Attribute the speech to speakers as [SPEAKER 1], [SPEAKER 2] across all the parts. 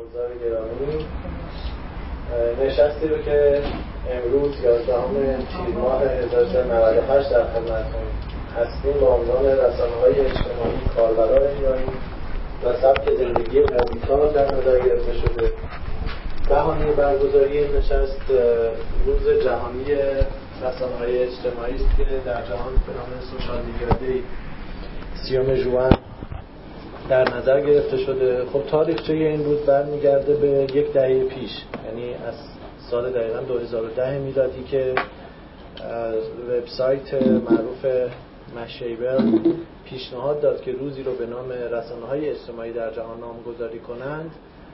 [SPEAKER 1] حضار گرامی، نشستی رو که امروز 11 تیر ماه 1398 در خدمتتون هستیم با عنوان رسانه‌های اجتماعی کاربران ایرانی و سبک زندگی موبیتا در نظر گرفته شده. بهانه برگزاری این نشست روز جهانی رسانه‌های اجتماعی است که در جهان به نام سوشال میدیا دی 30 ژوئن در نظر گرفته شده. خب تاریخچه این روز برمیگرده به یک دهه پیش، یعنی از سال دقیقاً 2010 میلادی که وبسایت معروف مشیبر پیشنهاد داد که روزی رو به نام رسانه‌های اجتماعی در جهان نامگذاری کنند.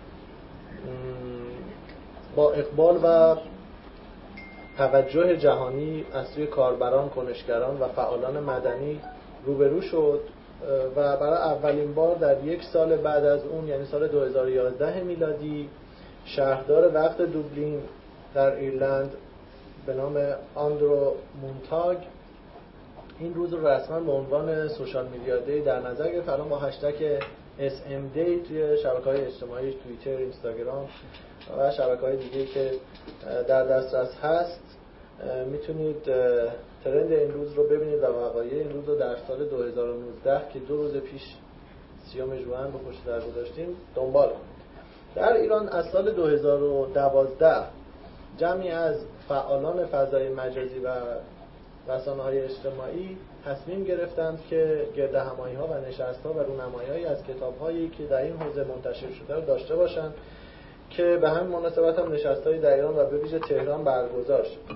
[SPEAKER 1] با اقبال و توجه جهانی از سوی کاربران، کنشگران و فعالان مدنی روبرو شد و برای اولین بار در یک سال بعد از اون، یعنی سال 2011 میلادی، شهردار وقت دوبلین در ایرلند به نام آندرو مونتاگ این روز رو رسما به عنوان سوشال میدیا دی در نظر گرفت. الان با هشتگ SMDay توی شبکه‌های اجتماعی توییتر، اینستاگرام و شبکه‌های دیگه که در دسترس هست میتونید ترند این روز رو ببینید و وقایع این روز رو در سال 2019 که 2 روز پیش 30 ژوئن رو پشت سر گذاشتیم دنبال کنید. در ایران از سال 2012 جمعی از فعالان فضای مجازی و رسانه‌های اجتماعی تصمیم گرفتند که گردهمایی‌ها و نشست‌ها و رونمایی‌هایی از کتاب‌هایی که در این حوزه منتشر شده رو داشته باشند که به همین مناسبت هم نشست‌های در ایران و به ویژه تهران برگزار شد.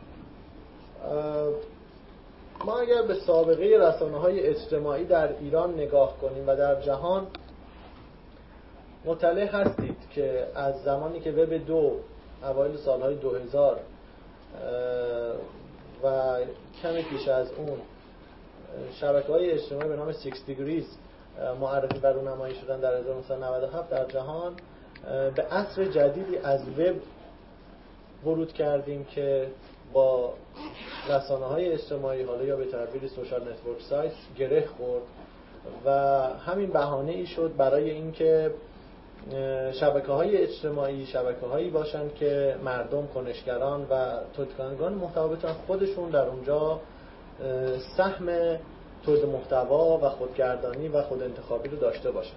[SPEAKER 1] ما اگر به سابقه رسانه‌های اجتماعی در ایران نگاه کنیم و در جهان، مطلع هستید که از زمانی که وب 2 اوایل سالهای 2000 و کمی پیش از اون شبکه‌های اجتماعی به نام 6 دیگریز معرفی و رونمایی شدن در 1997 در جهان، به عصر جدیدی از وب ورود کردیم که با رسانه‌های اجتماعی، حالا یا به تعبیر سوشال نتورک سایت، گره خورد و همین بهانه ای شد برای اینکه شبکه‌های اجتماعی شبکه‌هایی باشند که مردم، کنشگران و تولیدکنندگان محتوا بتونن خودشون در اونجا سهم تولید محتوا و خودگردانی و خودانتخابی رو داشته باشند.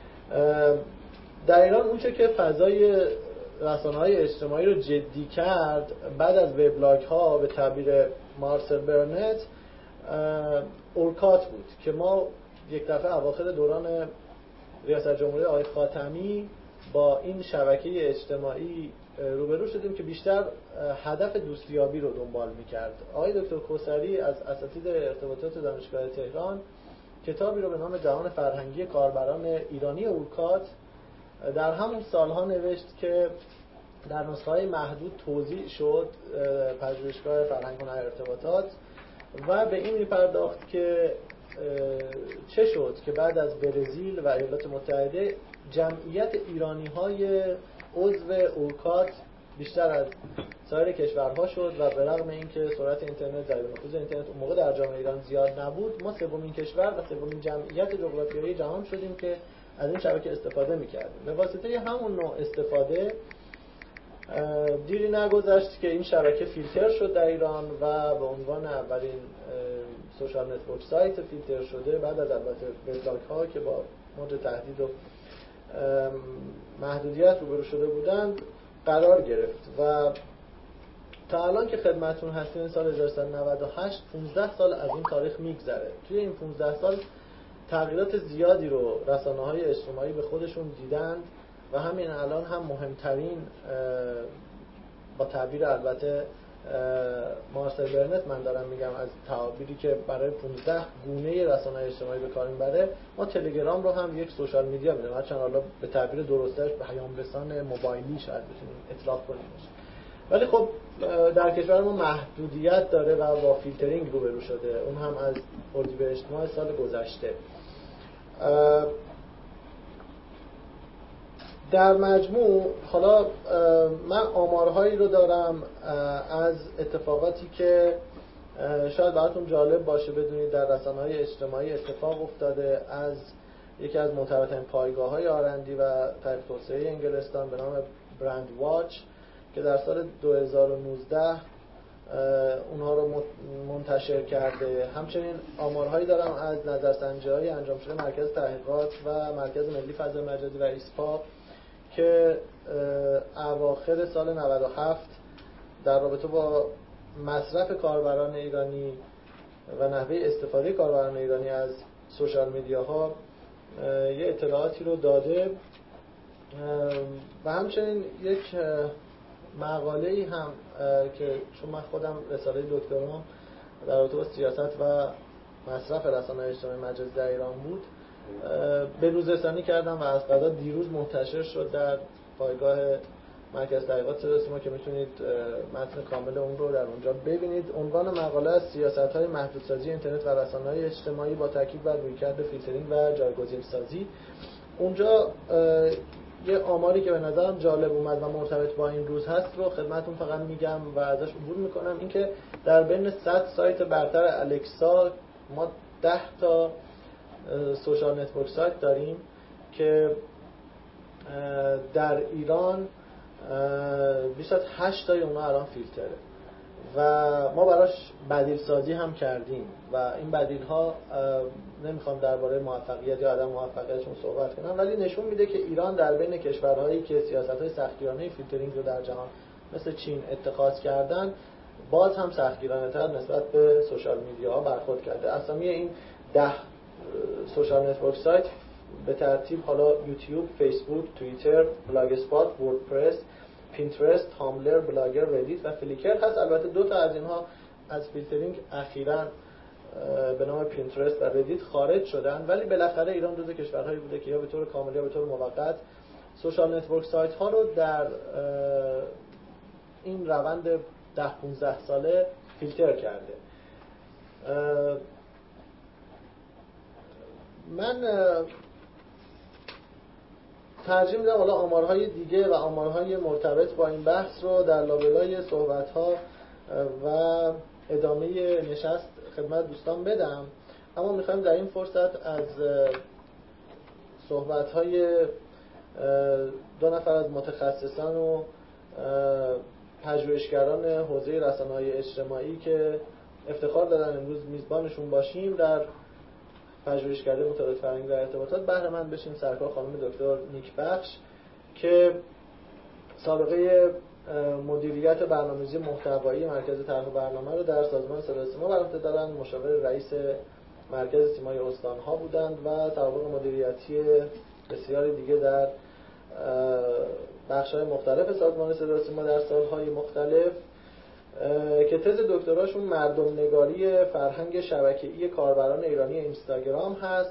[SPEAKER 1] در ایران اونچه که فضای رسانه‌های اجتماعی رو جدی کرد بعد از وبلاگ‌ها به تعبیر مارسل برنت اورکات بود که ما یک دفعه اواخر دوران ریاست جمهوری آقای خاتمی با این شبکه اجتماعی روبرو شدیم که بیشتر هدف دوستیابی رو دنبال می‌کرد. آقای دکتر کوثری از اساتید ارتباطات دانشگاه تهران کتابی رو به نام جهان فرهنگی کاربران ایرانی اورکات در همون سالها نوشت که در نسخه‌های محدود توزیع شد پژوهشگاه فرهنگ و ارتباطات و به این می‌پرداخت که چه شد که بعد از برزیل و ایالات متحده جمعیت ایرانی‌های عضو اورکات بیشتر از سایر کشورها شد و به رغم اینکه سرعت اینترنت، ضریب نفوذ اینترنت اون موقع در جامعه ایران زیاد نبود، ما سومین کشور و سومین جمعیت جغرافیایی جهان شدیم که از این شبکه استفاده می‌کردیم. به واسطه همون نوع استفاده دیری نگذشت که این شبکه فیلتر شد در ایران و به عنوان اولین سوشال نتورک سایت فیلتر شده، بعد از البته وبلاگ‌ها که با موج تهدید و محدودیت روبرو شده بودند قرار گرفت و تا الان که خدمتتون هستیم سال 1398 15 سال از این تاریخ میگذره. توی این 15 سال تغییرات زیادی رو رسانه‌های اجتماعی به خودشون دیدند و همین الان هم مهمترین، با تعبیر البته مارسل برنت من دارم میگم، از تعابیری که برای 15 گونه رسانه‌های اجتماعی به کار میبره، ما تلگرام رو هم یک سوشال میدیا میدونیم، هرچند حالا به تعبیر درستش پیام رسان موبایلی شاید بتونیم اطلاق کنیم، ولی خب در کشور ما محدودیت داره و با فیلترینگ روبرو شده، اون هم از اردیبهشت ماه سال گذشته. در مجموع حالا من آمارهایی رو دارم از اتفاقاتی که شاید براتون جالب باشه بدونید در رسانه‌های اجتماعی اتفاق افتاده، از یکی از معتبرترین پایگاه‌های آرندی و تحقیق توسعه انگلستان به نام برند واچ که در سال 2019 اونها رو منتشر کرده. همچنین آمارهایی دارم از نظرسنجی‌های انجام شده مرکز تحقیقات و مرکز ملی فضای مجازی و ایسپا که اواخر سال 97 در رابطه با مصرف کاربران ایرانی و نحوه استفاده کاربران ایرانی از سوشال میدیاها یه اطلاعاتی رو داده و همچنین یک مقاله‌ای هم که چون من خودم رساله دکترام در رابطه با سیاست و مصرف رسانه‌های اجتماعی مجازی در ایران بود به روز رسانی کردم و از قضا دیروز منتشر شد در پایگاه مرکز تحقیقات صدا و سیما که میتونید متن کامل اون رو در اونجا ببینید. عنوان مقاله از سیاست‌های محدودسازی اینترنت و رسانه‌های اجتماعی با تاکید بر رویکرد فیلترینگ و جایگزین‌سازی. اونجا یه آماری که به نظرم جالب اومد و مرتبط با این روز هست رو خدمتتون فقط میگم و ازش عبور میکنم. این که در بین 100 سایت برتر الکسا ما 10 تا سوشال نتورک سایت داریم که در ایران بیش از 8 تای اونها الان فیلتره و ما براش بدیل سازی هم کردیم و این بدیل ها نمیخوام درباره موفقیت یا عدم موفقیتشون صحبت کنم، ولی نشون میده که ایران در بین کشورهایی که سیاست‌های سختگیرانه فیلترینگ رو در جهان مثل چین اتخاذ کردن باز هم سختگیرانه‌تر نسبت به سوشال میدیاها برخورد کرده. اسامی این 10 سوشال نتورک سایت به ترتیب حالا یوتیوب، فیسبوک، توییتر، بلاگ اسپات، وردپرس، پینترست، تامبلر، بلاگر، ردیت و فلیکر هست. البته 2 تا از اینها از فیلترینگ اخیراً به نام پینترست و ردیت خارج شدن، ولی بالاخره ایران جزو کشورهایی بوده که یا به طور کامل یا به طور موقت سوشال نتورک سایت ها رو در این روند 10-15 ساله فیلتر کرده. من ترجیح میدم حالا آمارهای دیگه و آمارهای مرتبط با این بحث رو در لابلای صحبت‌ها و ادامه نشست خدمت دوستان بدم، اما میخوایم در این فرصت از صحبت‌های 2 نفر از متخصصان و پژوهشگران حوزه رسانه‌های اجتماعی که افتخار دادن امروز میزبانشون باشیم در پژوهشکده مطالعات فرهنگی و ارتباطات بهره مند بشیم. سرکار خانم دکتر نیک بخش که سابقه مدیریت برنامه‌ریزی محتوایی مرکز طرح برنامه رو در سازمان صدا و سیما بر عهده دارن، مشاور رئیس مرکز سیمای استان‌ها بودند و سابقه مدیریتی بسیاری دیگه در بخش‌های مختلف سازمان صدا و سیما در سال‌های مختلف که تز دکتراشون مردم نگاری فرهنگ شبکه‌ای کاربران ایرانی اینستاگرام هست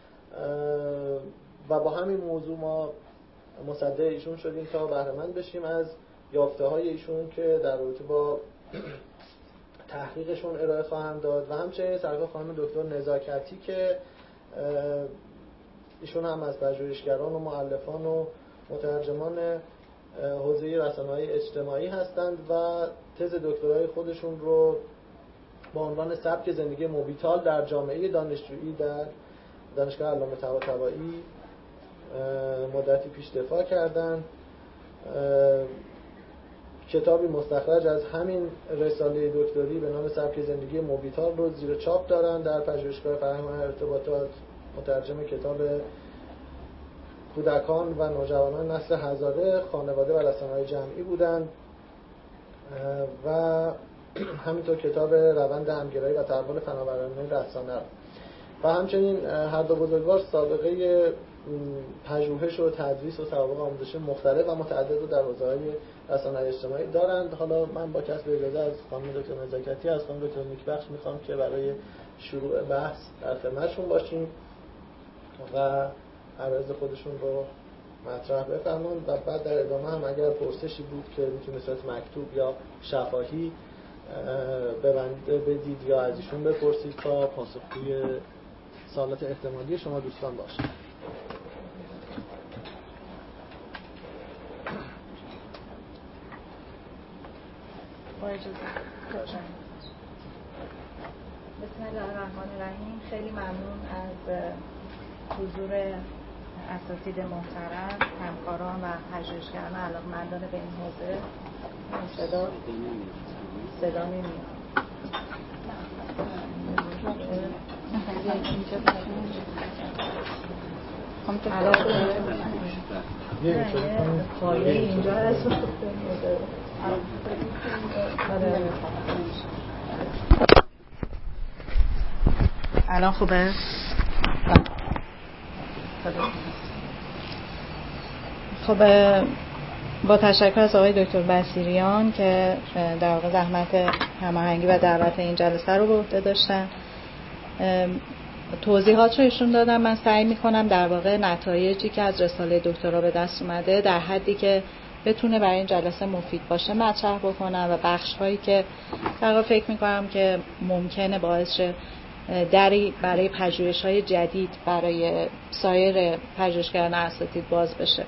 [SPEAKER 1] و با همین موضوع ما مصدق ایشون شدیم تا بهره مند بشیم از یافته‌های ایشون که در رابطه با تحقیقشون ارائه خواهند داد و همچنین سرکار خانم دکتر نزاکتی که ایشون هم از پژوهشگران و مؤلفان و مترجمان حوزه رسانه‌های اجتماعی هستند و تز دکترای خودشون رو با عنوان سبک زندگی موبیتال در جامعه دانشجویی در دانشگاه علامه طباطبایی مدتی پیش دفاع کردند. کتابی مستخرج از همین رساله دکتری به نام سبک زندگی موبیتال رو زیر چاپ دارن در پژوهشگاه فرهنگ و ارتباطات. مترجم کتاب کودکان و نوجوانان نسل هزاره، خانواده و رسانه‌های جمعی بودند و همینطور کتاب روند همگرایی و تحول فناورانه رسانه و همچنین هر دو بزرگوار سابقه پژوهش و تدریس و سوابق آموزش مختلف و متعدد رو در حوزه‌های رسانه‌های اجتماعی دارند. حالا من با کسب اجازه از خانم دکتر نزاکتی از خانم دکتر نیکبخش میخوام که برای شروع بحث در خدمتشون باشیم و عرض خودشون رو مطرح بفرمایید و بعد در ادامه هم اگر پرسشی بود که میتونه صورت مکتوب یا شفاهی بدید یا از ایشون بپرسید تا پاسخگوی سوالات احتمالی شما دوستان باشه.
[SPEAKER 2] با اجازه. بسم الله الرحمن الرحیم. خیلی ممنون از حضور اساتید محترم، همکاران و پژوهشگران علاقه‌مندان به این حوزه. صدا نمیاد. اینجا هست. الان خوبه؟ خب با تشکر از آقای دکتر بصیریان که در واقع زحمت هماهنگی و دعوت این جلسه رو به عهده داشتن، توضیحات رو ایشون دادم. من سعی میکنم در واقع نتایجی که از رساله دکترا به دست اومده در حدی که بتونه برای این جلسه مفید باشه مطرح بکنم و بخش هایی که در واقع فکر میکنم که ممکنه باعث شه دری برای پژوهش‌های جدید برای سایر پژوهشگران اساتید باز بشه.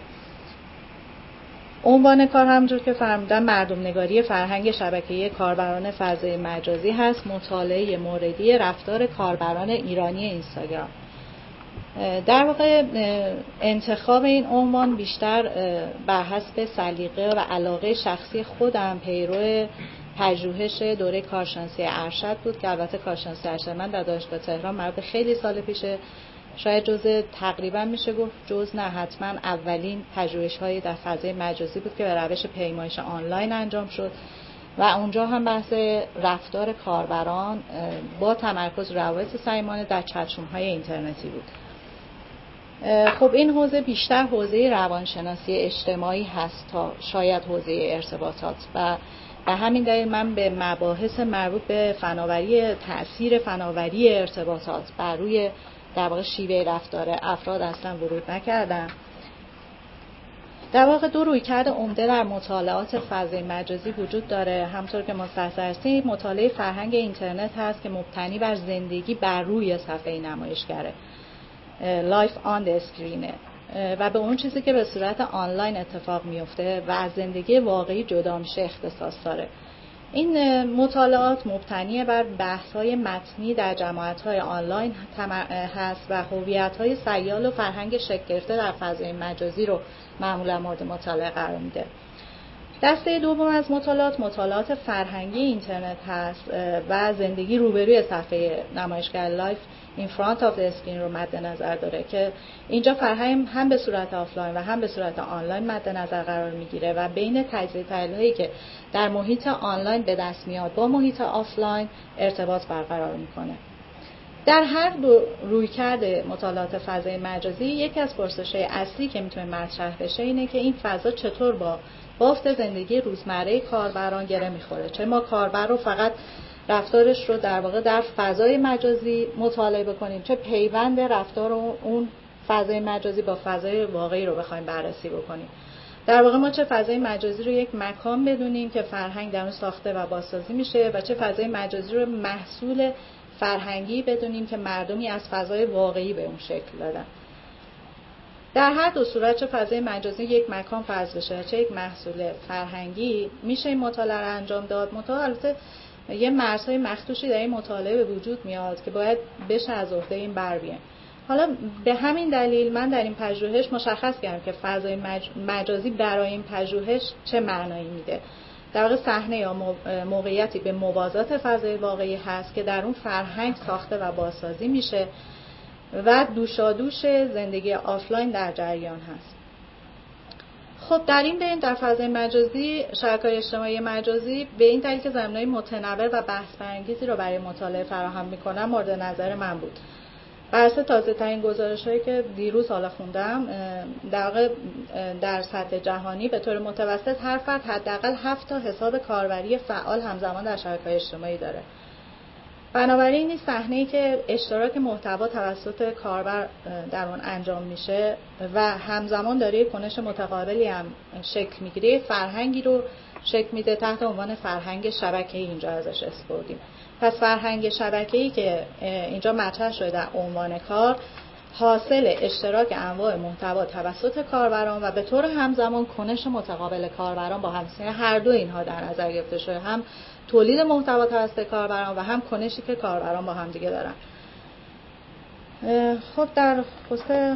[SPEAKER 2] عنوان کار همونجور که فرمودم مردم نگاری فرهنگ شبکه‌ای کاربران فضای مجازی هست، مطالعه موردی رفتار کاربران ایرانی اینستاگرام. در واقع انتخاب این عنوان بیشتر بر حسب سلیقه و علاقه شخصی خودم پیرو پژوهش دوره کارشناسی ارشد بود که البته کارشناسی ارشد من در دانشگاه تهران مربوط خیلی سال پیشه، شاید تقریبا میشه گفت نه حتما اولین پژوهش‌های در فضای مجازی بود که به روش پیمایش آنلاین انجام شد و اونجا هم بحث رفتار کاربران با تمرکز روابط صمیمانه در چت‌روم‌های اینترنتی بود. خب این حوزه بیشتر حوزه روانشناسی اجتماعی هست تا شاید حوزه ارتباطات و به همین دلیل من به مباحث مربوط به تأثیر فناوری ارتباطات بر روی در واقع شیوه رفتار افراد اصلا ورود نکردم. در واقع دو رویکرد عمده در مطالعات فضای مجازی وجود داره. همطور که مستحضر هستید مطالعه فرهنگ اینترنت هست که مبتنی بر زندگی بر روی صفحه نمایشگره، لایف آن دی اسکرینه و به اون چیزی که به صورت آنلاین اتفاق میفته و از زندگی واقعی جدا میشه اختصاص داره. این مطالعات مبتنی بر بحث‌های متنی در جماعت‌های آنلاین هست و هویت‌های سیال و فرهنگ شکل گرفته در فضای مجازی رو معمولا مورد مطالعه قرار میده. دسته دوم از مطالعات فرهنگی اینترنت هست و زندگی روبروی صفحه نمایشگر لایف این فرانت آف اسکرین رو مد نظر داره که اینجا فرهنگ هم به صورت آفلاین و هم به صورت آنلاین مد نظر قرار میگیره و بین تجزیه تحلیل‌هایی که در محیط آنلاین به دست میاد با محیط آفلاین ارتباط برقرار میکنه. در هر دو رویکرد مطالعات فضای مجازی یکی از پرسش‌های اصلی که میتونه مطرح بشه اینه که این فضا چطور با بافت زندگی روزمره کاربران گره میخوره. چه ما کاربر رو فقط رفتارش رو در واقع در فضای مجازی مطالعه بکنیم، چه پیوند رفتار اون فضای مجازی با فضای واقعی رو بخوایم بررسی بکنیم. در واقع ما چه فضای مجازی رو یک مکان بدونیم که فرهنگ در اون ساخته و بازسازی میشه و چه فضای مجازی رو محصول فرهنگی بدونیم که مردمی از فضای واقعی به اون شکل دادن. در هر دو صورت چه فضای مجازی یک مکان فرض بشه چه یک محصول فرهنگی میشه این مطالعه رو انجام داد. البته یه مرزهای مخدوشی در این مطالعه به وجود میاد که باید بشه از عهده این بر بیان. حالا به همین دلیل من در این پژوهش مشخص کردم که فضای مجازی برای این پژوهش چه معنایی میده. در واقع صحنه یا موقعیتی به موازات فضای واقعی هست که در اون فرهنگ ساخته و بازسازی میشه و دوشادوش زندگی آفلاین در جریان هست. خب در این بین در فضای مجازی شبکه‌های اجتماعی مجازی به این دلیل که زمینه‌های متنوع و بحث برانگیزی رو برای مطالعه فراهم می‌کنن مورد نظر من بود. بر اساس تازه‌ترین گزارش‌هایی که دیروز حالا خوندم در واقع در سطح جهانی به طور متوسط هر فرد حداقل 7 تا حساب کاربری فعال همزمان در شبکه‌های اجتماعی داره. بنابراین این صحنه‌ای که اشتراک محتوا توسط کاربر در اون انجام میشه و همزمان داره کنش متقابلی هم شکل میگیره، فرهنگی رو شکل میده تحت عنوان فرهنگ شبکه‌ای اینجا ازش اسپردیم. پس فرهنگ شبکه‌ای که اینجا مطرح شده در عنوان کار حاصل اشتراک انواع محتوا توسط کاربران و به طور همزمان کنش متقابل کاربران با همسایه هر دو اینها در نظر گرفته شده، هم تولید محتوا توسط کاربران و هم کنشی که کاربران با هم دیگه دارن. خب در خصوص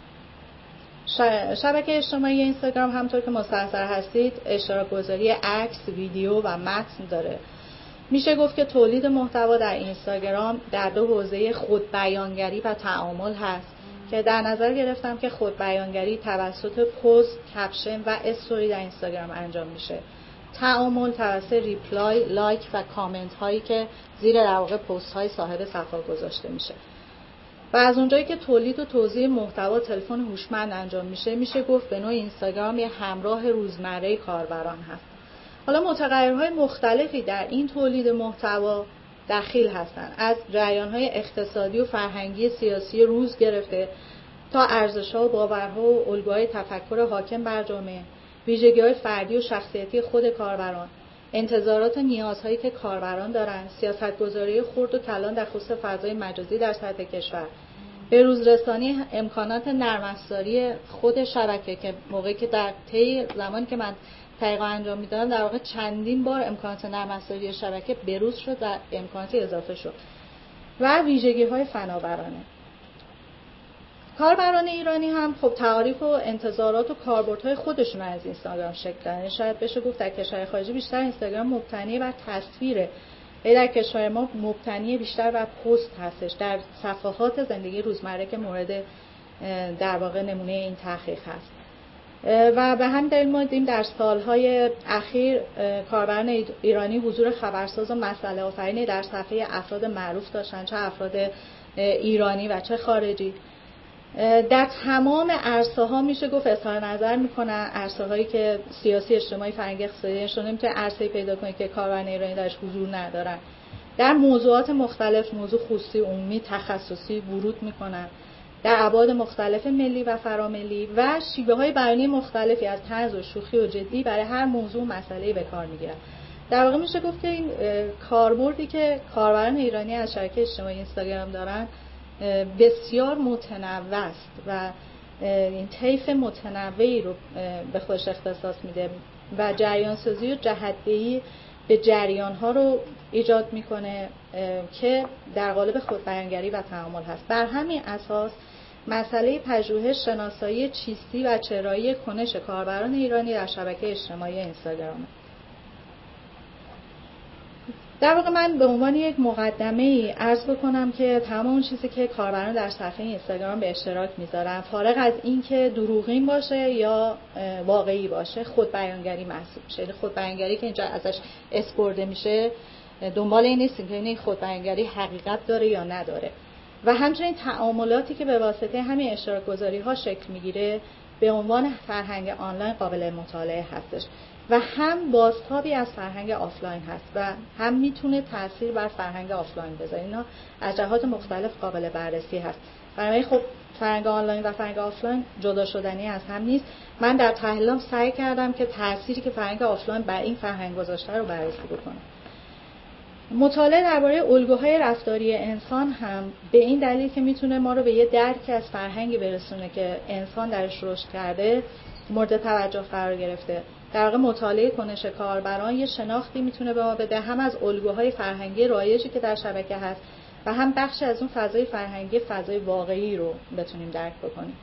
[SPEAKER 2] شبکه اجتماعی اینستاگرام همونطور که مستحضر هستید اشتراک گذاری عکس، ویدیو و متن داره. میشه گفت که تولید محتوا در اینستاگرام در دو حوزه خودبیانگری و تعامل هست که در نظر گرفتم که خودبیانگری توسط پست، کپشن و استوری در اینستاگرام انجام میشه. تعامل توسط ریپلای، لایک و کامنت هایی که زیر در واقع پست های صاحب صفحه گذاشته میشه. و از اونجایی که تولید و توزیع محتوا تلفن هوشمند انجام میشه گفت به نوعی اینستاگرام یه همراه روزمره کاربران هست. حالا متغیرهای مختلفی در این تولید محتوا دخیل هستند، از جریان‌های اقتصادی و فرهنگی سیاسی روز گرفته تا ارزش‌ها و باورها و الگوهای تفکر حاکم بر جامعه، ویژگی‌های فردی و شخصیتی خود کاربران، انتظارات و نیازهایی که کاربران دارند، سیاست‌گذاری خرد و کلان در خصوص فضای مجازی در سطح کشور، به روز رسانی امکانات نرم افزاری خود شبکه که موقعی که در طی زمانی که من تحقیق انجام میدادم در واقع چندین بار امکانات نرم افزاری شبکه بروز شد و امکاناتی اضافه شد و ویژگی‌های فناورانه. کاربران ایرانی هم خب تعاریف و انتظارات و کاربردهای خودشون از اینستاگرام شکل دادن. شاید بشه گفت در کشور خارجی بیشتر اینستاگرام مبتنی بر تصویره، ولی در کشور ما مبتنی بیشتر بر پست هستش، در صفحات زندگی روزمره که مورد در واقع نمونه این تحقیق هست. و به همین دلیل ما دیدیم در سالهای اخیر کاربران ایرانی حضور خبرساز و مسئله آفرینی در صفحه افراد معروف داشتن، چه افراد ایرانی و چه خارجی. در تمام عرصه‌ها میشه گفت اظهار نظر میکنن، عرصه‌هایی که سیاسی، اجتماعی، فرهنگی، اقتصادی شون نمیتونه عرصه‌ای پیدا کنه که کاربران ایرانی درش حضور ندارن. در موضوعات مختلف، موضوع خصوصی، عمومی، تخصصی ورود میکنن. در ابعاد مختلف ملی و فراملی و شیوه‌های بیانی مختلفی از طنز و شوخی و جدی برای هر موضوع مسئله‌ای به کار میگیرن. در واقع میشه گفت که این کاربردی که کاربران ایرانی از شبکه اجتماعی اینستاگرام دارن بسیار متنوع است و این طیف متنوعی رو به خودش اختصاص میده و جریان سازی و جهت‌دهی به جریان‌ها رو ایجاد میکنه که در قالب خودبیانگری و تعامل هست. بر همین اساس مسئله پژوهش شناسایی چیستی و چرایی کنش کاربران ایرانی در شبکه اجتماعی اینستاگرام. در واقع من به عنوان یک مقدمه‌ای عرض بکنم که تمام اون چیزی که کاربران در صفحه اینستاگرام به اشتراک میذارن، فارغ از این که دروغین باشه یا واقعی باشه، خودبیانگری محسوب میشه. خودبیانگری که اینجا ازش اسپرده میشه دنبال این نیستیم که این خودبیانگری حقیقت داره یا نداره. و همچنین تعاملاتی که به واسطه همین اشتراک گذاری ها شکل میگیره به عنوان فرهنگ آنلاین قابل مطالعه هستش و هم بازتابی از فرهنگ آفلاین هست و هم میتونه تأثیر بر فرهنگ آفلاین بذاره. اینا از جهات مختلف قابل بررسی هست. برای خب فرهنگ آنلاین و فرهنگ آفلاین جدا شدنی از هم نیست. من در تحلیلم سعی کردم که تأثیری که فرهنگ آفلاین بر این فرهنگ گذاشته رو بررسی بکنم. مطالعه درباره الگوهای رفتاری انسان هم به این دلیل که میتونه ما رو به یه درکی از فرهنگی برسونه که انسان درش رشد کرده مورد توجه قرار گرفته. در واقع مطالعه کنش کاربران یه شناختی میتونه به ما بده هم از الگوهای فرهنگی رایجی که در شبکه هست و هم بخشی از اون فضای فرهنگی، فضای واقعی رو بتونیم درک بکنیم.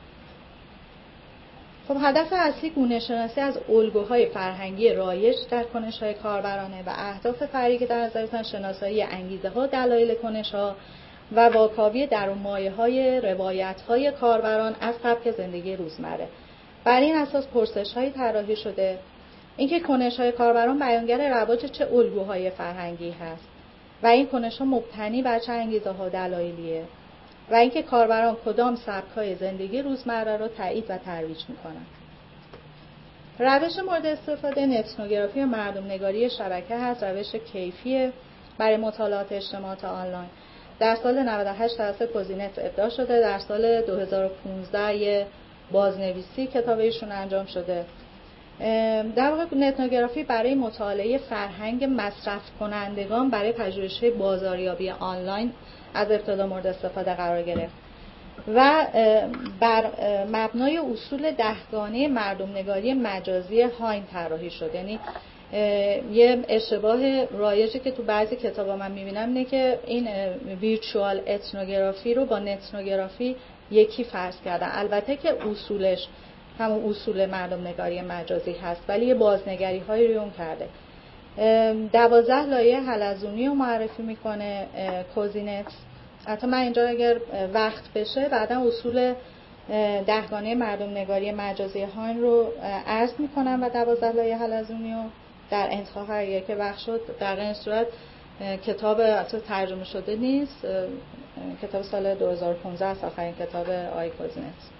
[SPEAKER 2] خب هدف اصلی گونه‌شناسی از الگوهای فرهنگی رایج در کنش‌های کاربرانه و اهداف فرعی که در نظر دارن شناسایی انگیزه‌ها، دلایل کنش‌ها و واکاوی درون‌مایه‌های روایت‌های کاربران از سبک زندگی روزمره. بر این اساس پرسش‌هایی طراحی شده اینکه کنش‌های کاربران بیانگر رواج چه الگوهای فرهنگی هست و این کنش‌ها مبتنی بر چه انگیزه‌ها و دلایلیه و اینکه کاربران کدام سبک‌های زندگی روزمره را تایید و ترویج می‌کنند. روش مورد استفاده نتنوگرافی و مردم‌نگاری شبکه هست. روش کیفی برای مطالعات اجتماعات آنلاین. در سال 98 توسط کوزینت ابداع شده. در سال 2015 یه بازنویسی کتاب ایشون انجام شده. در واقع نتنوگرافی برای مطالعه فرهنگ مصرف کنندگان برای پژوهش‌های بازاریابی آنلاین از ابتدا مورد استفاده قرار گرفت و بر مبنای اصول 10گانه مردم‌نگاری مجازی هاین طراحی شد. یعنی یه اشتباه رایجی که تو بعضی کتابا من میبینم اینه که این ویرچوال اتنوگرافی رو با نتنوگرافی یکی فرض کردن. البته که اصولش همون اصول مردم نگاری مجازی هست، ولی یه بازنگری هایی روی اون کرده. 12 لایه حلزونی رو معرفی میکنه کوزینتس. حتی من اینجا اگر وقت بشه بعدا اصول 10گانه مردم نگاری مجازی هاین رو عرض میکنم و 12 لایه حلزونی رو در انتها هر یک وقت شد. در این صورت کتاب اصلا ترجمه شده نیست، کتاب سال 2015 است، آخرین کتاب آقای کوزینتس.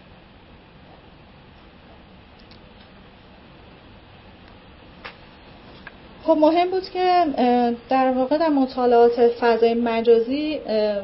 [SPEAKER 2] خب مهم بود که در واقع در مطالعات فضای مجازی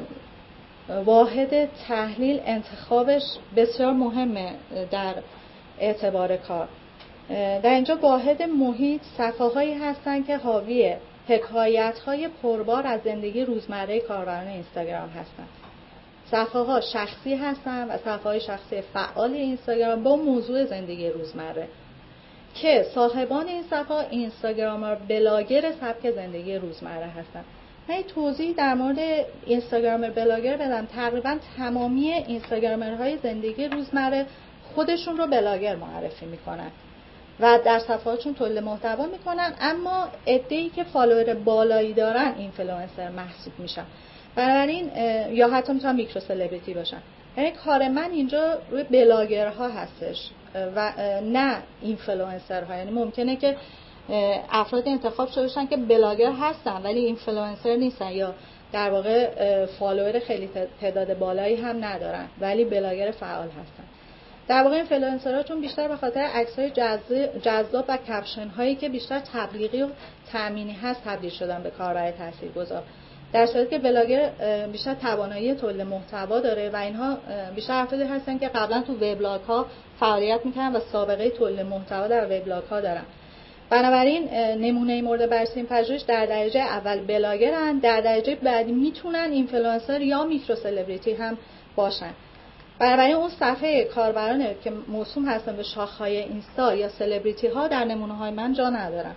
[SPEAKER 2] واحد تحلیل انتخابش بسیار مهمه در اعتبار کار. در اینجا واحد محیط صفحه‌هایی هستن که حاوی حکایت‌های پربار از زندگی روزمره کاربران اینستاگرام هستن. صفحه‌ها شخصی هستن و صفحه‌های شخصی فعال اینستاگرام با موضوع زندگی روزمره که صاحبان این صفحه اینستاگرامر بلاگر سبک زندگی روزمره هستن. من توضیح در مورد اینستاگرامر بلاگر بدم. تقریبا تمامی اینستاگرامرهای زندگی روزمره خودشون رو بلاگر معرفی میکنن و در صفحاتشون تولید محتوا میکنن، اما عده‌ای که فالوور بالایی دارن اینفلوئنسر محسوب میشن. بنابراین یا حتی میتونن میکرو سلبریتی باشن. یعنی کار من اینجا روی بلاگرها هستش و نه اینفلوئنسرها. یعنی ممکنه که افراد انتخاب شده باشن که بلاگر هستن ولی اینفلوئنسر نیستن یا در واقع فالوور خیلی تعداد بالایی هم ندارن ولی بلاگر فعال هستن. در واقع اینفلوئنسرها چون بیشتر به خاطر عکس‌های جذاب و کپشن هایی که بیشتر تبلیغی و تأمینی هست تبدیل شدن به کاربر تاثیرگذار، در صورتی که بلاگر بیشتر توانایی تولید محتوا داره و اینها بیشتر افرادی هستن که قبلا تو وبلاگ ها فعالیت میکنن و سابقه تولید محتوا در وبلاگ ها دارن. بنابراین نمونه مورد بررسی این پژوهش در درجه اول بلاگرن، در درجه بعدی میتونن اینفلوئنسر یا میکرو سلبریتی هم باشن. بنابراین اون صفحه کاربران که موسوم هستن به شاخه‌های اینستا یا سلبریتی ها در نمونه‌های من جا ندارن.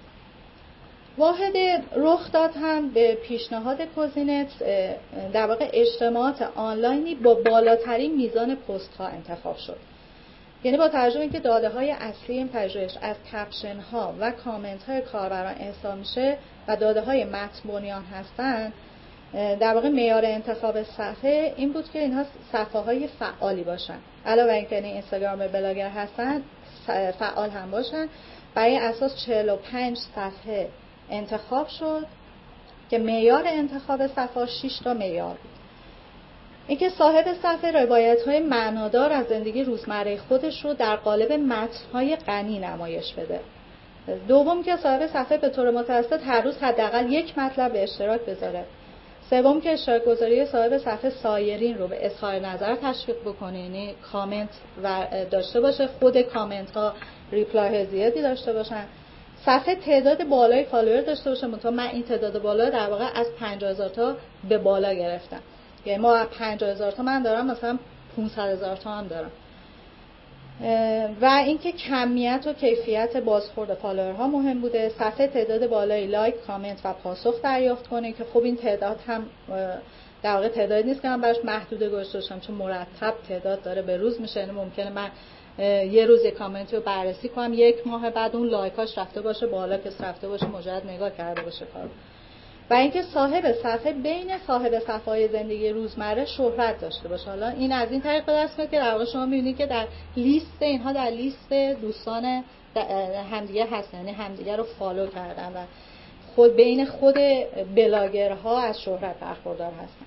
[SPEAKER 2] واحد رخ داد هم به پیشنهاد کوزینتس در واقع اجتماعات آنلاینی با بالاترین میزان پست ها انتخاب شد. یعنی با توجه به اینکه داده های اصلی این پژوهش از کپشن ها و کامنت های کاربران احصا میشه و داده های متن بنیان هستن، در واقع معیار انتخاب صفحه این بود که اینها صفحه های فعالی باشن. علاوه بر اینکه اینستاگرام بلاگر هستن فعال هم باشن. برای اساس 45 صفحه انتخاب شد که معیار انتخاب صفحه 6 تا معیار بود. اینکه صاحب صفحه روایت‌های معنادار از زندگی روزمره خودش رو در قالب متن‌های غنی نمایش بده. دوم که صاحب صفحه به طور متوسط هر روز حداقل یک مطلب به اشتراک بذاره. سوم که اشتراک گذاری صاحب صفحه سایرین رو به اظهار نظر تشویق بکنه، یعنی کامنت و داشته باشه، خود کامنت ها ریپلای زیادی داشته باشن. صفحه تعداد بالای فالوور داشته باشه. من این تعداد بالا در واقع از 50,000 تا به بالا گرفتم. یعنی ما 50,000 تا من دارم، مثلا 500,000 تا هم دارم. و اینکه کمیت و کیفیت بازخورد فالوورها مهم بوده. صفحه تعداد بالای لایک، کامنت و پاسخ دریافت کنه که خب این تعداد هم در واقع تعدادی نیست که من براش محدوده گذاشته باشم، چون مرتب تعداد داره به روز میشه. یعنی ممکنه من یه روز یک کامنت رو بررسی کنم، یک ماه بعد اون لایکاش رفته باشه بالا، کس رفته باشه مجرد نگاه کرده باشه کار. و اینکه صاحب صفحه بین صاحب صفحه‌های زندگی روزمره شهرت داشته باشه. حالا این از این طریق به دست میاد که در واقع شما می‌بینید که در لیست اینها در لیست دوستان همدیگه هستن، یعنی همدیگه رو فالو کردن و خود بین خود بلاگرها از شهرت برخوردار هستن.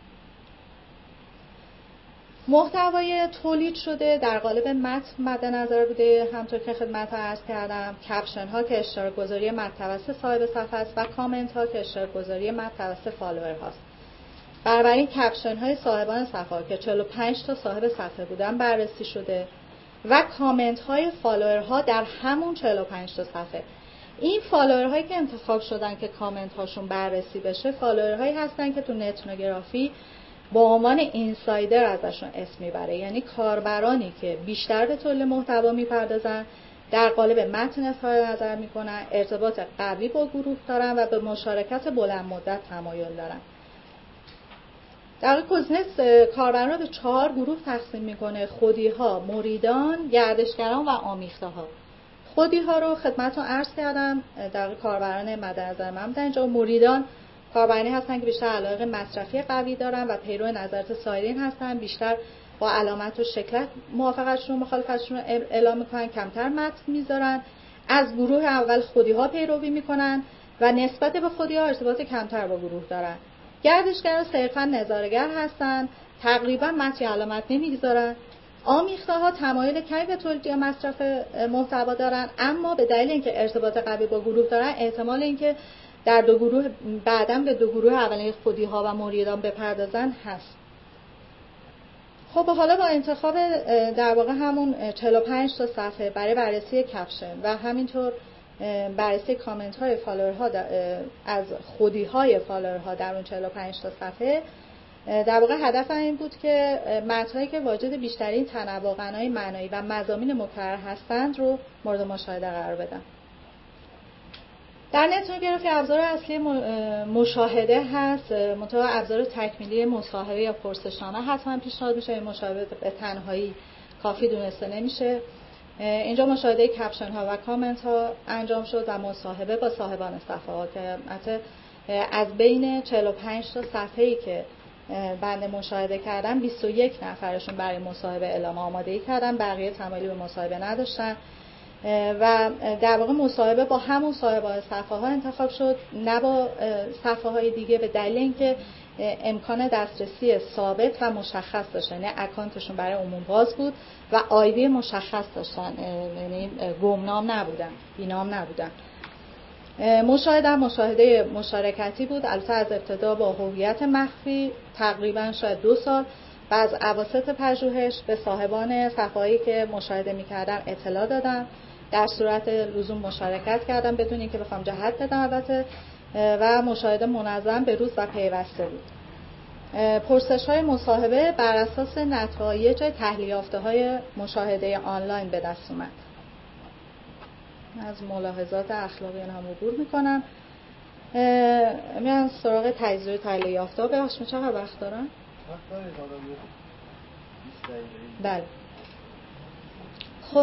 [SPEAKER 2] محتوای تولید شده در قالب متن مد نظر بوده، همونطور که خدمت عرض کردم. کپشن ها که اشتراک گذاری متن توسط صاحب صفحه است و کامنت ها که اشتراک گذاری متن توسط فالوور هاست. بنابراین کپشن های صاحبان صفحه که 45 تا صاحب صفحه بودن بررسی شده و کامنت های فالوور ها در همون 45 تا صفحه. این فالوور هایی که انتخاب شدن که کامنت هاشون بررسی بشه، فالوور هایی هستن که تو نتنوگرافی با عنوان اینسایدر ازشون اسم میبره، یعنی کاربرانی که بیشتر به تولید محتوا میپردازن در قالب متن اظهار نظر میکنن، ارتباط قوی با گروه دارن و به مشارکت بلند مدت تمایل دارن. در واقع کوزنتس کاربران رو به 4 گروه تقسیم میکنه: خودی‌ها، مریدان، گردشگران و آمیخته‌ها. خودی‌ها رو خدمتتون عرض کردم، در واقع کاربران مد نظر من بودن. اینجا مریدان کاربرانی هستن که بیشتر علاقه مصرفی قوی دارن و پیرو نظرات سایرین هستن، بیشتر با علامت و شکلت موافقتشون و مخالفتشون رو اعلام میکنن، کمتر متن میذارن. از گروه اول خودی‌ها پیروی میکنن و نسبت به خودی‌ها ارتباط کمتر با گروه دارن. گردشگران صرفاً نظاره‌گر هستن، تقریباً متن علامت نمیگذارن. آمیخته‌ها تمایل کمی به تولید یا مصرف محتوا دارن، اما به دلیل اینکه ارتباط قوی با گروه دارن، احتمال اینکه در دو گروه بعداً به دو گروه اولیه خودی‌ها و مریدان بپردازن هست. خب حالا با انتخاب در واقع همون 45 تا صفحه برای بررسی کپشن و همینطور بررسی کامنت های فالوورها از خودی‌های فالوورها در اون 45 تا صفحه، در واقع هدفم این بود که متن‌هایی که واجد بیشترین تنوع غنای معنایی و مضامین مکرر هستند رو مورد مشاهده قرار بدم. در نتونوگرافی ابزار اصلی مشاهده هست، منتها ابزار تکمیلی مصاحبه یا پرسشنامه حتما پیشنهاد میشه. این مشاهده به تنهایی کافی دونسته نمیشه. اینجا مشاهده کپشن ها و کامنت ها انجام شد و مصاحبه با صاحبان صفحات که البته از بین 45 تا صفحه‌ای که بنده مشاهده کردم 21 نفرشون برای مصاحبه اعلام آمادگی کردن، بقیه تمایلی به مصاحبه نداشتن و در واقع مصاحبه با همون صاحبان صفحه ها انتخاب شد، نه با صفحه های دیگه، به دلیل اینکه امکان دسترسی ثابت و مشخص داشتن، یعنی اکانتشون برای عموم باز بود و آیدی مشخص داشتن، یعنی گمنام نبودن، بینام نبودن. مشاهده مشارکتی بود، البته از ابتدا با هویت مخفی تقریبا شاید 2 سال و از اواسط پژوهش به صاحبان صفحه‌ای که مشاهده می‌کردم اطلاع دادم، در صورت لزوم مشارکت کردم بدون اینکه بخوام جهت بدم البته، و مشاهده منظم به روز و پیوسته بود. پرسش‌های مصاحبه بر اساس نتایج تحلیل یافته‌های مشاهده آنلاین به دست اومد. از ملاحظات اخلاقی هم عبور می‌کنم. میان سراغ تجزیه تحلیل یافته‌ها. ببخشید چقدر وقت دارم؟ بله. خب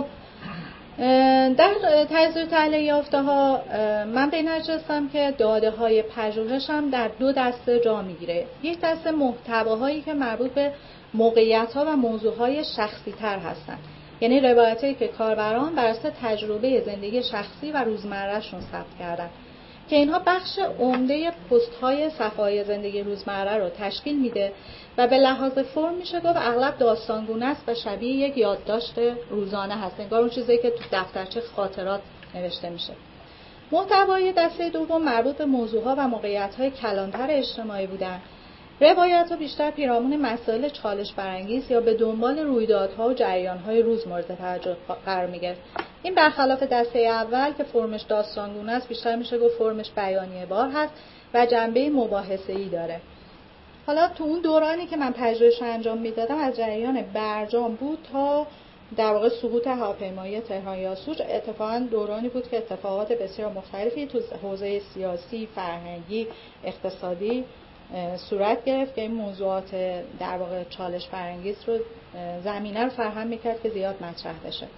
[SPEAKER 2] در تجزیه تحلیل یافته‌ها من به این نتیجه رسیدم که داده‌های پژوهش هم در 2 دسته جا می‌گیره. یک دسته محتواهایی که مربوط به موقعیت‌ها و موضوعهای شخصی‌تر هستند، یعنی روایتایی که کاربران بر اساس تجربه زندگی شخصی و روزمره‌شون ثبت کردن که اینها بخش عمده پست‌های صفحه‌های زندگی روزمره رو تشکیل میده و به لحاظ فرم میشه گفت اغلب داستانگونه است و شبیه یک یادداشت روزانه هست، انگار اون چیزی که تو دفترچه خاطرات نوشته میشه. محتوای دسته دوم مربوط به موضوعها و موقعیت‌های کلانتر اجتماعی بودن. روایت‌ها بیشتر پیرامون مسائل چالش برانگیز یا به دنبال رویدادها و جریان‌های روز مورد توجه قرار می‌گرفت. این برخلاف دسته اول که فرمش داستانگونه است، بیشتر میشه گفت فرمش بیانیه بار هست و جنبه مباحثه‌ای داره. حالا تو اون دورانی که من پژوهش انجام میدادم از جریان برجام بود تا در واقع سقوط هواپیمایی تهران یاسوج، اتفاقا دورانی بود که اتفاقات بسیار مختلفی تو حوزه سیاسی، فرهنگی، اقتصادی صورت گرفت که این موضوعات در واقع چالش برانگیز رو زمینه رو فراهم میکرد که زیاد مطرح بشه.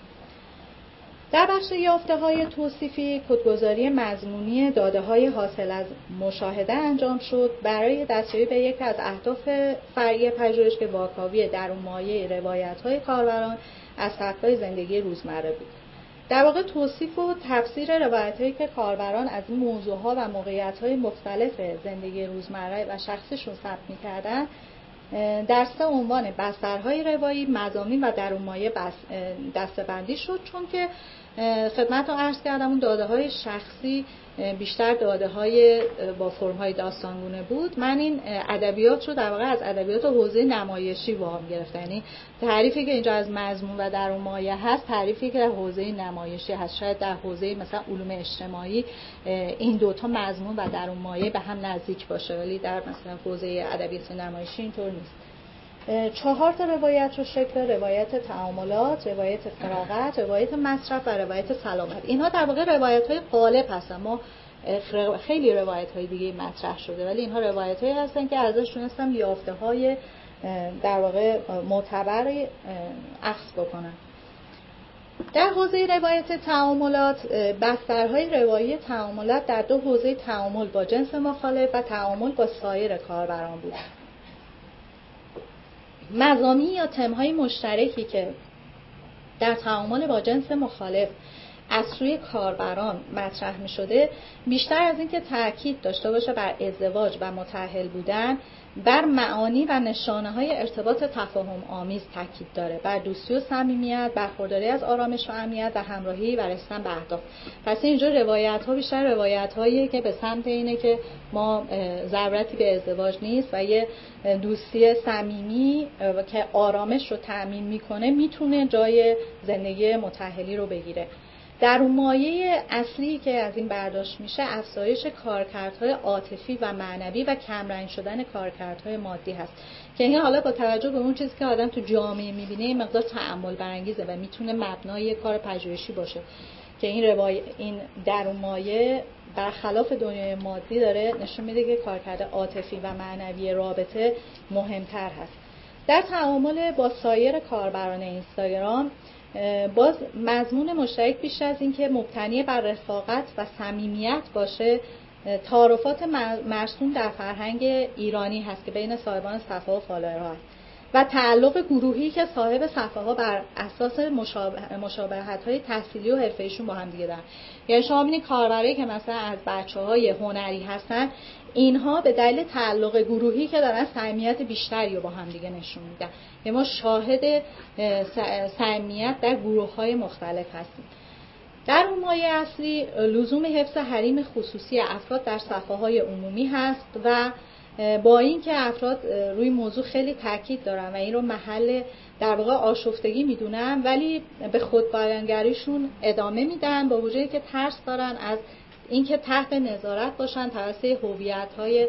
[SPEAKER 2] در بخش یافته‌های توصیفی کدگذاری مضمونی داده‌های حاصل از مشاهده انجام شد برای دستیابی به یکی از اهداف فرعی پژوهش که واکاوی درون‌مایه روایت‌های کاربران از سبک‌های زندگی روزمره بود. در واقع توصیف و تفسیر روایت‌هایی که کاربران از این موضوع‌ها و موقعیت‌های مختلف زندگی روزمره و شخصیشون ثبت می‌کردن در 3 عنوان بسترهای روایی، مضامین و درون‌مایه دسته‌بندی شد، چون که خدمت رو عرض کردم اون داده‌های شخصی بیشتر داده‌های با فرم‌های داستانگونه بود. من این ادبیات رو در واقع از ادبیات حوزه نمایشی وام گرفتم، یعنی تعریفی که اینجا از مضمون و درون‌مایه هست تعریفی که در حوزه نمایشی هست. شاید در حوزه مثلا علوم اجتماعی این دوتا مضمون و درون‌مایه به هم نزدیک باشه، ولی در مثلا حوزه ادبیات نمایشی اینطور نیست. 4 تا روایت رو شکل روایت تعاملات، روایت فراغت، روایت مصرف و روایت سلامت. اینها در واقع روایت‌های غالب هستن. ما خیلی روایت‌های دیگه مطرح شده ولی اینها روایت‌هایی هستن که ازش تونستم یافته‌های در واقع معتبر اخذ بکنن. در حوزه روایت تعاملات، بسترهای روایی تعاملات در 2 حوزه تعامل با جنس مخالف و تعامل با سایر کاربران بود. مضامین یا تم‌های مشترکی که در تعامل با جنس مخالف از سوی کاربران مطرح می شده، بیشتر از این که تأکید داشته باشه بر ازدواج و متأهل بودن، بر معانی و نشانه های ارتباط تفاهم آمیز تأکید داره، بر دوستی و صمیمیت، برخورداری از آرامش و امنیت و همراهی و رسیدن به اهداف. پس اینجا روایت ها بیشتر روایت هایی که به سمت اینه که ما ضرورتی به ازدواج نیست و یه دوستی صمیمی که آرامش رو تأمین میکنه میتونه جای زندگی متأهلی رو بگیره. در اون مایه اصلی که از این برداشت میشه افزایش کارکردهای عاطفی و معنوی و کمرنگ شدن کارکردهای مادی هست که این حالا با توجه به اون چیزی که آدم تو جامعه میبینه این مقدار تأمل برانگیزه و میتونه مبنای کار پژوهشی باشه که این در اون مایه برخلاف دنیای مادی داره نشون میده که کارکرد عاطفی و معنوی رابطه مهمتر هست. در تعامل با سایر کاربران اینستاگرام باز مضمون مشترک بیش از این که مبتنی بر رفاقت و صمیمیت باشه، تعارفات مرسوم در فرهنگ ایرانی هست که بین صاحبان صفحه و فالوورها هست و تعلق گروهی که صاحب صفحه ها بر اساس مشابهت‌های تحصیلی و حرفه‌ایشون با هم دیگه دارن. یعنی شما ببینید کاربرایی که مثلا از بچه‌های هنری هستن، اینها به دلیل تعلق گروهی که دارن صمیمیت بیشتری رو با هم دیگه نشون میدن. یعنی ما شاهد صمیمیت در گروه‌های مختلف هستیم. در اون مایه اصلی لزوم حفظ حریم خصوصی افراد در صفحه‌های عمومی هست و با این که افراد روی موضوع خیلی تاکید دارن و این رو محل در واقع آشفتگی میدونن ولی به خودبیانگریشون ادامه میدن با وجودی که ترس دارن از اینکه تحت نظارت باشن توسط هویت‌های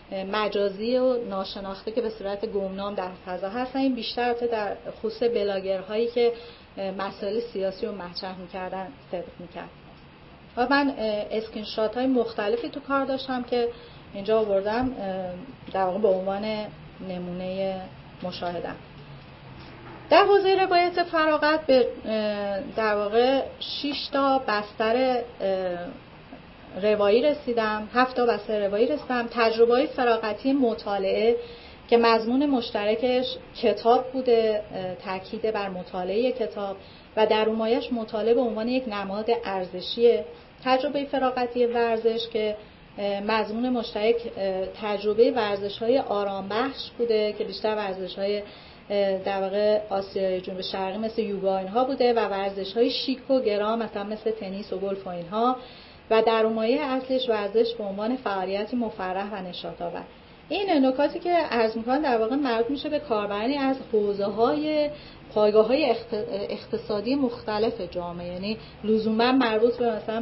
[SPEAKER 2] مجازی و ناشناخته که به صورت گمنام در فضا هستن. این بیشتر در خصوص بلاگرهایی که مسائل سیاسی رو مطرح میکردن صدق میکرد. و من اسکرین شات های مختلفی تو کار داشتم که اینجا آوردم در واقع به عنوان نمونه مشاهده. در حوزه روایت فراغت به در واقع 6 تا بستر روایی رسیدم، 7 تا بستر روایی رسیدم. تجربه‌های فراغتی مطالعه که مضمون مشترکش کتاب بوده، تاکید بر مطالعه کتاب و در اون مایش مطالعه به عنوان یک نماد ارزشیه. تجربه فراغتی ورزش که مضمون مشترک تجربه ورزش‌های آرامبخش بوده که بیشتر ورزش‌های در واقع آسیای جنوب شرقی مثل یوگا اینها بوده و ورزش‌های شیک و گرام مثلا مثل تنیس و گلف و اینها و در اون مایه اصلش ورزش به عنوان فعالیتی مفرح و نشاط‌آور. این نکاتی که عرض می‌کنم در واقع مربوط میشه به کاربرانی از حوزه‌های پایگاه‌های اقتصادی مختلف جامعه، یعنی لزوما مربوط به مثلا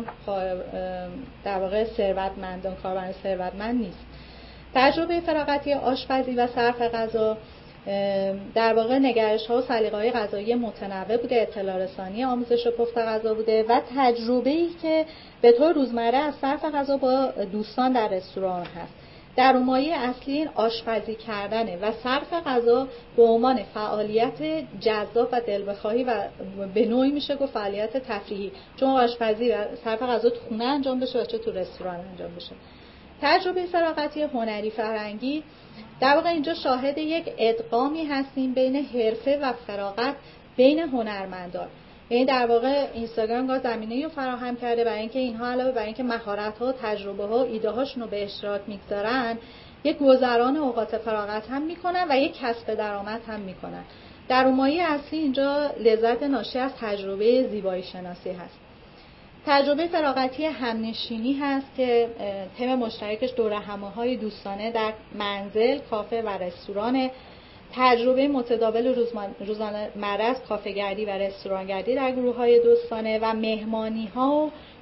[SPEAKER 2] در واقع ثروتمندان، کاربران ثروتمند نیست. تجربه فراغتی آشپزی و صرف غذا در واقع نگرش‌ها و سلیقه‌های غذایی متنوع بوده، اطلاع رسانی، آموزش و پخت غذا بوده و تجربه‌ای که به طور روزمره از صرف غذا با دوستان در رستوران هست. در اون مایه اصلی این آشپزی کردنه و صرف غذا به عنوان فعالیت جذاب و دل بخواهی و به نوعی میشه گفت فعالیت تفریحی، چون آشپزی و صرف غذا تو خونه انجام بشه و چه تو رستوران انجام بشه. تجربه فراغتی هنری فرهنگی در واقع اینجا شاهد یک ادغامی هستیم بین حرفه و فراغت بین هنرمندان. یعنی در واقع اینستاگرام گاه زمینه‌ای رو فراهم کرده برای اینکه اینها علاوه بر اینکه مهارت‌ها، تجربه‌ها و ایده‌هاشون رو به اشتراک می‌گذارن، یک گذران اوقات فراغت هم می‌کنن و یک کسب درآمد هم می‌کنن. در اون مایه اصلی اینجا لذت ناشی از تجربه زیبایی شناسی هست. تجربه فراغتی همنشینی هست که تم مشترکش دورهمی‌های دوستانه در منزل، کافه و رستوران. تجربه متداول روزانه مرز، کافه‌گردی و رستورانگردی در گروه‌های دوستانه و مهمانی‌ها و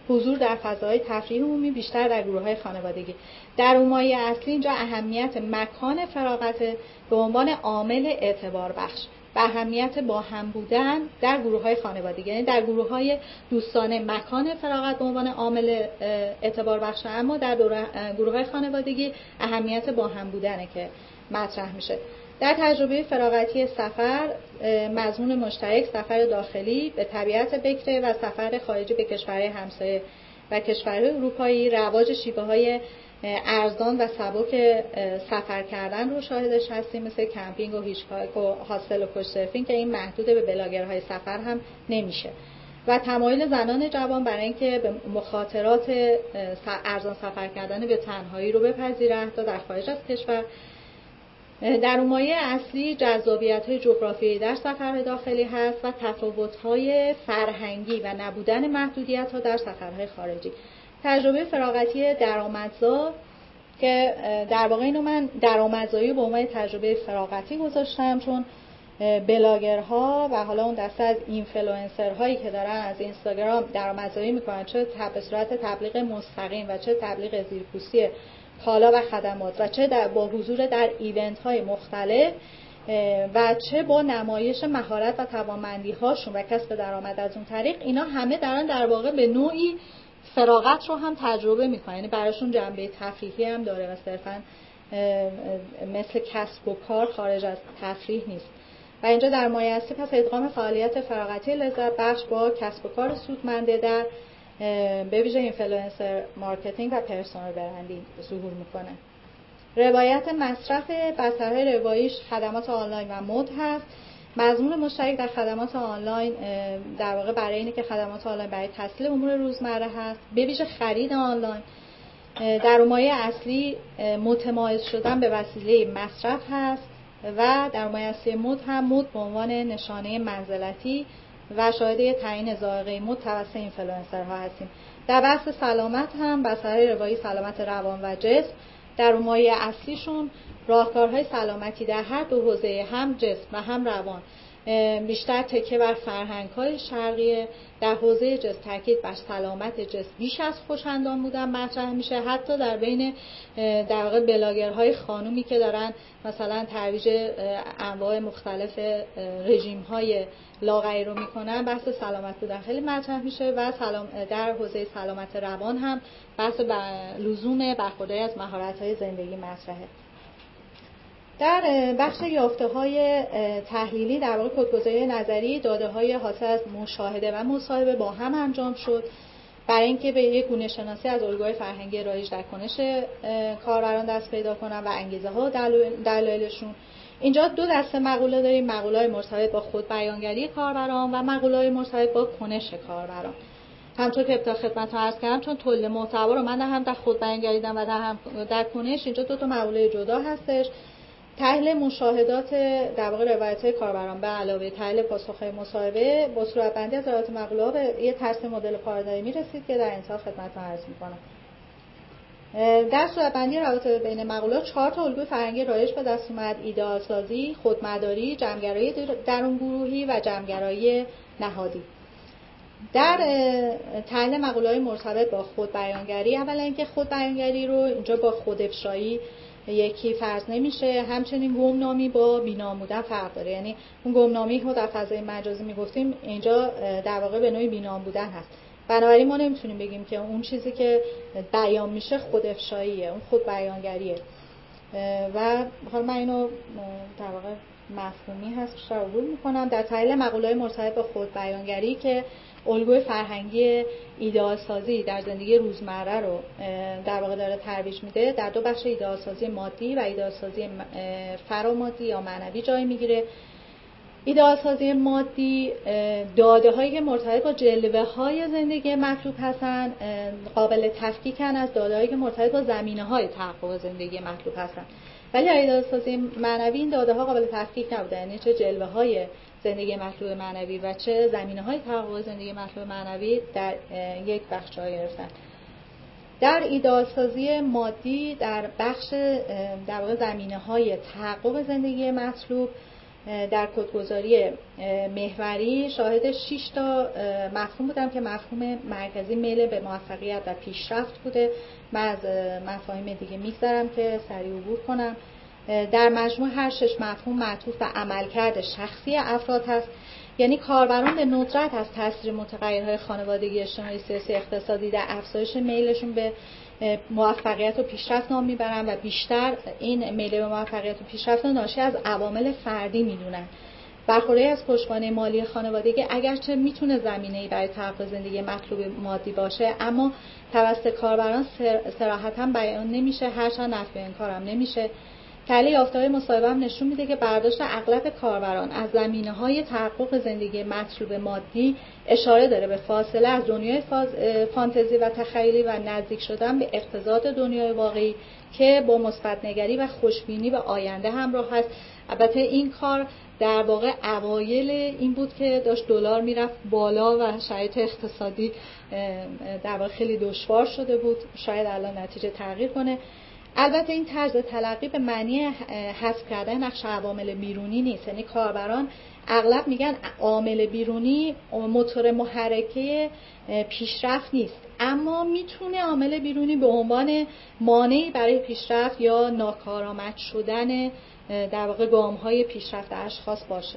[SPEAKER 2] حضور در فضاهای تفریحی عمومی، بیشتر در گروه‌های خانوادگی. در اون مایه اصلی اینجا اهمیت مکان فراغت به عنوان عامل اعتبار بخش و اهمیت با هم بودن در گروه‌های خانوادگی، یعنی در گروه‌های دوستانه مکان فراغت به عنوان عامل اعتبار بخش، اما در گروه‌های خانوادگی اهمیت با هم بودنه که مطرح میشه. در تجربه فراغتی سفر، مضمون مشترک سفر داخلی به طبیعت بکره و سفر خارجی به کشورهای همسایه و کشورهای اروپایی، رواج شیوه‌های ارزان و سبک سفر کردن رو شاهدش هستیم، مثل کمپینگ و هیچکاک و هاستل و کوچ‌سرفینگ که این محدود به بلاگرهای سفر هم نمیشه، و تمایل زنان جوان برای اینکه به مخاطرات ارزان سفر کردن به تنهایی رو بپذیرند تا در خارج از کشور. در اون مایه اصلی جذابیت‌های جغرافیایی در سفرهای داخلی هست و تفاوت‌های فرهنگی و نبودن محدودیت‌ها در سفرهای خارجی. تجربه فراغتی درآمدزا که در واقع اینو من درآمدزایی به عنوان تجربه فراغتی گذاشتم، چون بلاگرها و حالا اون دسته از اینفلوئنسرهایی که دارن از اینستاگرام درآمدزایی میکنن، چه به صورت تبلیغ مستقیم و چه تبلیغ زیرپوستی کالا و خدمات و چه با حضور در ایونت‌های مختلف و چه با نمایش مهارت و توانمندی‌هاشون و کسب درآمد از اون طریق، اینا همه دارن در واقع به نوعی فراغت رو هم تجربه میکنن، یعنی براشون جنبه تفریحی هم داره و صرفاً مثل کسب و کار خارج از تفریح نیست. و اینجا در مایه اصلی پس ادغام فعالیت فراغتی لذت بخش با کسب و کار سودمنده در به ویژه اینفلوئنسر مارکتینگ و پرسونال برندینگ ظهور میکنه. روایت مصرف بسترهای رواییش خدمات آنلاین و مد هست. مضمون مشترک در خدمات آنلاین در واقع برای اینه که خدمات آنلاین برای تسهیل امور روزمره هست، به ویژه خرید آنلاین. در مایه اصلی متمایز شدن به وسیله مصرف هست و در مایه اصلی مد هم مد به عنوان نشانه منزلتی و شاهد تعیین ذائقه مد توسط اینفلوئنسرها هستیم. در بحث سلامت هم بسترهای روایی سلامت روان و جسم در مایه اصلیشون راهکارهای سلامتی در هر دو حوزه، هم جسم و هم روان، بیشتر تکیه بر فرهنگ‌های شرقی. در حوزه جسم تاکید بر سلامت جسم بیش از خوش‌اندام بودن مطرح میشه، حتی در بین در واقع بلاگرهای خانومی که دارن مثلا ترویج انواع مختلف رژیم‌های لاغری رو میکنن، بحث سلامت بودن خیلی مطرح میشه. و در حوزه سلامت روان هم بحث لزوم برخورداری از مهارت‌های زندگی مطرحه. در بخش یافته‌های تحلیلی در واقع کدگذاری نظری داده‌های حاصل از مشاهده و مصاحبه با هم انجام شد برای اینکه به یک گونه شناسی از الگوهای فرهنگی رایج در کنش کاربران دست پیدا کنن و انگیزه‌ها و دلایلشون. اینجا دو دسته مقوله داریم: مقوله‌های مرتبط با خود بیانگری کاربران و مقوله‌های مرتبط با کنش کاربران. همونطور که ابتدا خدمتتون عرض کردم، چون تولید محتوا رو من هم در خود بیانگری دادم و در کنش، اینجا دو تا مقوله جدا هستش. تحلیل مشاهدات در واقع روایت‌های کاربران به علاوه تحلیل پاسخ‌های مصاحبه با صورت‌بندی از روایت مقوله‌ها به یه ترسیم مدل پارادایمی رسید که در انتها خدمتتون عرض می‌کنم. در صورت‌بندی روابط بین مقوله‌ها 4 تا الگوی فرهنگی رایج به دست اومد: ایدئال‌سازی، خودمداری، جمع‌گرایی درون گروهی و جمع‌گرایی نهادی. در تحلیل مقوله‌های مرتبط با خودبیانگری، اولا اینکه خودبیانگری رو اینجا با خودافشایی یکی فرض نمیشه، همچنین گمنامی با بی‌نام بودن فرق داره. یعنی اون گمنامی که در فضای مجازی میگفتیم اینجا در واقع به نوعی بی‌نام بودن هست. بنابراین ما نمیتونیم بگیم که اون چیزی که بیان میشه خودافشاییه، اون خود بیانگریه. و حالا من اینو در واقع مفهومی هست بیشتر عبور میکنم. در تحلیل مقوله‌های مرتبط با خود بیانگری که الگوی فرهنگی ایدئال سازی در زندگی روزمره رو در واقع داره ترویج میده، در دو بخش ایدئال سازی مادی و ایدئال سازی فرامادی یا معنوی جای میگیره. ایدئال سازی مادی داده هایی که مرتبط با جلوه های زندگی مطلوب هستن قابل تفکیکن از داده هایی که مرتبط با زمینه های تحقق زندگی مطلوب هستن، ولی ایدئال سازی معنوی این داده ها قابل تفکیک نبوده، یعنی چه جلوه های زندگی مطلوب معنوی و چه زمینه های تحقق زندگی مطلوب معنوی در یک بخش جای گرفتن. در ایدئال سازی مادی در بخش در واقع زمینه های تحقق زندگی مطلوب در کدگذاری محوری شاهد 6 تا مفهوم بودم که مفهوم مرکزی میل به موفقیت و پیشرفت بوده. من از مفاهیم دیگه میگذرم که سریع عبور کنم. در مجموع هر 6 مفهوم معطوف به عملکرد شخصی افراد هست، یعنی کاربران به ندرت از تاثیر متغیرهای خانوادگی، اجتماعی، سیاسی، اقتصادی در افزایش میلشون به موفقیت و پیشرفت نام میبرن و بیشتر این میل به موفقیت و پیشرفت ناشی از عوامل فردی میدونن. برخورداری از پشتوانه مالی خانوادگی اگرچه میتونه زمینه‌ای برای تحقق زندگی مطلوب مادی باشه، اما توسط کاربران صراحتاً بیان نمیشه، هرچند نفی انکارم نمیشه. تحلیل یافته‌های مصاحبه هم نشون میده که برداشت اغلب کاربران از زمینه‌های تحقق زندگی مطلوب مادی اشاره داره به فاصله از دنیای فانتزی و تخیلی و نزدیک شدن به اقتضاعات دنیای واقعی که با مثبت‌نگری و خوشبینی به آینده همراه هست. البته این کار در واقع اوایل این بود که داشت دلار میرفت بالا و شرایط اقتصادی در واقع خیلی دشوار شده بود. شاید الان نتیجه تغییر کنه. البته این طرز تلقی به معنی حذف کردن نقش عوامل بیرونی نیست، یعنی کاربران اغلب میگن عامل بیرونی موتور محرکه پیشرفت نیست، اما میتونه عامل بیرونی به عنوان مانعی برای پیشرفت یا ناکارآمد شدن در واقع گام‌های پیشرفت اشخاص باشه.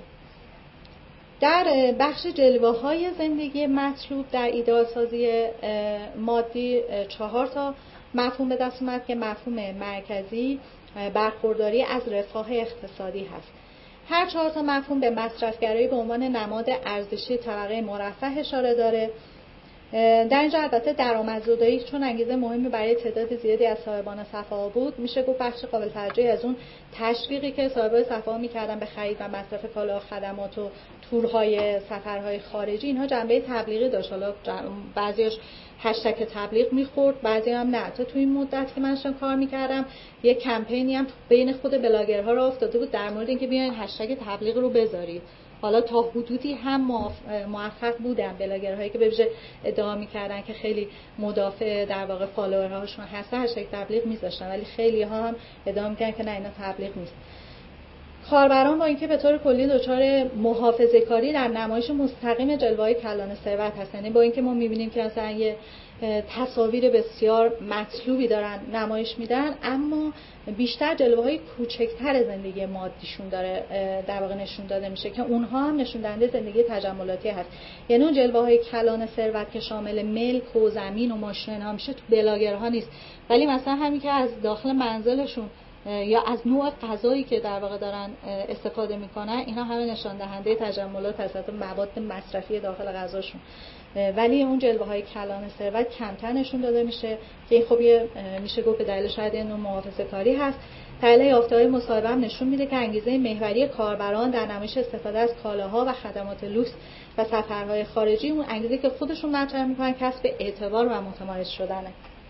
[SPEAKER 2] در بخش جلوه‌های زندگی مطلوب در ایده‌سازی مادی 4 تا مفهوم به دست اومد که مفهوم مرکزی برخورداری از رفاه اقتصادی هست. هر 4 تا مفهوم به مصرفگرایی به عنوان نماد ارزشی طبقه مرفه اشاره داره. در اینجا البته درآمدزدایی چون انگیزه مهمی برای تعداد زیادی از صاحبان صفحه‌ها بود، میشه گفت بخش قابل توجهی از اون تشویقی که صاحبان صفحه‌ها می‌کردن به خرید و مصرف کالا و خدمات و تورهای سفرهای خارجی، اینها جنبه تبلیغی داشت. حالا بعضیاش هشتگ تبلیغ می‌خورد، بعضی هم نه. تا تو این مدت که من داشتم کار می‌کردم یه کمپینی هم بین خود بلاگرها راه افتاده بود در مورد اینکه بیاین هشتگ تبلیغ رو بذارید. حالا تا حدودی هم موفق بودن بلاگرهایی که به ویژه ادعا می‌کردن که خیلی مدافع در واقع فالوورهاشون هستن هشتگ تبلیغ می‌ذاشتن، ولی خیلی ها هم ادعا می‌کردن که نه اینا تبلیغ نیست. کاربران با اینکه به طور کلی دچار محافظه‌کاری در نمایش مستقیم جلوه‌های کلان ثروت هستن، یعنی با اینکه ما می‌بینیم که مثلا یه تصاویر بسیار مطلوبی دارن نمایش میدن، اما بیشتر جلوه‌های کوچکتر زندگی مادیشون داره در واقع نشون داده میشه که اونها هم نشون دهنده زندگی تجملاتی هست. یعنی اون جلوه‌های کلان ثروت که شامل ملک و زمین و ماشین ها میشه تو بلاگرها نیست، ولی مثلا همین که از داخل منزلشون یا از نوع غذایی که در واقع دارن استفاده میکنن، اینا همه نشان دهنده تجملات هست، مواد مصرفی داخل غذاشون. ولی اون جلوه‌های کلان ثروت کمتر نشون داده میشه که این خب میشه گفت به دلیل شاید این نوع محافظه‌کاری هست. تحلیل یافته‌های مصاحبه هم نشون میده که انگیزه محوری کاربران در نمایش استفاده از کالاها و خدمات لوکس و سفرهای خارجی، اون انگیزه که خودشون مطرح میکنن کسب اعتبار و متمایز شدنه.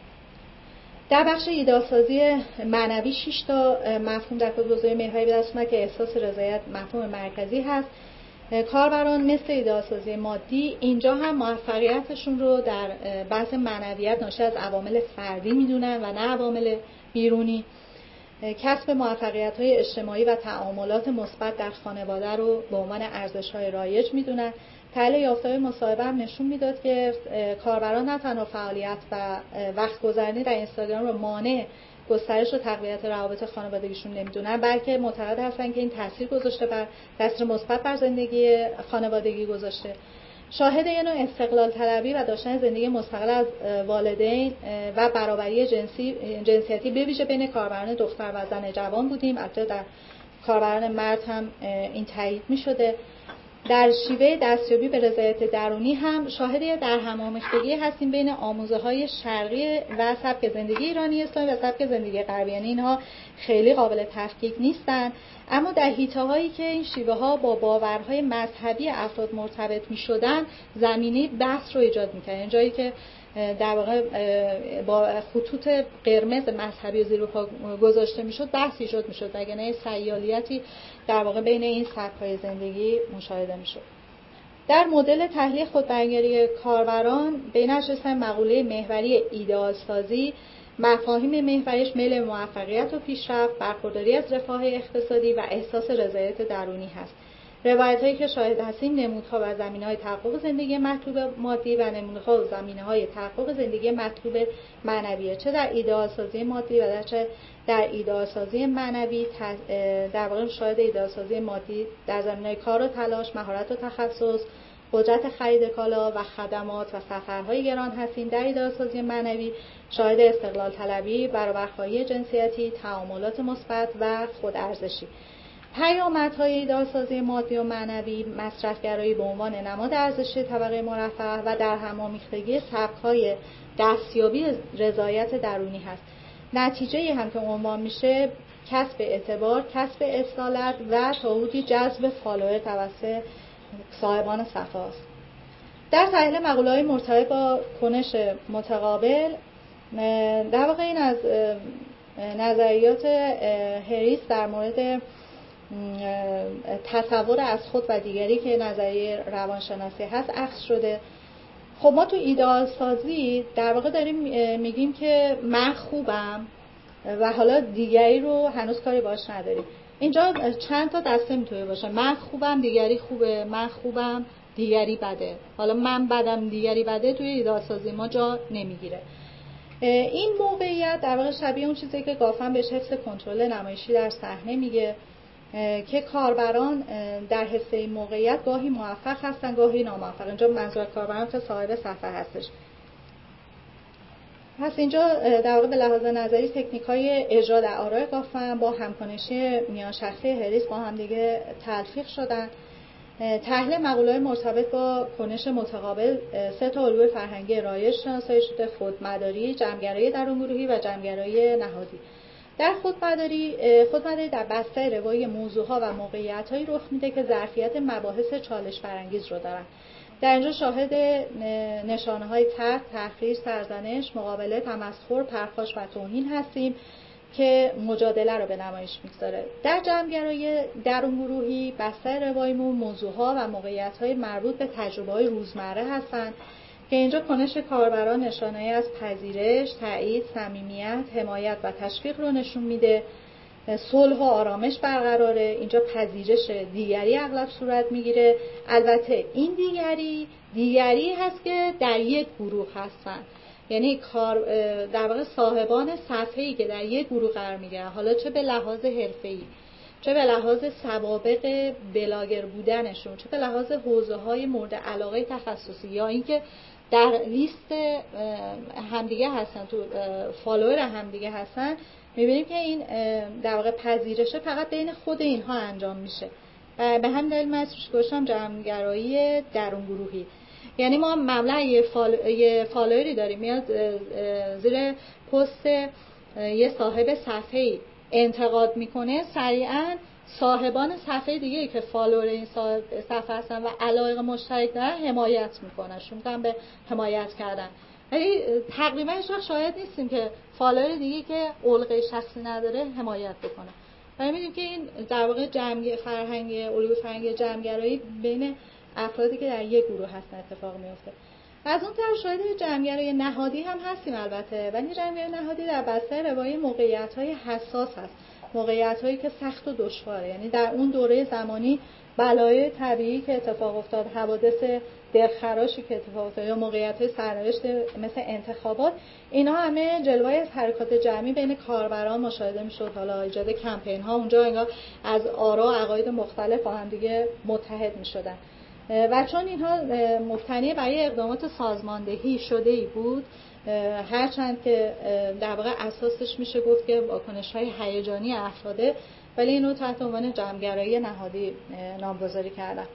[SPEAKER 2] در بخش ایده‌سازی معنوی 6 تا مفهوم در کدگذاری محوری به دست اومد که احساس رضایت مفهوم مرکزی هست. کاربران مثل ایده‌سازی مادی اینجا هم موفقیتشون رو در بحث معنویت ناشی از عوامل فردی میدونن و نه عوامل بیرونی. کسب موفقیت‌های اجتماعی و تعاملات مثبت در خانواده رو به عنوان ارزش‌های رایج میدونن. تحلیل یافته‌های مصاحبه هم نشون میداد که کاربران نه تنها فعالیت و وقت گذرانی در اینستاگرام رو مانع گسترش و تقویت روابط خانوادگیشون نمیدونن، بلکه معتقد هستن که این تاثیر گذاشته بر تاثیر مثبت بر زندگی خانوادگی گذاشته. شاهد یه نوع استقلال طلبی و داشتن زندگی مستقل از والدین و برابری جنسیتی به ویژه بین کاربران دختر و زن جوان بودیم. البته در کاربران مرد هم این تایید می‌شده. در شیوه دستیابی به رضایت درونی هم شاهد در هم‌آمیختگی هستیم بین آموزه‌های شرقی و سبک زندگی ایرانی اسلامی و سبک زندگی غربی. یعنی اینها خیلی قابل تفکیک نیستن، اما در حیطه‌هایی که این شیوه‌ها با باورهای مذهبی افراد مرتبط می‌شدن زمینه بحث رو ایجاد می‌کرد. این جایی که در واقع با خطوط قرمز مذهبی زیر پا گذاشته میشد بحث ایجاد میشد، وگرنه سیالیتی در واقع بین این سبک‌های زندگی مشاهده میشد. در مدل تحلیل خودبیانگری کاربران بین نشستن مقوله محوری ایدئال سازی مفاهیم محوریش میل موفقیت و پیشرفت، برخورداری از رفاه اقتصادی و احساس رضایت درونی هست. روایت‌هایی که شاهد هستیم نمودها و زمینه‌های تحقق زندگی مطلوب مادی و نمودها و زمینه‌های تحقق زندگی مطلوب معنویه، چه در ایدئال‌سازی مادی و چه در ایدئال‌سازی معنوی. در واقع شاهد ایدئال‌سازی مادی در زمینه‌های کار و تلاش، مهارت و تخصص، قدرت خرید کالا و خدمات و سفرهای گران هستیم. در ایدئال‌سازی معنوی شاهد استقلال طلبی، برابرخواهی جنسیتی، تعاملات مثبت و خودارزشی. پیامدهای ایدئال‌سازی مادی و معنوی مصرف‌گرایی به عنوان نماد ارزشی طبقه مرفه و در هم‌آمیختگی سبک‌های دستیابی رضایت درونی هست. نتیجه هم که عنوان میشه کسب اعتبار، کسب اصالت و تا حدودی جذب فالوور توسط صاحبان صفحه است. در تحلیل مقوله‌های مرتبط با کنش متقابل، در واقع این از نظریات هریس در مورد تصور از خود و دیگری که نظریه روانشناسی هست اخذ شده. خب ما تو ایدئال سازی در واقع داریم میگیم که من خوبم و حالا دیگری رو هنوز کاری باش نداریم. اینجا چند تا دسته میتونه باشه: من خوبم، دیگری خوبه، من خوبم، دیگری بده. حالا من بدم، دیگری بده توی ایدئال سازی ما جا نمیگیره. این موقعیت در واقع شبیه اون چیزی که گافتن بهش حفظ کنترل نمایشی در صحنه میگه که کاربران در حفظ این موقعیت گاهی موفق هستن گاهی ناموفق. اینجا منظور کاربران که صاحب صفحه هستش. پس اینجا در واقع به لحاظ نظری تکنیک‌های اجرا در آرای گافتن با همکنشی میان شخصی هریس با هم دیگه تلفیق شدن. تحلیل مقوله‌های مرتبط با کنش متقابل 3 تا الگوی فرهنگی رایج شناسایی شده: خودمداری، جمع‌گرایی درون‌گروهی و جمع‌گرایی نهادی. در خودمداری در بستر روایی موضوعها و موقعیت‌هایی رخ میده که ظرفیت مباحث چالش برانگیز رو دارن. در اینجا شاهد نشانه‌های طرد، تحقیر، سرزنش، مقابله، تمسخر، پرخاش و توهین هستیم که مجادله رو به نمایش میگذاره. در جمع‌گرایی درون‌گروهی بستر رواییمون موضوعها و موقعیت‌های مربوط به تجربه‌های روزمره هستن که اینجا کنش کاربران نشانه از پذیرش، تایید، صمیمیت، حمایت و تشویق رو نشون میده. صلح و آرامش برقراره. اینجا پذیرش دیگری اغلب صورت میگیره. البته این دیگری هست که در یک گروه هستن، یعنی در واقع صاحبان صفحه‌ای که در یک گروه قرار میگیرن، حالا چه به لحاظ حرفه‌ای، چه به لحاظ سوابق بلاگر بودنشون، چه به لحاظ حوزه‌های مورد علاقه تخصصی، یا اینکه در لیست همدیگه هستن، تو فالوور همدیگه هستن، می‌بینیم که این در واقع پذیرشه فقط بین خود اینها انجام میشه. به همین دلیل من اسمش گذاشتم جمع‌گرایی درون‌گروهی. یعنی ما معمولا یه فالووری داریم میاد زیر پست یه صاحب صفحه‌ای انتقاد میکنه، سریعاً صاحبان صفحه دیگه که فالوور این صفحه هستن و علایق مشترک دارن حمایت میکنن، شروع میکنن به حمایت کردن. ولی تقریبا هیچ وقت شاهد نیستیم که فالوور دیگه که علقه شخصی نداره حمایت بکنه. ولی می‌بینیم که این در واقع الگوی فرهنگی جمع‌گرایی بین افرادی که در یک گروه هستن اتفاق میفته. از اون طرف شاهد جمع‌گرایی نهادی هم هستیم البته، ولی جمع‌گرایی نهادی در بستر روایی موقعیت‌های حساس هست، موقعیت‌هایی که سخت و دشواره. یعنی در اون دوره زمانی بلایای طبیعی که اتفاق افتاد، حوادث دلخراشی که اتفاق افتاد یا موقعیت‌های سرنوشت مثل انتخابات، اینا همه جلوه‌ای از حرکات جمعی بین کاربران مشاهده می‌شد. حالا ایجاد کمپین‌ها اونجا انگار از آرا و عقاید مختلف با هم دیگه متحد می‌شدن و چون اینها مبتنی بر اقدامات سازماندهی شده‌ای بود، هرچند که در واقع اساسش میشه گفت که واکنش‌های هیجانی افراده، ولی اینو تحت عنوان جمع‌گرایی نهادی نامگذاری کردن.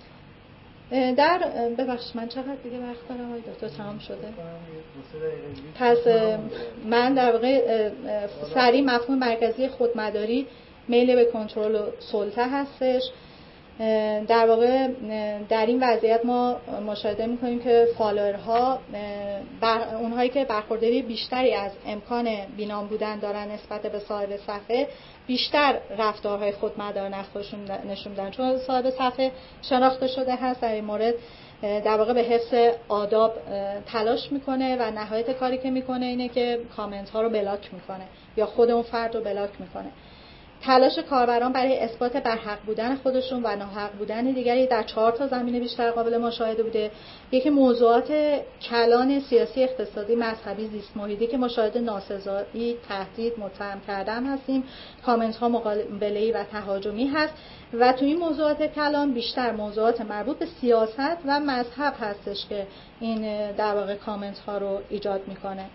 [SPEAKER 2] ببخشید من چقدر دیگه وقت دارم آقای دکتر؟ تمام شده؟ پس من در واقع سریع مفهوم مرکزی خودمداری میل به کنترل و سلطه هستش. در واقع در این وضعیت ما مشاهده می‌کنیم که فالوورها، اونهایی که برخورداری بیشتری از امکان بینام بودن دارن نسبت به صاحب صفحه، بیشتر رفتارهای خودمدارانه خودشون نشون میدن، چون صاحب صفحه شناخته شده هست در این مورد در واقع به حفظ آداب تلاش میکنه و نهایت کاری که میکنه اینه که کامنت ها رو بلاک میکنه یا خود اون فرد رو بلاک میکنه. تلاش کاربران برای اثبات برحق بودن خودشون و ناحق بودن دیگری در 4 تا زمینه بیشتر قابل مشاهده بوده. یکی موضوعات کلان سیاسی، اقتصادی، مذهبی، زیست محیطی که مشاهده ناسزایی، تهدید، متهم کردن هستیم، کامنت ها مقابله‌ای و تهاجمی هست و تو این موضوعات کلان بیشتر موضوعات مربوط به سیاست و مذهب هستش که این در واقع کامنت ها رو ایجاد میکنه.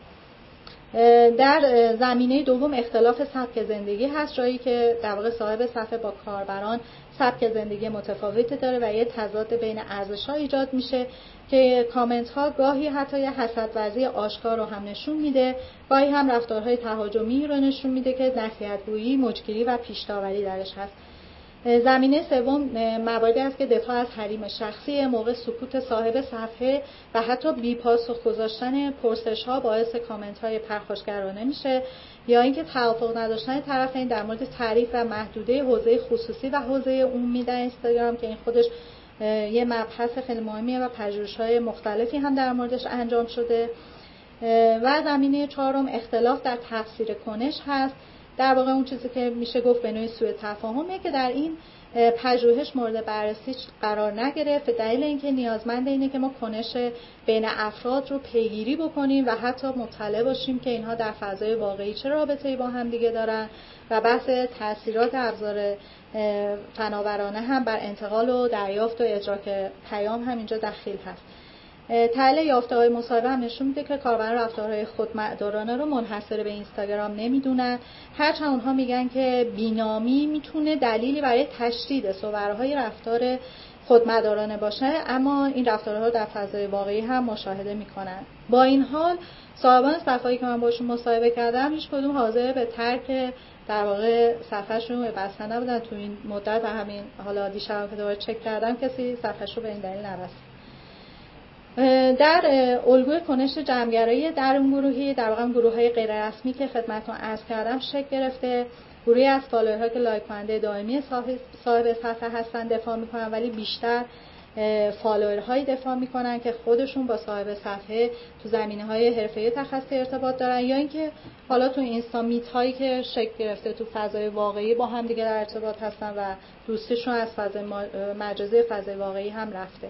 [SPEAKER 2] در زمینه دوم اختلاف سبک زندگی هست، جایی که در واقع صاحب صفحه با کاربران سبک زندگی متفاوتی داره و یه تضاد بین ارزش‌ها ایجاد میشه که کامنت ها گاهی حتی یه حسد ورزی آشکار رو هم نشون میده، گاهی هم رفتارهای تهاجمی رو نشون میده که نصیحت‌گویی، مچگیری و پیش‌داوری درش هست. زمینه سوم مواردی است که دفاع از حریم شخصی، موقع سکوت صاحب صفحه و حتی بی پاسخ گذاشتن پرسش ها باعث کامنت های پرخاشگرانه میشه، یا اینکه توافق نداشتن طرفین در مورد تعریف و محدوده حوزه خصوصی و حوزه عمومی در اینستاگرام که این خودش یه مبحث خیلی مهمیه و پژوهش‌های مختلفی هم در موردش انجام شده. و زمینه چهارم اختلاف در تفسیر کنش هست، در واقع اون چیزی که میشه گفت به نوعی سوء تفاهمه که در این پژوهش مورد بررسی قرار نگرفت به دلیل اینکه نیازمند اینه که ما کنش بین افراد رو پیگیری بکنیم و حتی مطلع باشیم که اینها در فضای واقعی چه رابطه‌ای با هم دیگه دارن و بحث تاثیرات ابزار فناورانه هم بر انتقال و دریافت و ادراک پیام هم اینجا دخیل هست. تحلیل یافته‌های مصاحبه هم نشون میده که کاربران رفتارهای خودمدارانه رو منحصر به اینستاگرام نمیدونن، هرچند اونها میگن که بینامی میتونه دلیلی برای تشدید صورت‌های رفتار خودمدارانه باشه، اما این رفتارها رو در فضای واقعی هم مشاهده میکنن. با این حال صاحبان صفحه‌ای که من باشون مصاحبه کردم هیچ کدوم حاضر به ترک در واقع صفحه‌شون رو بستن نبودن تو این مدت و همین حالا دیشب که دوباره چک کردم کسی صفحه‌ش رو به این دلیل نبست. در الگوی کنش جمع‌گرایی درون گروهی در واقع گروه‌های غیر رسمی که خدمتتون عرض کردم شکل گرفته. گروهی از فالوورها که لایک کننده دائمی صاحب صفحه هستن دفاع میکنن، ولی بیشتر فالوورهایی دفاع میکنن که خودشون با صاحب صفحه تو زمینه‌های حرفه‌ای تخصصی ارتباط دارن، یا اینکه حالا تو اینستا میت هایی که شکل گرفته تو فضای واقعی با هم دیگه در ارتباط هستن و دوستیشون از فضای مجازی فضای واقعی هم رفته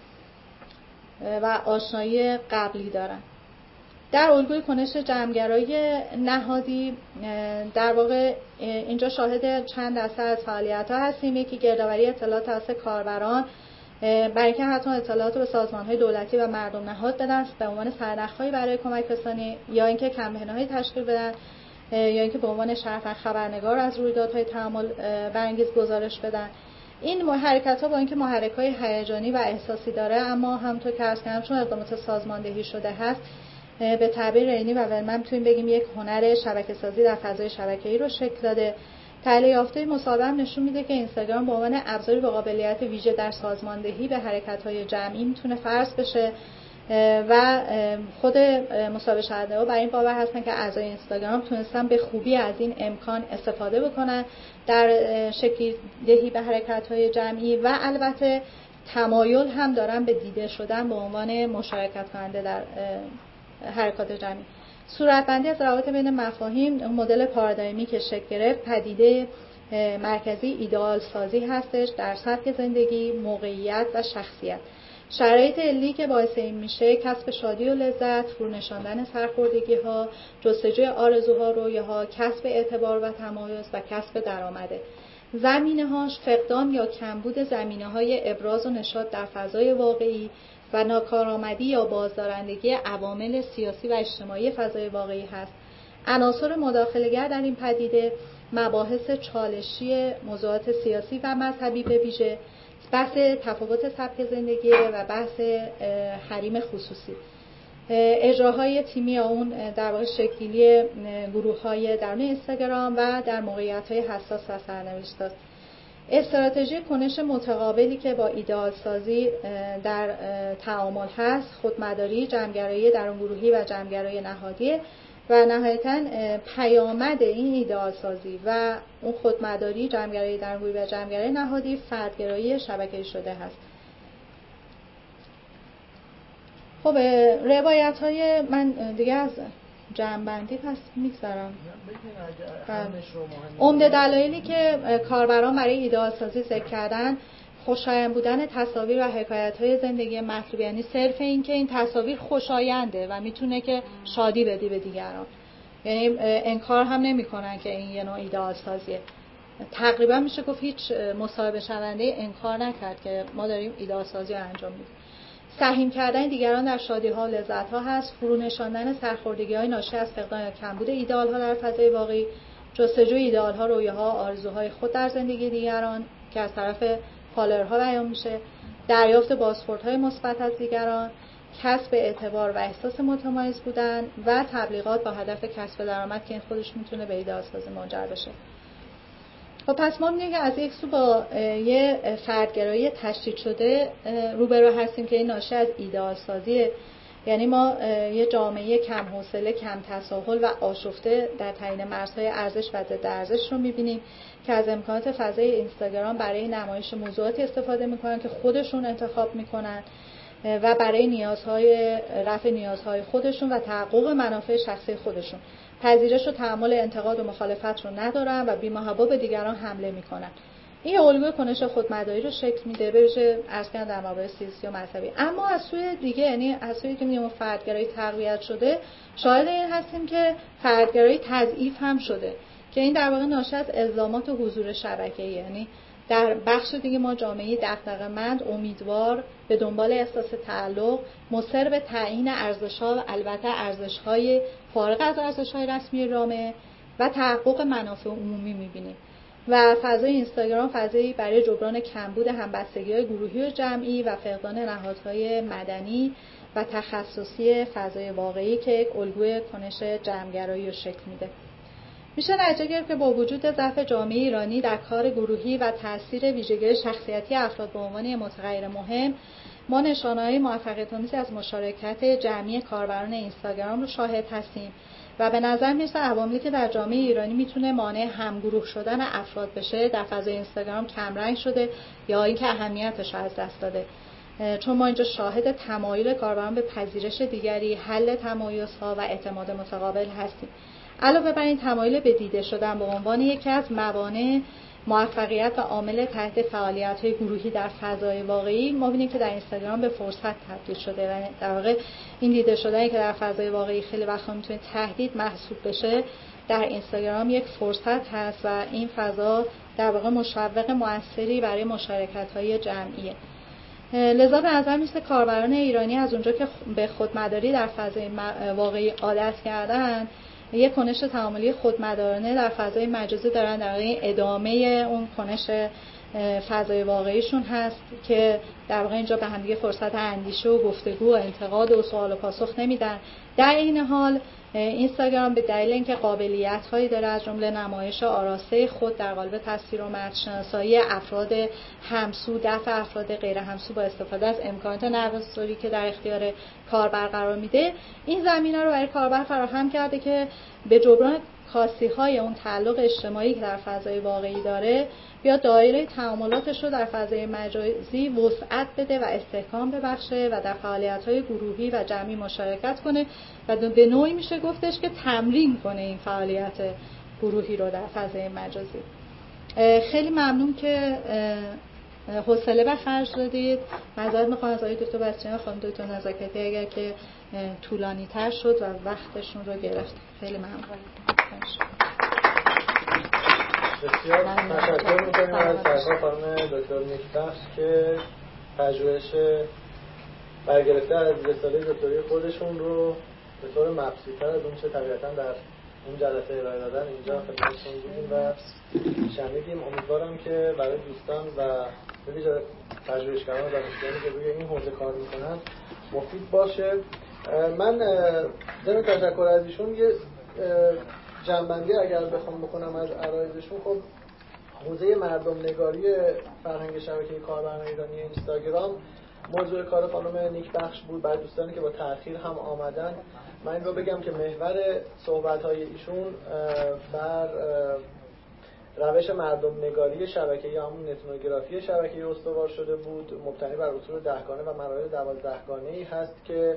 [SPEAKER 2] و آشنایی قبلی دارن. در الگوی کنش جمع‌گرایی نهادی در واقع اینجا شاهد چند دسته از فعالیت‌ها هستیم. یکی گردآوری اطلاعات توسط کاربران برای اینکه حتما اطلاعات به سازمان‌های دولتی و مردم نهاد بدن به عنوان سرنخ‌هایی برای کمک رسانی، یا اینکه کمپین‌هایی تشکیل بدن، یا اینکه به عنوان شرف خبرنگار از رویدادهای تأمل برانگیز گزارش بدن. این حرکت‌ها با اینکه محرک‌های هیجانی و احساسی داره، اما همونطور که عرض کردم چون اقدامات سازماندهی شده هست، به تعبیر رینی و ولمن می‌تونیم بگیم یک هنر شبکه‌سازی در فضای شبکه‌ای رو شکل داده. تحلیل یافته مصاحبه نشون میده که اینستاگرام به عنوان ابزاری با قابلیت ویژه در سازماندهی به حرکت‌های جمعی میتونه فرض بشه و خود مصاحبه شونده برای این باور هستن که اعضای اینستاگرام تونستن به خوبی از این امکان استفاده بکنن در شکل دهی به حرکت‌های جمعی و البته تمایل هم دارن به دیده شدن به عنوان مشارکت کننده در حرکات جمعی. صورتبندی از روابط بین مفاهیم مدل پارادایمی که شکل گرفت پدیده مرکزی ایدئال سازی هستش در سبک زندگی، موقعیت و شخصیت. شرایط علی که باعث این میشه کسب شادی و لذت، فرونشاندن سرخوردگی‌ها، جستجوی آرزوها، رویاها، کسب اعتبار و تمایز و کسب درآمده. زمینه‌هاش فقدان یا کمبود زمینه‌های ابراز و نشاط در فضای واقعی و ناکارآمدی یا بازدارندگی عوامل سیاسی و اجتماعی فضای واقعی هست. عناصر مداخله‌گر در این پدیده مباحث چالشی موضوعات سیاسی و مذهبی به ویژه، بحث تفاوت سبک زندگی و بحث حریم خصوصی، اجراهای تیمی یا اون در واقع شکلی گروه‌های درون اینستاگرام و در موقعیت‌های حساس و سرنوشت است. استراتژی کنش متقابلی که با ایدئال سازی در تعامل هست، خودمداری، جمع‌گرایی درونگروهی و جمع‌گرایی نهادی و نهایتاً پیامد این ایدئال سازی و اون خودمداری، جمع‌گرایی درونگروهی و جمع‌گرایی نهادی فردگرایی شبکه‌ای شده هست. خب روایت‌های من دیگه از جمع‌بندی پس می‌گذارم. عمده دلایلی که کاربران برای ایده‌آل‌سازی ذکر کردن خوشایند بودن تصاویر و حکایت‌های زندگی مطلوب، یعنی صرف این که این تصاویر خوشاینده و میتونه که شادی بدی به دیگران، یعنی انکار هم نمی‌کنن که این یه نوع ایده‌آل‌سازیه. تقریبا میشه گفت هیچ مصاحبه شونده انکار نکرد که ما داریم ایده‌آل‌سازی رو انجام میدیم. سهیم کردن دیگران در شادی‌ها و لذت‌ها هست، فرو نشاندن سرخوردگی‌های ناشی از فقدان یا کمبود ایدئال‌ها در فضای واقعی، جستجوی ایدئال‌ها، رویاها، آرزوهای خود در زندگی دیگران که از طرف فالوورها بیان میشه، دریافت بازخوردهای مثبت از دیگران، کسب اعتبار و احساس متمایز بودن و تبلیغات با هدف کسب درآمد که این خودش میتونه به ایده‌آل‌سازی منجر بشه. خب پس ما می‌بینیم که از یک سو با یه فردگرایی تشدید شده روبرو هستیم که این ناشی از ایده‌آل‌سازیه، یعنی ما یه جامعه کم حوصله، کم تساهل و آشفته در تعیین مرزهای ارزش و ضد ارزش رو می‌بینیم که از امکانات فضای اینستاگرام برای نمایش موضوعاتی استفاده می‌کنن که خودشون انتخاب می‌کنن و برای رفع نیازهای خودشون و تحقق منافع شخصی خودشون پذیرش و تحمل انتقاد و مخالفت رو ندارن و بی‌محابا به دیگران حمله میکنن. این الگوی کنش خودمداری رو شکل میده، به ویژه عرض کردم در مباحث سیاسی و مذهبی. اما از سوی دیگه، یعنی از سوی که میگیم فردگرایی تقویت شده، شاهد این هستیم که فردگرایی تضعیف هم شده که این در واقع ناشی از الزامات و حضور شبکه‌ای، یعنی در بخش دیگه ما جامعه دغدغه‌مند، امیدوار، به دنبال احساس تعلق، مصر به تعیین ارزش‌ها و البته ارزش‌های فارغ از ارزش‌های رسمی جامعه و تحقق منافع عمومی می‌بینیم و فضای اینستاگرام فضایی برای جبران کمبود همبستگی‌های گروهی و جمعی و فقدان نهادهای مدنی و تخصصی فضای واقعی که یک الگوی کنش جمع‌گرایی رو شکل میده. میشه نتیجه گرفت که با وجود ضعف جامعه ایرانی در کار گروهی و تاثیر ویژگی شخصیتی افراد به عنوان متغیر مهم، ما نشانه‌های موفقیت‌آمیزی از مشارکت جمعی کاربران اینستاگرام رو شاهد هستیم و به نظر میرسه عواملی که در جامعه ایرانی میتونه مانع همگروه شدن افراد بشه در فضای اینستاگرام کمرنگ شده یا اینکه اهمیتش رو از دست داده، چون ما اینجا شاهد تمایل کاربران به پذیرش دیگری، حل تمایزها و اعتماد متقابل هستیم. علاوه بر این تمایل به دیده شدن به عنوان یکی از موانع موفقیت و عامل تحت فعالیت‌های گروهی در فضای واقعی، ما ببینیم که در اینستاگرام به فرصت تبدیل شده و در واقع این دیده شدنی که در فضای واقعی خیلی وقتا میتونه تهدید محسوب بشه، در اینستاگرام یک فرصت هست و این فضا در واقع مشوق موثری برای مشارکت‌های جمعیه. لذا به نظر میاد کاربران ایرانی از اونجا که به خودمداری در فضای واقعی عادت کردن، یک کنش تعاملی خودمدارانه در فضای مجازی دارن، در واقع ادامه اون کنش فضای واقعیشون هست که در واقع اینجا به هم دیگه فرصت اندیشه و گفتگو و انتقاد و سوال و پاسخ نمیدن. در این حال اینستاگرام به دلیل اینکه قابلیت‌هایی داره از جمله نمایش آراسته خود در قالب تصویر و متن‌شناسایی افراد همسو، دفع افراد غیر همسو با استفاده از امکانات نوازشی که در اختیار کاربر قرار میده، این زمینه رو برای کاربر فراهم کرده که به جبران کاستی‌های اون تعلق اجتماعی که در فضای واقعی داره، بیا دایره تعاملاتش رو در فضای مجازی وسعت بده و استحکام ببخشه و در فعالیت‌های گروهی و جمعی مشارکت کنه و به نوعی میشه گفتش که تمرین کنه این فعالیت گروهی رو در فضای مجازی. خیلی ممنون که حوصله به خرج دادید. معذرت می‌خوام از آقای دکتر بسیجان، خانم دکتر نزاکتی اگر که طولانی تر شد و وقتشون رو گرفت. خیلی ممنون.
[SPEAKER 1] بسیار تشکر می‌کنیم از خانم دکتر نیکبخش که پژوهش برگرفته از رساله دکتری خودشون رو به طور مبسوط‌تر از اون چه طبیعتاً در این جلسه ارائه دادن اینجا خدمتتون بودیم و شنیدیم. امیدوارم که برای دوستان و به ویژه پژوهشگران و دانشجویانی که روی این حوزه کار میکنن مفید باشه. من ضمن تشکر از ایشون یه جنبندی اگر بخوام بکنم از عرایضشون، خب حوزه مردم نگاری فرهنگ شبکه کاربران ایرانی اینستاگرام موضوع کار خانم نیکبخش بود. برای دوستانی که با تأخیر هم آمدن، من این رو بگم که محور صحبت‌های ایشون بر روش مردم نگاری شبکه‌ای یا همون نتنوگرافی شبکه‌ای استوار شده بود، مبتنی بر اصول 10 گانه و مراحل 12 گانه‌ای هست که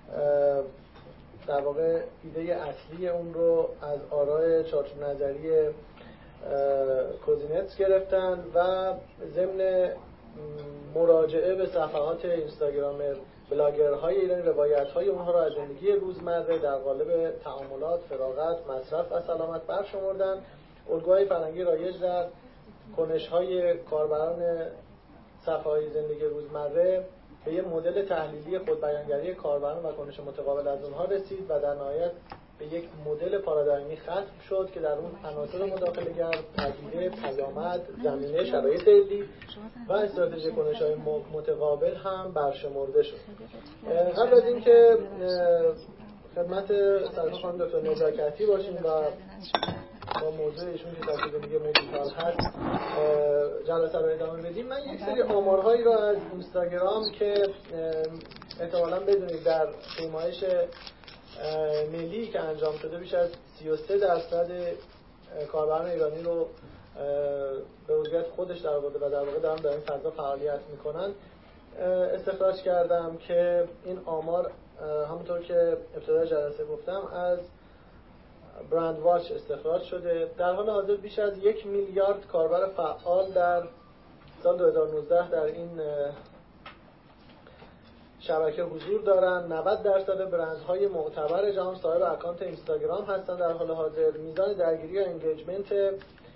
[SPEAKER 1] در واقع ایده اصلی اون رو از آراء چارچوب نظری کوزینتس گرفتن و ضمن مراجعه به صفحات اینستاگرام بلاگرهای ایرانی روایت‌های اونها را از زندگی روزمره در قالب تعاملات، فراغت، مصرف و سلامت برشمردن. الگوهای فرهنگی رایج در کنش‌های کاربران صفحه‌های زندگی روزمره به یک مدل تحلیلی خودبیانگری کاربران و کنش متقابل از اونها رسید و در نهایت به یک مدل پارادایمی ختم شد که در اون عناصر مداخله‌گر، پدیده، پیامد، زمینه، شرایط علی و استراتژی کنش‌های متقابل هم برشمرده شد. قبل از اینکه خدمت سرکار خانم دکتر نزاکتی باشیم و با موضوع ایشون که تاکید میگه موضوع هست جلسه رو ادامه بدیم، من یک سری آمارهایی رو از اینستاگرام که احتمالاً بدونید در پیمایش ملی که انجام شده بیش از 33% کاربران ایرانی رو به عضویت خودش در آورده و در واقع دارن در این فضا فعالیت میکنن استخراج کردم که این آمار همونطور که ابتدای جلسه گفتم از برند واچ استخراج شده. در حال حاضر بیش از 1 میلیارد کاربر فعال در سال 2019 در این شبکه حضور دارن. 90% برندهای معتبر جهان صاحب اکانت اینستاگرام هستن در حال حاضر. میزان درگیری و انگیجمنت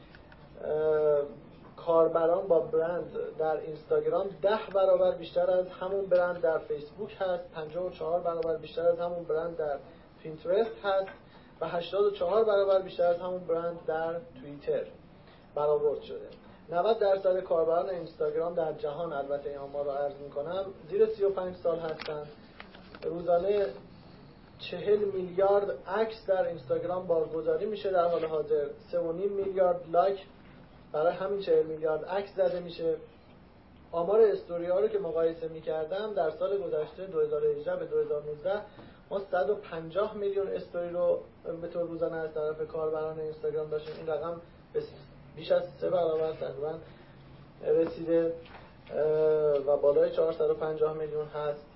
[SPEAKER 1] کاربران با برند در اینستاگرام 10 برابر بیشتر از همون برند در فیسبوک هست، 54 برابر بیشتر از همون برند در پینترست هست و 84 برابر بیشتر از همون برند در توییتر برآورد شده. 90% کاربران اینستاگرام در جهان، البته این آمار رو عرض می‌کنم، زیر 35 سال هستند. روزانه 40 میلیارد عکس در اینستاگرام بارگذاری میشه در حال حاضر. 3.5 میلیارد لایک برای همین 40 میلیارد عکس زده میشه. آمار استوری‌ها رو که مقایسه می‌کردم در سال گذشته 2018 به 2019 ما 150 میلیون استوری رو به طور روزانه از طرف کاربران اینستاگرام داشتیم. این رقم بیش از 3 برابر تقریبا رسیده و بالای 450 میلیون هست.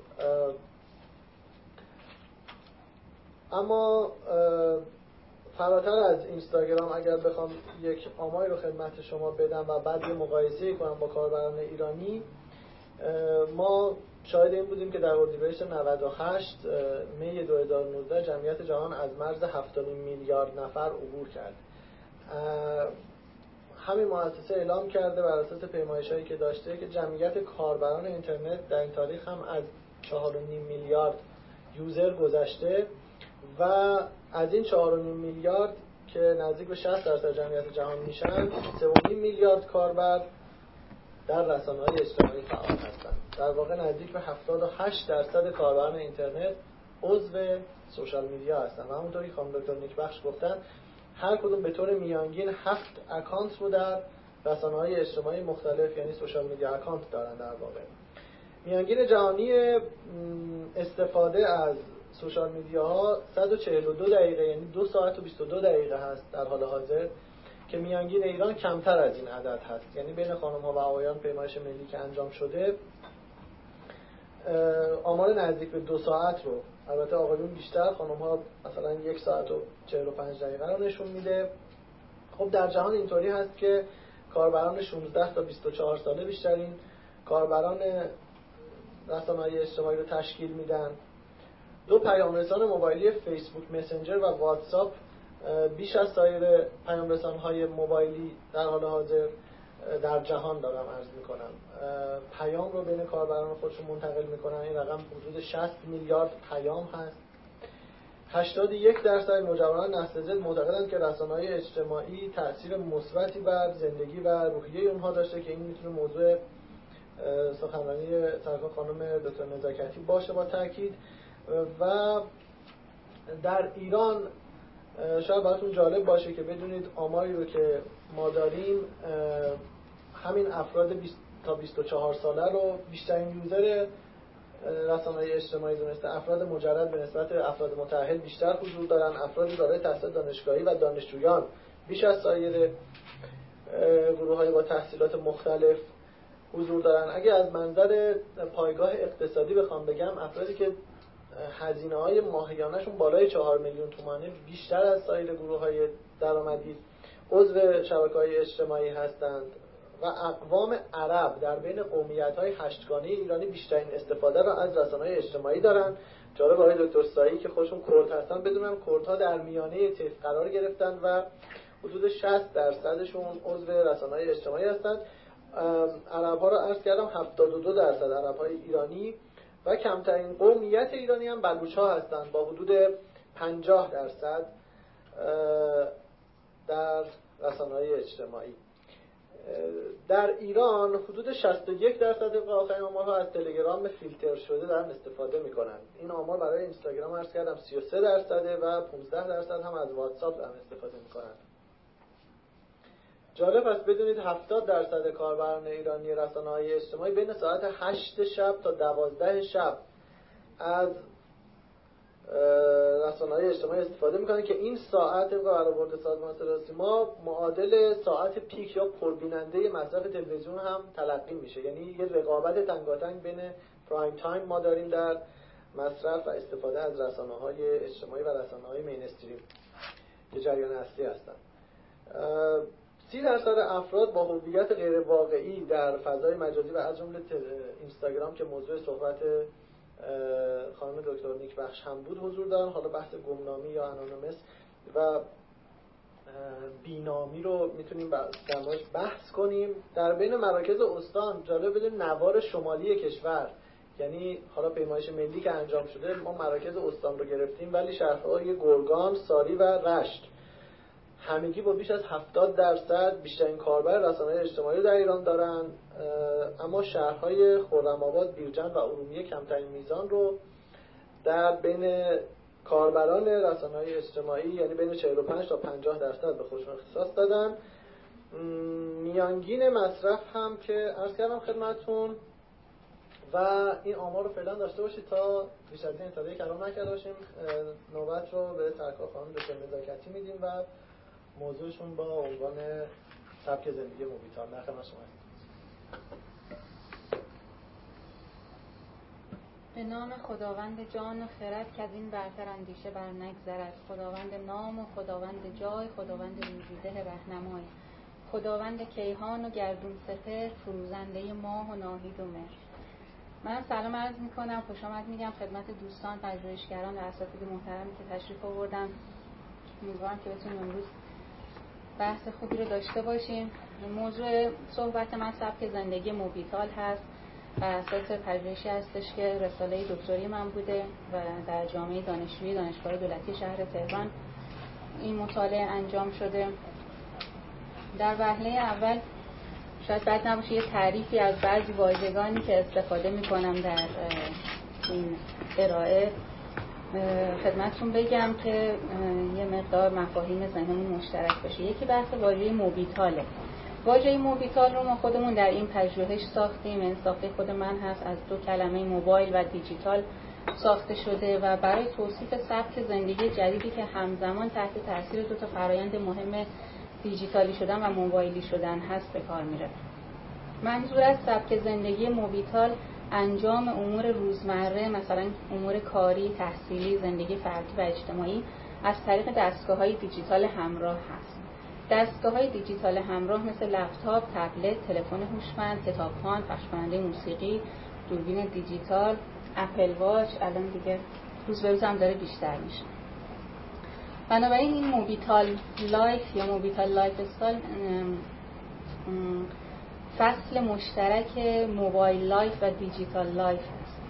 [SPEAKER 1] اما فراتر از اینستاگرام اگر بخوام یک آماری رو خدمت شما بدم و بعد یه مقایسه کنم با کاربران ایرانی، ما شاهد این بودیم که در اردیبهشت 98 می 2019 جمعیت جهان از مرز 7.5 میلیارد نفر عبور کرد. همین مؤسسه اعلام کرده بر اساس پیمایش‌هایی که داشته که جمعیت کاربران اینترنت در این تاریخ هم از 4.5 میلیارد یوزر گذشته و از این 4.5 میلیارد که نزدیک به 60% جمعیت جهان میشن، 3.5 میلیارد کاربر در رسانه‌های اجتماعی فعال هستند. در واقع نزدیک به 78% کاربران اینترنت عضو سوشال میدیا هستند و همونطوری که خانم دکتر نیکبخش گفتن هر کدوم به طور میانگین 7 اکانت رو در رسانه‌های اجتماعی مختلف یعنی سوشال میدیا اکانت دارن. در واقع میانگین جهانی استفاده از سوشال میدیاها 142 دقیقه یعنی 2 ساعت و 22 دقیقه هست در حال حاضر که میانگین ایران کمتر از این عدد هست. یعنی بین خانم‌ها و آقایان پیمایش ملی که انجام شده آمار نزدیک به 2 ساعت رو، البته آقایون بیشتر، خانم‌ها مثلا 1 ساعت و 45 دقیقه رو نشون میده. خب در جهان اینطوری هست که کاربران 16 تا 24 ساله بیشترین کاربران رسانه‌های اجتماعی رو تشکیل میدن. 2 پیام‌رسان موبایلی فیسبوک مسنجر و واتساپ بیش از سایر پیام‌رسان‌های موبایلی در حال حاضر در جهان دارم عرض می‌کنم پیام رو بین کاربران خودشون منتقل می‌کنن. این رقم حدود 60 میلیارد پیام هست. 81% نوجوانان نسل زد معتقدند که رسانه‌های اجتماعی تأثیر مثبتی بر زندگی و روحیه اونها داشته که این میتونه موضوع سخنرانی سرکار خانم دکتر نزاکتی باشه با تاکید. و در ایران شاید براتون جالب باشه که بدونید آماری رو که ما داریم همین افراد 20 تا 24 ساله رو بیشترین یوزر رسانه‌های اجتماعی دونسته. افراد مجرد به نسبت افراد متأهل بیشتر حضور دارن. افرادی دارای تحصیل دانشگاهی و دانشجویان بیش از سایر گروه‌های با تحصیلات مختلف حضور دارن. اگه از منظر پایگاه اقتصادی بخوام بگم، افرادی که هزینه‌های ماهیانه‌شون بالای 4 میلیون تومانه، بیشتر از سایر گروه‌های درآمدی عضو شبکه‌های اجتماعی هستند و اقوام عرب در بین قومیت‌های هشتگانه ایرانی بیشترین استفاده را از رسانه‌های اجتماعی دارن. جالب آقای دکتر سایی که خودشون کرد هستن بدونن کردها در میانه طیف قرار گرفتن و حدود 60%شون عضو رسانه‌های اجتماعی هستند. عرب‌ها را عرض کردم 72% عرب‌های ایرانی و کمترین قومیت ایرانی هم بلوچ‌ها هستند با حدود 50% در رسانه‌های اجتماعی. در ایران حدود 61% طبق آخرین آمارها از تلگرام فیلتر شده دارن استفاده میکنن. این آمار برای اینستاگرام عرض کردم 33% و 15% هم از واتساپ دارن استفاده میکنن. جالب است بدونید 70% کاربران ایرانی رسانه‌های اجتماعی بین ساعت 8 شب تا 12 شب از رسانه‌های اجتماعی استفاده میکنن که این ساعت طبق برآورد سازمان صدا و سیما معادل ساعت پیک یا پربیننده مصرف تلویزیون هم تلقی میشه. یعنی یه رقابت تنگاتنگ بین پرایم تایم ما داریم در مصرف و استفاده از رسانه‌های اجتماعی و رسانه‌های مینستریم که جریان اصلی هستن. 30% افراد با هویت غیر واقعی در فضای مجازی و از جمله اینستاگرام که موضوع صحبت خانم دکتر نیک بخش هم بود حضور دارن. حالا بحث گمنامی یا انونیمس و بینامی رو میتونیم در موردش بحث کنیم. در بین مراکز استان جالب بدونید نوار شمالی کشور، یعنی حالا پیمایش ملی که انجام شده ما مراکز استان رو گرفتیم، ولی شهرهای گرگان، ساری و رشت همگی با بیش از 70% بیشترین کاربر رسانه‌های اجتماعی در ایران دارن، اما شهرهای خرم‌آباد، بیرجند و ارومیه کمترین میزان رو در بین کاربران رسانه‌های اجتماعی یعنی بین 45 تا 50% به خودشون اختصاص دادن. میانگین مصرف هم که عرض کردم خدمتتون و این آمار رو فعلا داشته باشید تا بیش از این اطلاعی کلام نکرده باشیم. نوبت رو به سرکار خانم دکتر نزاکتی میدیم و موضوعشون با عنوان سبک زندگی موبیتال. در خدمت شما هستیم.
[SPEAKER 3] به نام خداوند جان و خرد که از این برتر اندیشه بر نگذرد، خداوند نام و خداوند جای، خداوند روزیده رهنمای، خداوند کیهان و گردون سپهر، فروزنده ماه و ناهید و مهر. من سلام عرض میکنم، خوش آمد میگم خدمت دوستان، پژوهشگران و اساتید محترمی که تشریف آوردن. امیدوارم که بتونیم امروز بحث خوبی رو داشته باشیم. موضوع صحبت من سبک زندگی موبیتال هست و اساس پژوهشی هستش که رساله دکتری من بوده و در جامعه دانشجویی دانشگاه دولتی شهر تهران این مطالعه انجام شده. در وهله اول شاید بد نباشه یه تعریفی از بعضی واژگانی که استفاده میکنم در این ارائه خدمتتون بگم که یه مقدار مفاهیم ذهنمون مشترک بشه. یکی بحث واژه موبیتاله. واژه موبیتال رو ما خودمون در این پژوهش ساختیم، این ساخته خود من هست، از دو کلمه موبایل و دیجیتال ساخته شده و برای توصیف سبک زندگی جدیدی که همزمان تحت تاثیر دو تا فرایند مهم دیجیتالی شدن و موبایلی شدن هست به کار میره. منظور از سبک زندگی موبیتال انجام امور روزمره، مثلا امور کاری، تحصیلی، زندگی فردی و اجتماعی از طریق دستگاه‌های دیجیتال همراه هست. دستگاه‌های دیجیتال همراه مثل لپتاپ، تبلت، تلفن هوشمند، کتابخوان، پخش کننده موسیقی، دوربین دیجیتال، اپل واچ، الان دیگه روز به روز هم داره بیشتر میشه. بنابراین این موبیتال لایف یا موبیتال لایف استایل فصل مشترک موبایل لایف و دیجیتال لایف هست.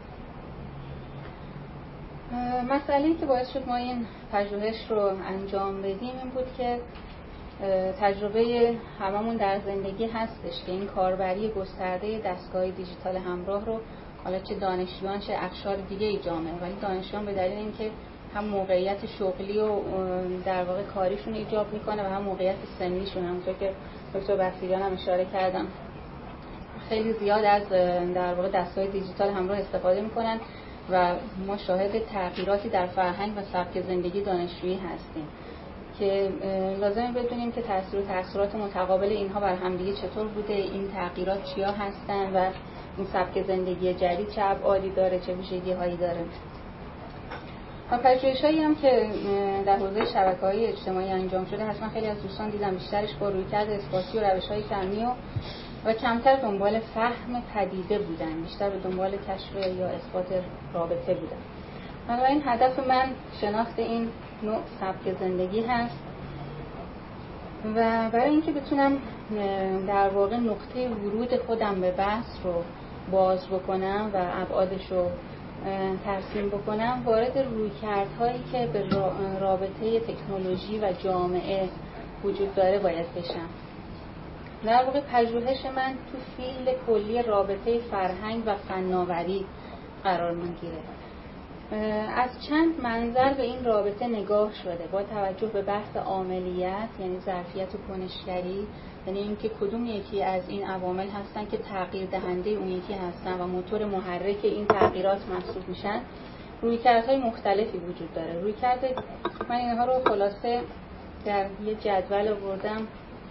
[SPEAKER 3] مسئله‌ای که باعث شد ما این پژوهش رو انجام بدیم این بود که تجربه هممون در زندگی هستش که این کاربری گسترده دستگاه دیجیتال همراه رو حالا چه دانشجویان چه اقشار دیگه جامعه، ولی دانشجویان به دلیل اینکه هم موقعیت شغلی و در واقع کاریشون ایجاب میکنه و هم موقعیت سنیشون، همونطور که دکتر بصیریان هم اشاره کردن خیلی زیاد از در واقع دستگاه دیجیتال همراه استفاده میکنن و ما شاهد تغییراتی در فرهنگ و سبک زندگی دانشجویی هستیم که لازمه بدونیم که تأثیر و تأثیرات متقابل اینها بر همدیگه چطور بوده، این تغییرات چیا هستن و این سبک زندگی جدید چه ابعادی داره، چه ویژگی‌هایی داره. و پژوهش‌هایی هم که در حوزه شبکه‌های اجتماعی انجام شده حتما خیلی از دوستان دیدن، بیشترش با رویکرد اثباتی و روش‌های کمی و کمتر دنبال فهم پدیده بودن، بیشتر به دنبال کشف یا اثبات رابطه بودن. بنابراین هدف من شناخت این نوع سبک زندگی هست و برای اینکه بتونم در واقع نقطه ورود خودم به بحث رو باز بکنم و ابعادش رو ترسیم بکنم، وارد رویکردهایی که به رابطه تکنولوژی و جامعه وجود داره باید بشم. در واقع پژوهش من تو فیلد کلی رابطه فرهنگ و فناوری قرار میگیره. از چند منظر به این رابطه نگاه شده با توجه به بحث عاملیت، یعنی ظرفیت و کنشگری، یعنی اینکه کدوم یکی از این عوامل هستن که تغییر دهنده اون یکی هستن و موتور محرک این تغییرات محسوب میشن. رویکردهای مختلفی وجود داره. رویکرد من اینها رو خلاصه در یه جدول آوردم.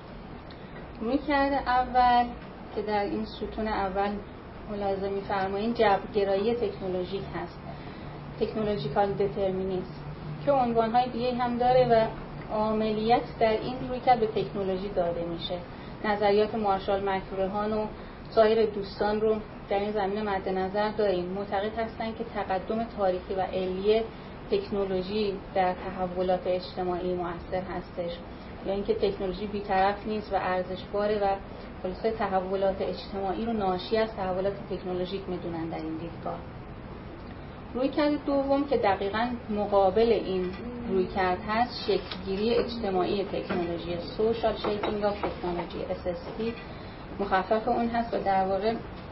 [SPEAKER 3] رویکرد اول که در این ستون اول ملاحظه می‌فرمایید جبرگرایی تکنولوژیک هست، تکنولوژیکال دترمینیسم، که عنوان‌های دیگه هم داره و عاملیت در این رویکرد به تکنولوژی داده میشه. نظریات مارشال مکلوهان و سایر دوستان رو در این زمینه مد نظر داریم. معتقد هستند که تقدم تاریخی و علمی تکنولوژی در تحولات اجتماعی مؤثر هستش، یا اینکه تکنولوژی بی‌طرف نیست و ارزش‌باره و خلاصه تحولات اجتماعی رو ناشی از تحولات تکنولوژیک میدونن در این دیدگاه. رویکرد دوم که دقیقاً مقابل این رویکرد هست، شکل‌گیری اجتماعی تکنولوژی، Social Shaping of Technology SST مخفف اون هست و در واقع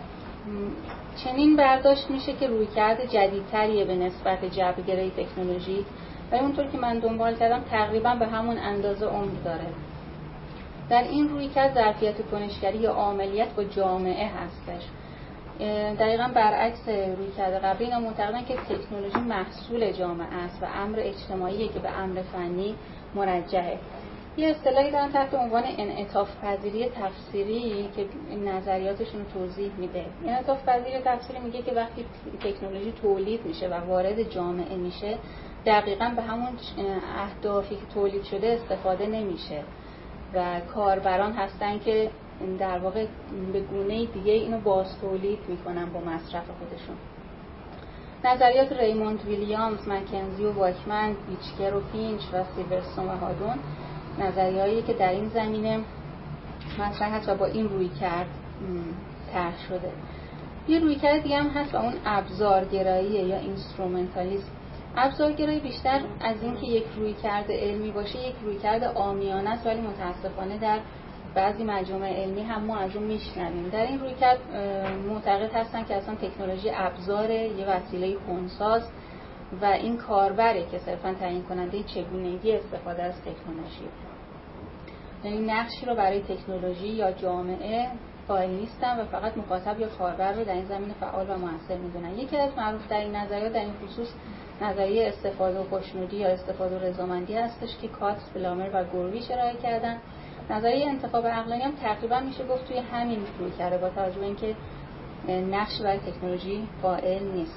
[SPEAKER 3] چنین برداشت میشه که رویکرد جدیدتریه به نسبت جبرگرایی تکنولوژی و اونطور که من دنبال کردم تقریباً به همون اندازه عمر داره. در این رویکرد ظرفیت کنشگری یا عاملیت با جامعه هستش. دقیقاً برعکس رویکرد قبلی، اینا معتقدن که تکنولوژی محصول جامعه است و امر اجتماعی که به امر فنی مرجحه. یه اصطلاحی دارن تحت عنوان انعطاف پذیری تفسیری که این نظریاتشون رو توضیح میده. انعطاف پذیری تفسیری میگه که وقتی تکنولوژی تولید میشه و وارد جامعه میشه، دقیقاً به همون اهدافی که تولید شده استفاده نمیشه و کاربران هستن که در واقع به گونه دیگه اینو باز تولید میکنن با مصرف خودشون. نظریات ریموند ویلیامز، مکنزی و واکمن، بیچکر و فینچ و سیلورستون و هادون نظریه‌ای که در این زمینه مطرح هست و با این رویکرد طرح شده. یه رویکرد دیگه هم هست و اون ابزارگراییه یا اینسترومنتالیسم. ابزارگرایی بیشتر از اینکه یک رویکرد علمی باشه، یک رویکرد عامیانه است، ولی متاسفانه در بعضی مجامع علمی هم ما از اون میشنویم. در این رویکرد معتقد هستن که اصلا تکنولوژی ابزاره، یه وسیله خونساز و این کاربره که صرفاً تعیین کننده چگونگی استفاده از تکنولوژی. یعنی نقشی رو برای تکنولوژی یا جامعه قائل نیستن و فقط مخاطب یا کاربر رو در این زمینه فعال و مؤثر میدونن. یکی از معروف‌ترین نظریات در این خصوص نظریه استفاده و خوشنودی یا استفاده و رضامندی هستش که کاتس، بلامر و گورویچ ارائه کردن. نظریه انتخاب عقلانی هم تقریبا میشه گفت توی همین رویکرد با توجه به اینکه نقشی برای تکنولوژی قائل نیست.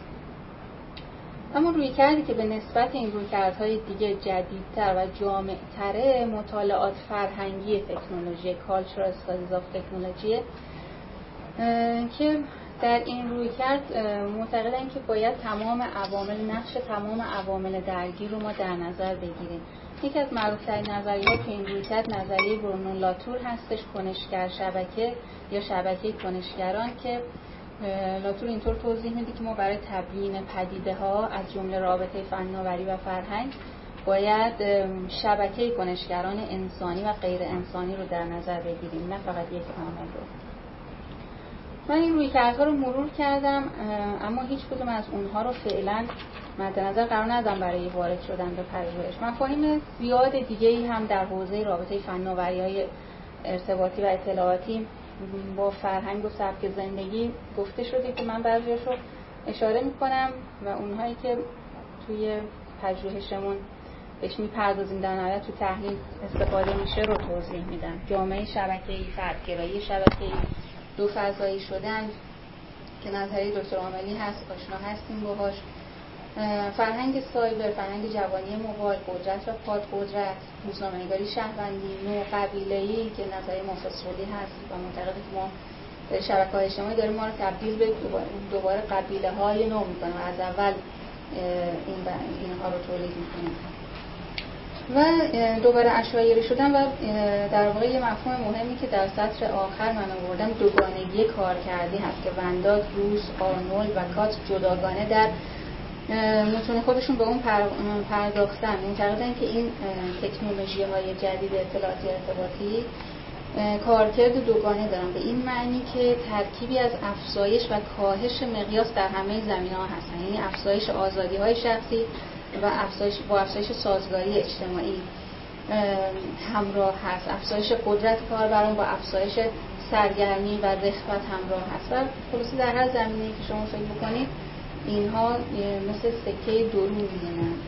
[SPEAKER 3] اما رویکردی که به نسبت این رویکردهای دیگه جدیدتر و جامع‌تره، مطالعات فرهنگی تکنولوژی، Cultural Studies of Technology، که در این رویکرد معتقدن که باید نقش تمام عوامل درگیر رو ما در نظر بگیریم. یکی از معروف‌ترین نظریات که این رویکرد نظریه برونو لاتور هستش، کنشگر شبکه یا شبکه کنشگران، که لاتور اینطور توضیح میده که ما برای تبیین پدیده ها از جمله رابطه فناوری و فرهنگ باید شبکه کنشگران انسانی و غیر انسانی رو در نظر بگیریم، نه فقط یک عامل رو. من این رویکردها رو مرور کردم اما هیچ کدوم از اونها رو فعلا مد نظر قرار ندادم برای وارد شدن به پژوهش. مفاهیم زیاد دیگه‌ای هم در حوزه رابطه فناوری‌های ارتباطی و اطلاعاتی با فرهنگ و سبک زندگی گفته شده که من بعضی‌هاش رو اشاره می‌کنم و اونهایی که توی پژوهشمون بهش میپردازیم در نهایت تو تحلیل استفاده میشه رو توضیح میدم. جامعه شبکه‌ای، فردگرایی شبکه‌ای، دو فضایی شدن که نظریه دکتر عاملی هست، آشنا هستیم باهاش. فرهنگ سایبر، فرهنگ جوانی موبایل، قدرت و پادقدرت، روزنامه‌نگاری شهروندی، نوع قبیله‌ای که نظریه مافصلی هست و معتقده که ما شبکه‌های اجتماعی داریم ما رو تبدیل به دوباره قبیله‌های نو می‌کنه و از اول اینها رو تولید می‌کنه. و دوباره اشایری شدن و در واقع یه مفهوم مهمی که در سطر آخر من آوردم دوگانگی کارکردی هست که وندات، روس، آرنولد و کات جداگانه در متون خودشون به اون پرداختن. معتقدن که این تکنولوژی‌های جدید اطلاعاتی ارتباطی کارکرد دوگانه دارن، به این معنی که ترکیبی از افزایش و کاهش مقیاس در همه زمینه‌ها هستن، یعنی افزایش آزادی‌های شخصی و افزایش سازگاری اجتماعی همراه هست، افزایش قدرت کاربران با افزایش سرگرمی و رغبت همراه هست. و خلاصه در هر زمینه‌ای که شما فکر بکنید اینها مثل سکه دو رویی میمونن.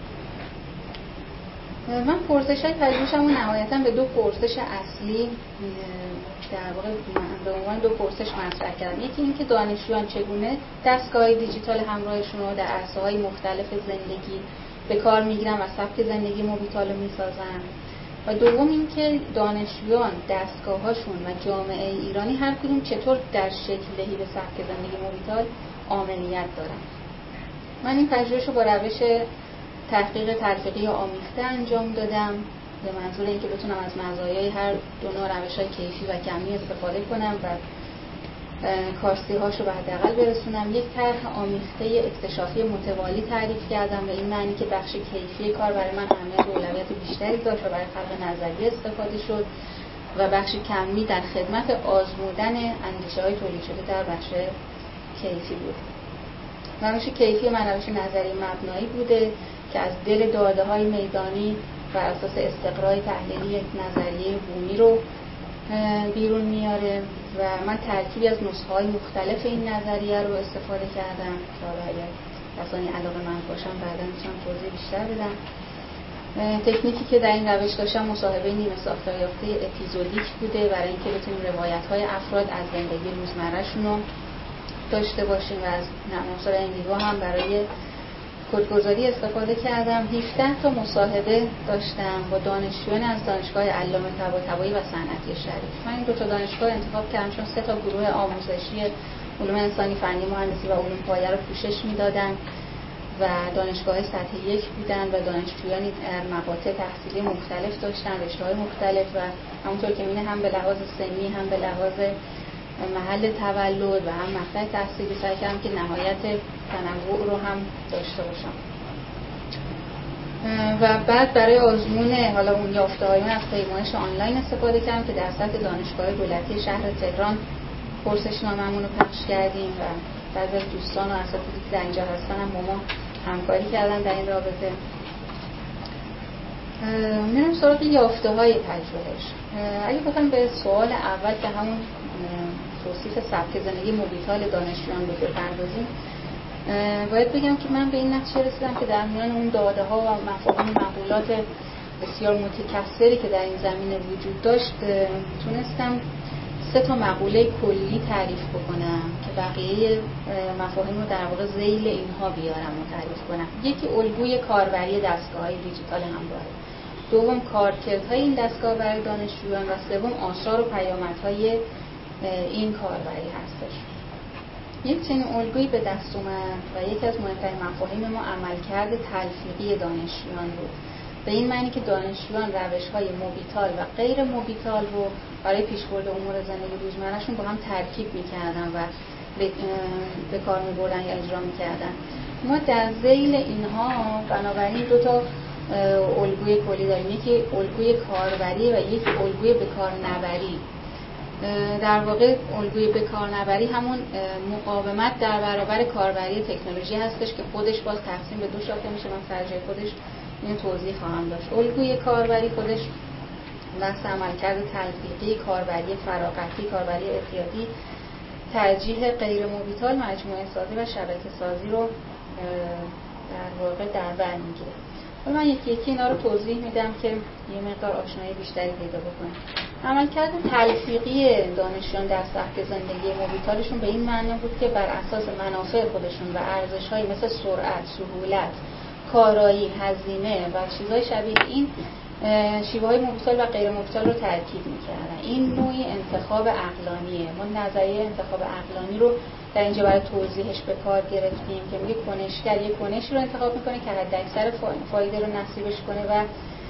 [SPEAKER 3] من پرسش‌های پژوهشمو نهایتاً به دو پرسش اصلی در واقع به عنوان دو پرسش مطرح کردم. یکی این که دانشجویان چگونه دستگاه‌های دیجیتال همراهشون رو در عرصه‌های مختلف زندگی به کار می‌گیرن و سبک زندگی موبیتال رو می‌سازن. و دوم این که دانشجویان دستگاه‌هاشون و جامعه ایرانی هر کدوم چطور در شکل دهی به سبک زندگی موبیتال عاملیت دارن. من این پژوهش رو با روش تحقیق تلفیقی آمیخته انجام دادم به منظور اینکه بتونم از مزایای هر دو نوع روش‌های کیفی و کمی استفاده کنم و کارستی‌هاش رو به حداقل برسونم. یک طرح آمیخته اکتشافی متوالی تعریف کردم به این معنی که بخش کیفی کار برای من اهمیت و اولویت بیشتری داشت و برای خلق نظریه استفاده شد و بخش کمی در خدمت آزمودن اندیشه‌های تولید شده در بخش کیفی بود. روش کیفی من روش نظری مبنایی بوده که از دل داده‌های میدانی بر اساس استقراء تحلیلی یک نظریه بومی رو بیرون میاره و من ترکیبی از نسخه‌های مختلف این نظریه رو استفاده کردم که حالا اگر کسانی علاقه‌مند باشن بعدا میتونم توضیح بیشتر بدم. تکنیکی که در این روش داشتم مصاحبه نیمه ساختاریافته اپیزودیک بوده برای اینکه بتونیم روایت‌های افراد از زندگی روزمره‌شون رو داشته باشیم و از نرم افزار اندیگو هم برای کدگذاری استفاده کردم. 17 تا مصاحبه داشتم با دانشجویان از دانشگاه علامه طباطبایی و صنعتی شریف. من این دو تا دانشگاه انتخاب کردم چون سه تا گروه آموزشی علوم انسانی، فنی، مهندسی و علوم پایه رو پوشش میدادن و دانشگاه سطح 1 بودن و دانشجویانی در مقاطع تحصیلی مختلف داشتن، رشته‌های مختلف و همونطور که می‌بینید هم به لحاظ سنی هم به لحاظ محل تولد و هم مقطع تحصیلی سعی کردم که نهایت تنوع رو هم داشته باشم. و بعد برای آزمون حالا اون یافته‌های من از پیمایش آنلاین استفاده کردم که در سطح دانشگاه دولتی شهر تهران پرسشنامه‌مون رو پخش کردیم و بعضی از دوستان و اساتیدی که در اینجا هستن هم با ما همکاری کردن در این رابطه. میرم سراغ یافته‌های پژوهش. اگه بخوایم به سوال اول که همون توصیف سبک زندگی موبیتال دانشجویان رو بپردازیم، باید بگم که من به این نتیجه رسیدم که در میان اون داده‌ها و مفاهیم مقولات بسیار متکثری که در این زمینه وجود داشت تونستم 3 تا مقوله کلی تعریف بکنم که بقیه مفاهیم رو در واقع ذیل اینها بیارم و تعریف کنم. یکی الگوی کاربری دستگاه‌های دیجیتال همراهه، دوم کارکردهای این دستگاه برای دانشجویان و سوم آثار و پیامدهای این کاربری هستش. یک چنین الگویی به دست اومد و یکی از مهمترین مفاهیم ما عملکرد تلفیقی دانشجویان بود. به این معنی که دانشجویان روش‌های موبیتال و غیر موبیتال رو برای پیشبرد امور زندگی روزمره‌شون با هم ترکیب می‌کردن و به کار می‌بردن یا اجرا می‌کردن. ما در ذیل اینها بنابراین 2 تا الگوی کلی داریم، یکی الگوی کاربری و یک الگوی بکارنبری. در واقع الگوی بکارنبری همون مقاومت در برابر کاربری تکنولوژی هستش که خودش باز تقسیم به 2 شاخه میشه. من سر جای خودش این توضیح خواهم داشت. الگوی کاربری خودش بحث عملکرد تلفیقی، کاربری فراغتی، کاربری اعتیادی، ترجیح غیر موبیتال، مجموعه سازی و شبکه سازی رو در واقع در بر میگیره. من یکی اینا رو توضیح میدم که یه مقدار آشنایی بیشتری پیدا بکنیم. عملکرد تلفیقی دانشجویان در سبک زندگی موبیتالشون به این معنی بود که بر اساس منافع خودشون و ارزش‌هایی مثل سرعت، سهولت، کارایی، هزینه و چیزهای شبیه این شیوه‌های موبیتال و غیر موبیتال رو ترکیب می‌کردن. این نوعی انتخاب عقلانیه. ما نظریه انتخاب عقلانی رو در اینجا برای توضیحش به کار گرفتیم که میگه کنشگر یک کنشی رو انتخاب می‌کنه که حداکثر فایده رو نصیبش کنه و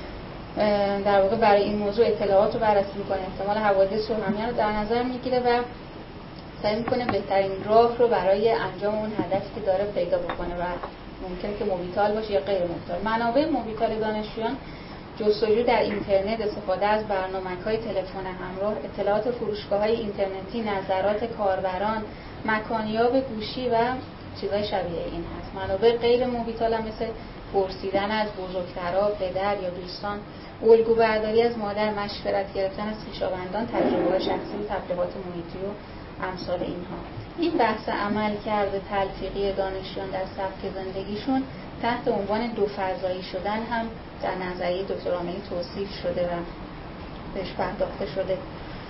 [SPEAKER 3] در واقع برای این موضوع اطلاعات رو بررسی می‌کنه، احتمال حوادث رو همه رو در نظر می‌گیره و سعی می‌کنه بهترین راه رو برای انجام اون هدفی که داره پیدا بکنه و ممکنه که موبیتال باشه یا غیر موبیتال. منابع موبیتال دانشجویان جستجو در اینترنت، استفاده از برنامه‌های تلفن همراه، اطلاعات فروشگاه‌های اینترنتی، نظرات کاربران، مکانیاب گوشی و چیزهای شبیه این هست. منابع غیر موبیتال هم مثل پرسیدن از بزرگترها، پدر یا دوستان، الگو برداری از مادر، مشورت گرفتن از خویشاوندان، تجربه‌های شخصی و تبلیغات محیطی و امثال اینها. این بحث عملکرد تلفیقی دانشجویان در سبک زندگیشون تحت عنوان دو فضایی شدن هم در نظریه دکتر آملی توصیف شده و بهش پرداخته شده.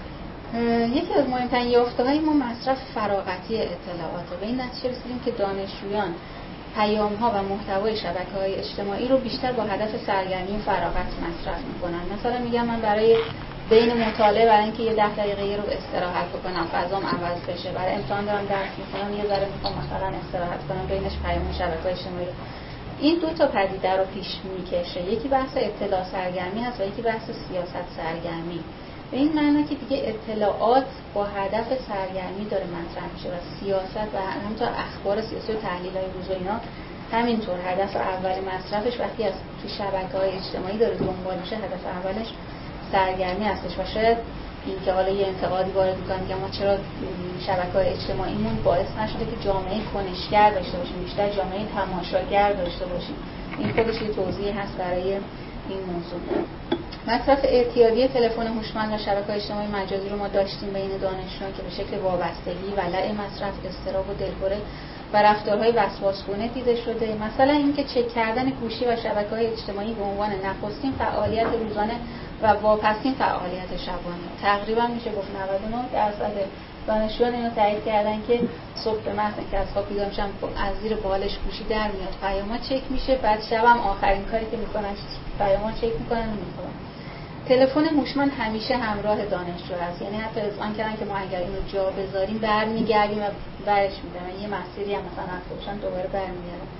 [SPEAKER 3] یکی از مهمترین یافته‌های ما مصرف فراغتی اطلاعاته. به این نتیجه رسیدیم که دانشجویان پیام‌ها و محتوای شبکه‌های اجتماعی رو بیشتر با هدف سرگرمی و فراغت مصرف می‌کنن. مثلا میگم من برای بین مطالعه برای اینکه یه 10 دقیقه رو استراحت بکنم، فضام عوض بشه، برای امتحان دارم درس می‌خونم یه ذره می‌خوام مثلا استراحت کنم، بینش پیام شبکه‌های اجتماعی. این دو تا پدیده رو پیش می‌کشه. یکی بحث اطلاع سرگرمی هست و یکی بحث سیاست سرگرمی. به این معنی که دیگه اطلاعات با هدف سرگرمی داره مطرح میشه و سیاست و همینطور اخبار سیاسی و تحلیل‌های روز و اینا همینطور هدف اول مصرفش وقتی از تو شبکه‌های اجتماعی داره دنبال میشه هدف اولش سرگرمی هستش و شاید این که حالا یه انتقادی وارد می‌کنن که ما چرا شبکه‌های اجتماعیمون باعث نشده که جامعه کنشگر داشته باشیم، بیشتر جامعه تماشاگر داشته باشیم. این خودش یه توضیح هست برای این موضوع. مصرف اعتیادی تلفن هوشمند و شبکه‌های اجتماعی مجازی رو ما داشتیم بین دانشجویان که به شکل وابستگی، ولع مصرف، اضطراب و دلهره و رفتارهای وسواس‌گونه دیده شده. مثلا اینکه چک کردن گوشی و شبکه‌های اجتماعی به عنوان نخستین فعالیت روزانه و واپسین فعالیت شبانه. تقریبا میشه گفت 99% دانشجویان اینو تایید کردن که صبح به محض اینکه از خواب بیدار میشن از زیر بالش گوشی در میاد، پیام‌ها چک میشه، بعد شبم آخرین کاری که میکنن پیام‌ها چک میکنن و میخوابن. تلفن هوشمند همیشه همراه دانشجو هست، یعنی حتی اذعان کردن که ما اگر اینو جا بذاریم برمیگردیم و برش میدن، یه مسیری هم مثلا رفته باشن دوباره برمیگردن.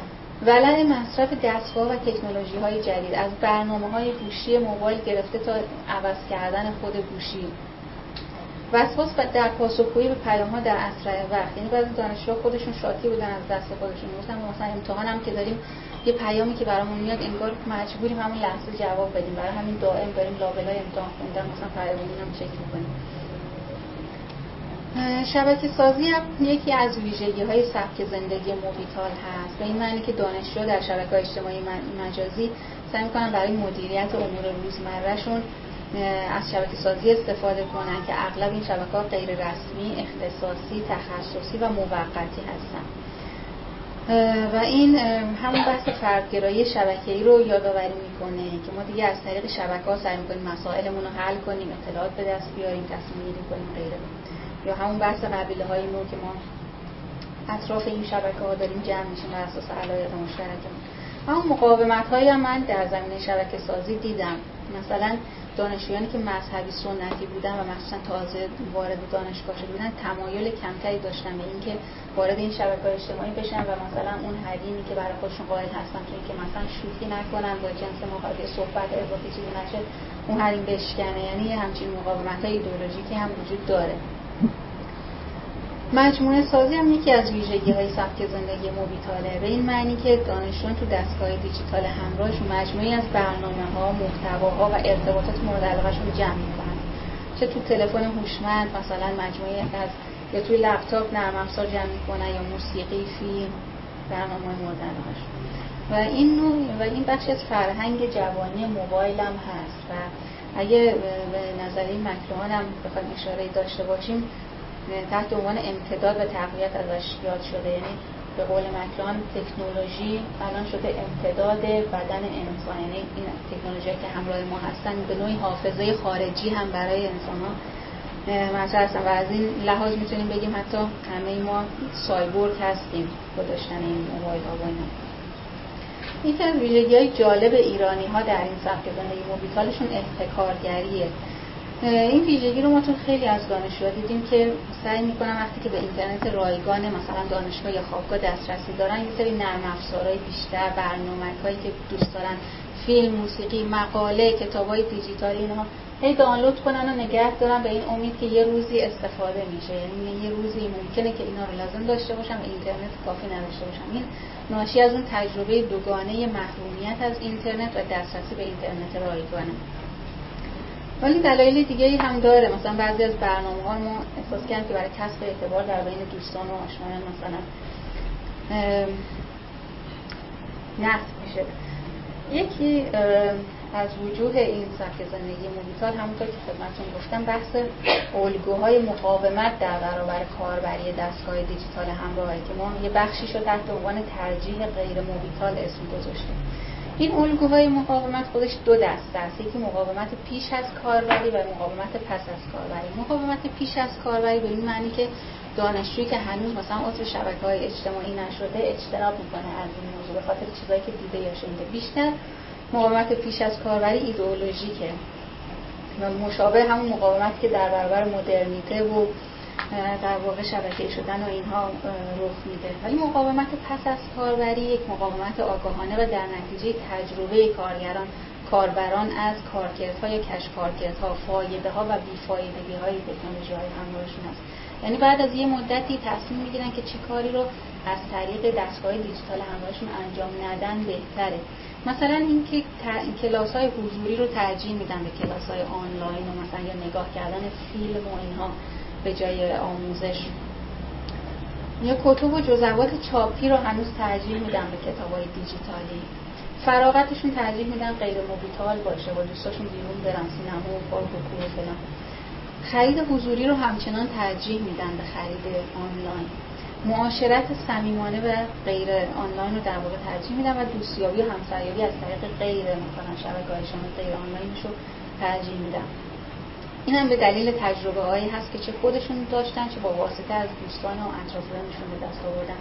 [SPEAKER 3] ولع مصرف دستگاه و تکنولوژی‌های جدید، از برنامه‌های گوشی موبایل گرفته تا عوض کردن خود گوشی. وسواس در پاسخگویی به پیام‌ها در اسرع وقت، یعنی بعضی دانشجوها خودشون شاکی بودن از دست خودشون، مثلا امتحان هم که داریم یه پیامی که برامون میاد انگار مجبوریم همون لحظه جواب بدیم، برای همین دائم بریم لابلای امتحان خوندن مثلا پیاممون هم چک می‌کنیم. شبکه سازی هم یکی از ویژگی‌های سبک زندگی موبیتال هست، به این معنی که دانشجوها در شبکه‌های اجتماعی مجازی سعی می‌کنن برای مدیریت امور روزمره‌شون از شبکه سازی استفاده کنن که اغلب این شبکه‌ها غیر رسمی، اختصاصی، تخصصی و موقتی هستن. و این همون بحث فردگرایی شبکه‌ای رو یادآوری میکنه که ما دیگه از طریق شبکه‌ها سعی می‌کنیم مسائلمون رو حل کنیم، اطلاعات به دست بیاریم، تصمیم گیری کنیم غیره. یا همون بحث قبیله‌های نو که ما اطراف این شبکه‌ها داریم جمع میشیم بر اساس علایق مشترکمون. همون مقاومت‌هایی هم من در زمینه شبکه سازی دیدم. مثلا دانشجویانی که مذهبی سنتی بودن و مخصوصا تازه وارد دانشگاه شده بودن تمایل کمتری داشتن به اینکه وارد این شبکه‌های اجتماعی بشن و مثلا اون حریمی که برای خودشون قائل هستن توی که مثلا شوخی نکنن با جنس مقابل، صحبت اضافی چیزی نشه اون حریم بشکنه، یعنی همچین مقاومت‌های ایدئولوژیکی هم وجود داره. مجموعه سازی هم یکی از ویژگی‌های سبک زندگی موبیتاله، به این معنی که دانشجویان تو دستگاه دیجیتال همراهشون مجموعی از برنامه‌ها، محتواها و ارتباطات مورد علاقه‌شون جمع می‌کنن. چه تو تلفن هوشمند مثلا مجموعی از یا توی لپتاپ نرم افزار جمع می‌کنن یا موسیقی، فیلم، برنامه‌های مورد علاقه‌شون. و این بخشی از فرهنگ جوانی موبایل هم هست و اگه به نظریه مکلوهان هم بخوایم اشاره داشته باشیم تحت عنوان امتداد و تقویت ازش یاد شده، یعنی به قول مکران تکنولوژی الان شده امتداد بدن انسان، یعنی این تکنولوژی که همراه ما هستن به نوعی حافظه خارجی هم برای انسان‌ها مطرح هستن و از این لحاظ میتونیم بگیم حتی همه ما سایبورگ هستیم با داشتن این موبایل ها و اینا. یکی از ویژگی‌های جالب ایرانی‌ها در این سبک زندگی موبیتالشون احتکارگریه. این ویژگی رو ما تو خیلی از دانشجوها دیدیم که سعی میکنن وقتی که به اینترنت رایگان مثلا دانشگاه یا خوابگاه دسترسی دارن یه سری نرم افزارهای بیشتر، برنامه‌هایی که دوست دارن، فیلم، موسیقی، مقاله، کتابای دیجیتالی اینها هی دانلود کنن و نگه دارن به این امید که یه روزی استفاده میشه، یعنی یه روزی ممکنه که اینا رو لازم داشته باشن و اینترنت کافی نداشته باشن. این ناشی از اون تجربه دوگانه محرومیت از اینترنت و دسترسی به اینترنت رایگانه. ولی دلایل دیگه‌ای هم داره. مثلا بعضی از برنامه‌ها ما احساس کردیم که برای کسب اعتبار در بین دوستان و آشنایان مثلا نصب میشه. یکی از وجوه این سبک زندگی موبیتال همونطور که خدمتتون گفتم بحث الگوهای مقاومت در برابر کاربری دستگاه دیجیتال همراهی که ما یه بخشیش رو تحت عنوان ترجیح غیر موبیتال اسم گذاشتیم. این الگوهای مقاومت خودش دو دسته است. یکی مقاومت پیش از کاربری و مقاومت پس از کاربری. مقاومت پیش از کاربری به این معنی که دانشجویی که هنوز مثلا عضو شبکه‌های اجتماعی نشده اجتناب میکنه از این موضوع به خاطر چیزایی که دیده یا شنیده. بیشتر مقاومت پیش از کاربری ایدئولوژیکه و مشابه همون مقاومتی که در برابر مدرنیته و در واقع شبکه‌ای شدن و اینها رخ میده. ولی مقاومت پس از کاربری یک مقاومت آگاهانه و در نتیجه تجربه کاربران از کارکردها یا کش کارکردها، فایده‌ها و بی‌فایدگی‌های تکنولوژی‌های همراهشون است. یعنی بعد از یه مدتی تصمیم میگیرن که چه کاری رو از طریق دستگاه دیجیتال همراهشون انجام ندن بهتره. مثلا اینکه کلاس‌های حضوری رو ترجیح میدن به کلاس‌های آنلاین و مثلا یا نگاه کردن فیلم و اینها به جای آموزش، یا کتب و جزوات چاپی رو هنوز ترجیح میدن به کتاب‌های دیجیتالی. فراغتشون ترجیح میدن غیر موبیتال باشه، با دوستاشون بیرون برن سینما و پارک و کور و فلان. خرید حضوری رو همچنان ترجیح میدن به خرید آنلاین. معاشرت صمیمانه و غیر آنلاین رو در واقع ترجیح میدن و دوستیابی و همسریابی از طریق غیر مثلا شبکه‌های اجتماعی غیر آنلاینش رو ترجیح میدن. این هم به دلیل تجربه هایی هست که چه خودشون داشتن چه با واسطه از دوستان و اطرافیانشون به دست آوردن.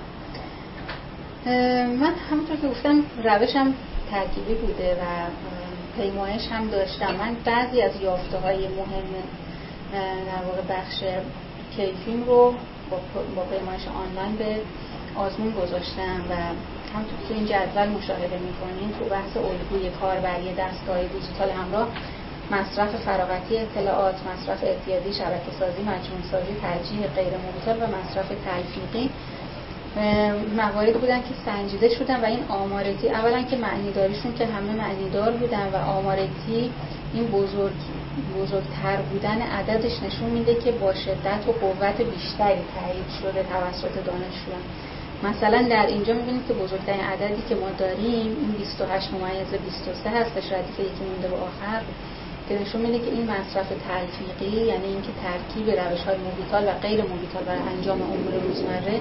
[SPEAKER 3] من همونطور که گفتم روشم ترکیبی بوده و پیمایش هم داشتم. من بعضی از یافته های مهم در واقع بخش کیفیم رو با پیمایش آنلاین به آزمون گذاشتم و همونطور که این جدول مشاهده می‌کنین تو بحث الگوی کاربری دستگاه دیجیتال همراه، مصرف فراغتی اطلاعات، مصرف اعتیادی، شبکه‌سازی، مجموعه‌سازی، ترجیح غیر موبیتال و مصرف تلفیقی مواردی بودن که سنجیده شدن و این آمارتی اولا که معنیداریشون که همه معنیدار بودن و آمارتی این بزرگتر بودن عددش نشون میده که با شدت و قوت بیشتری تایید شده توسط دانشجویان. مثلا در اینجا میبینید که بزرگترین عددی که ما داریم این 28.23 هستش، ردیف یکی مونده به آخر، که نشون میده که این مصرف تلفیقی یعنی اینکه ترکیب روش‌های موبیتال و غیر موبیتال برای انجام امور روزمره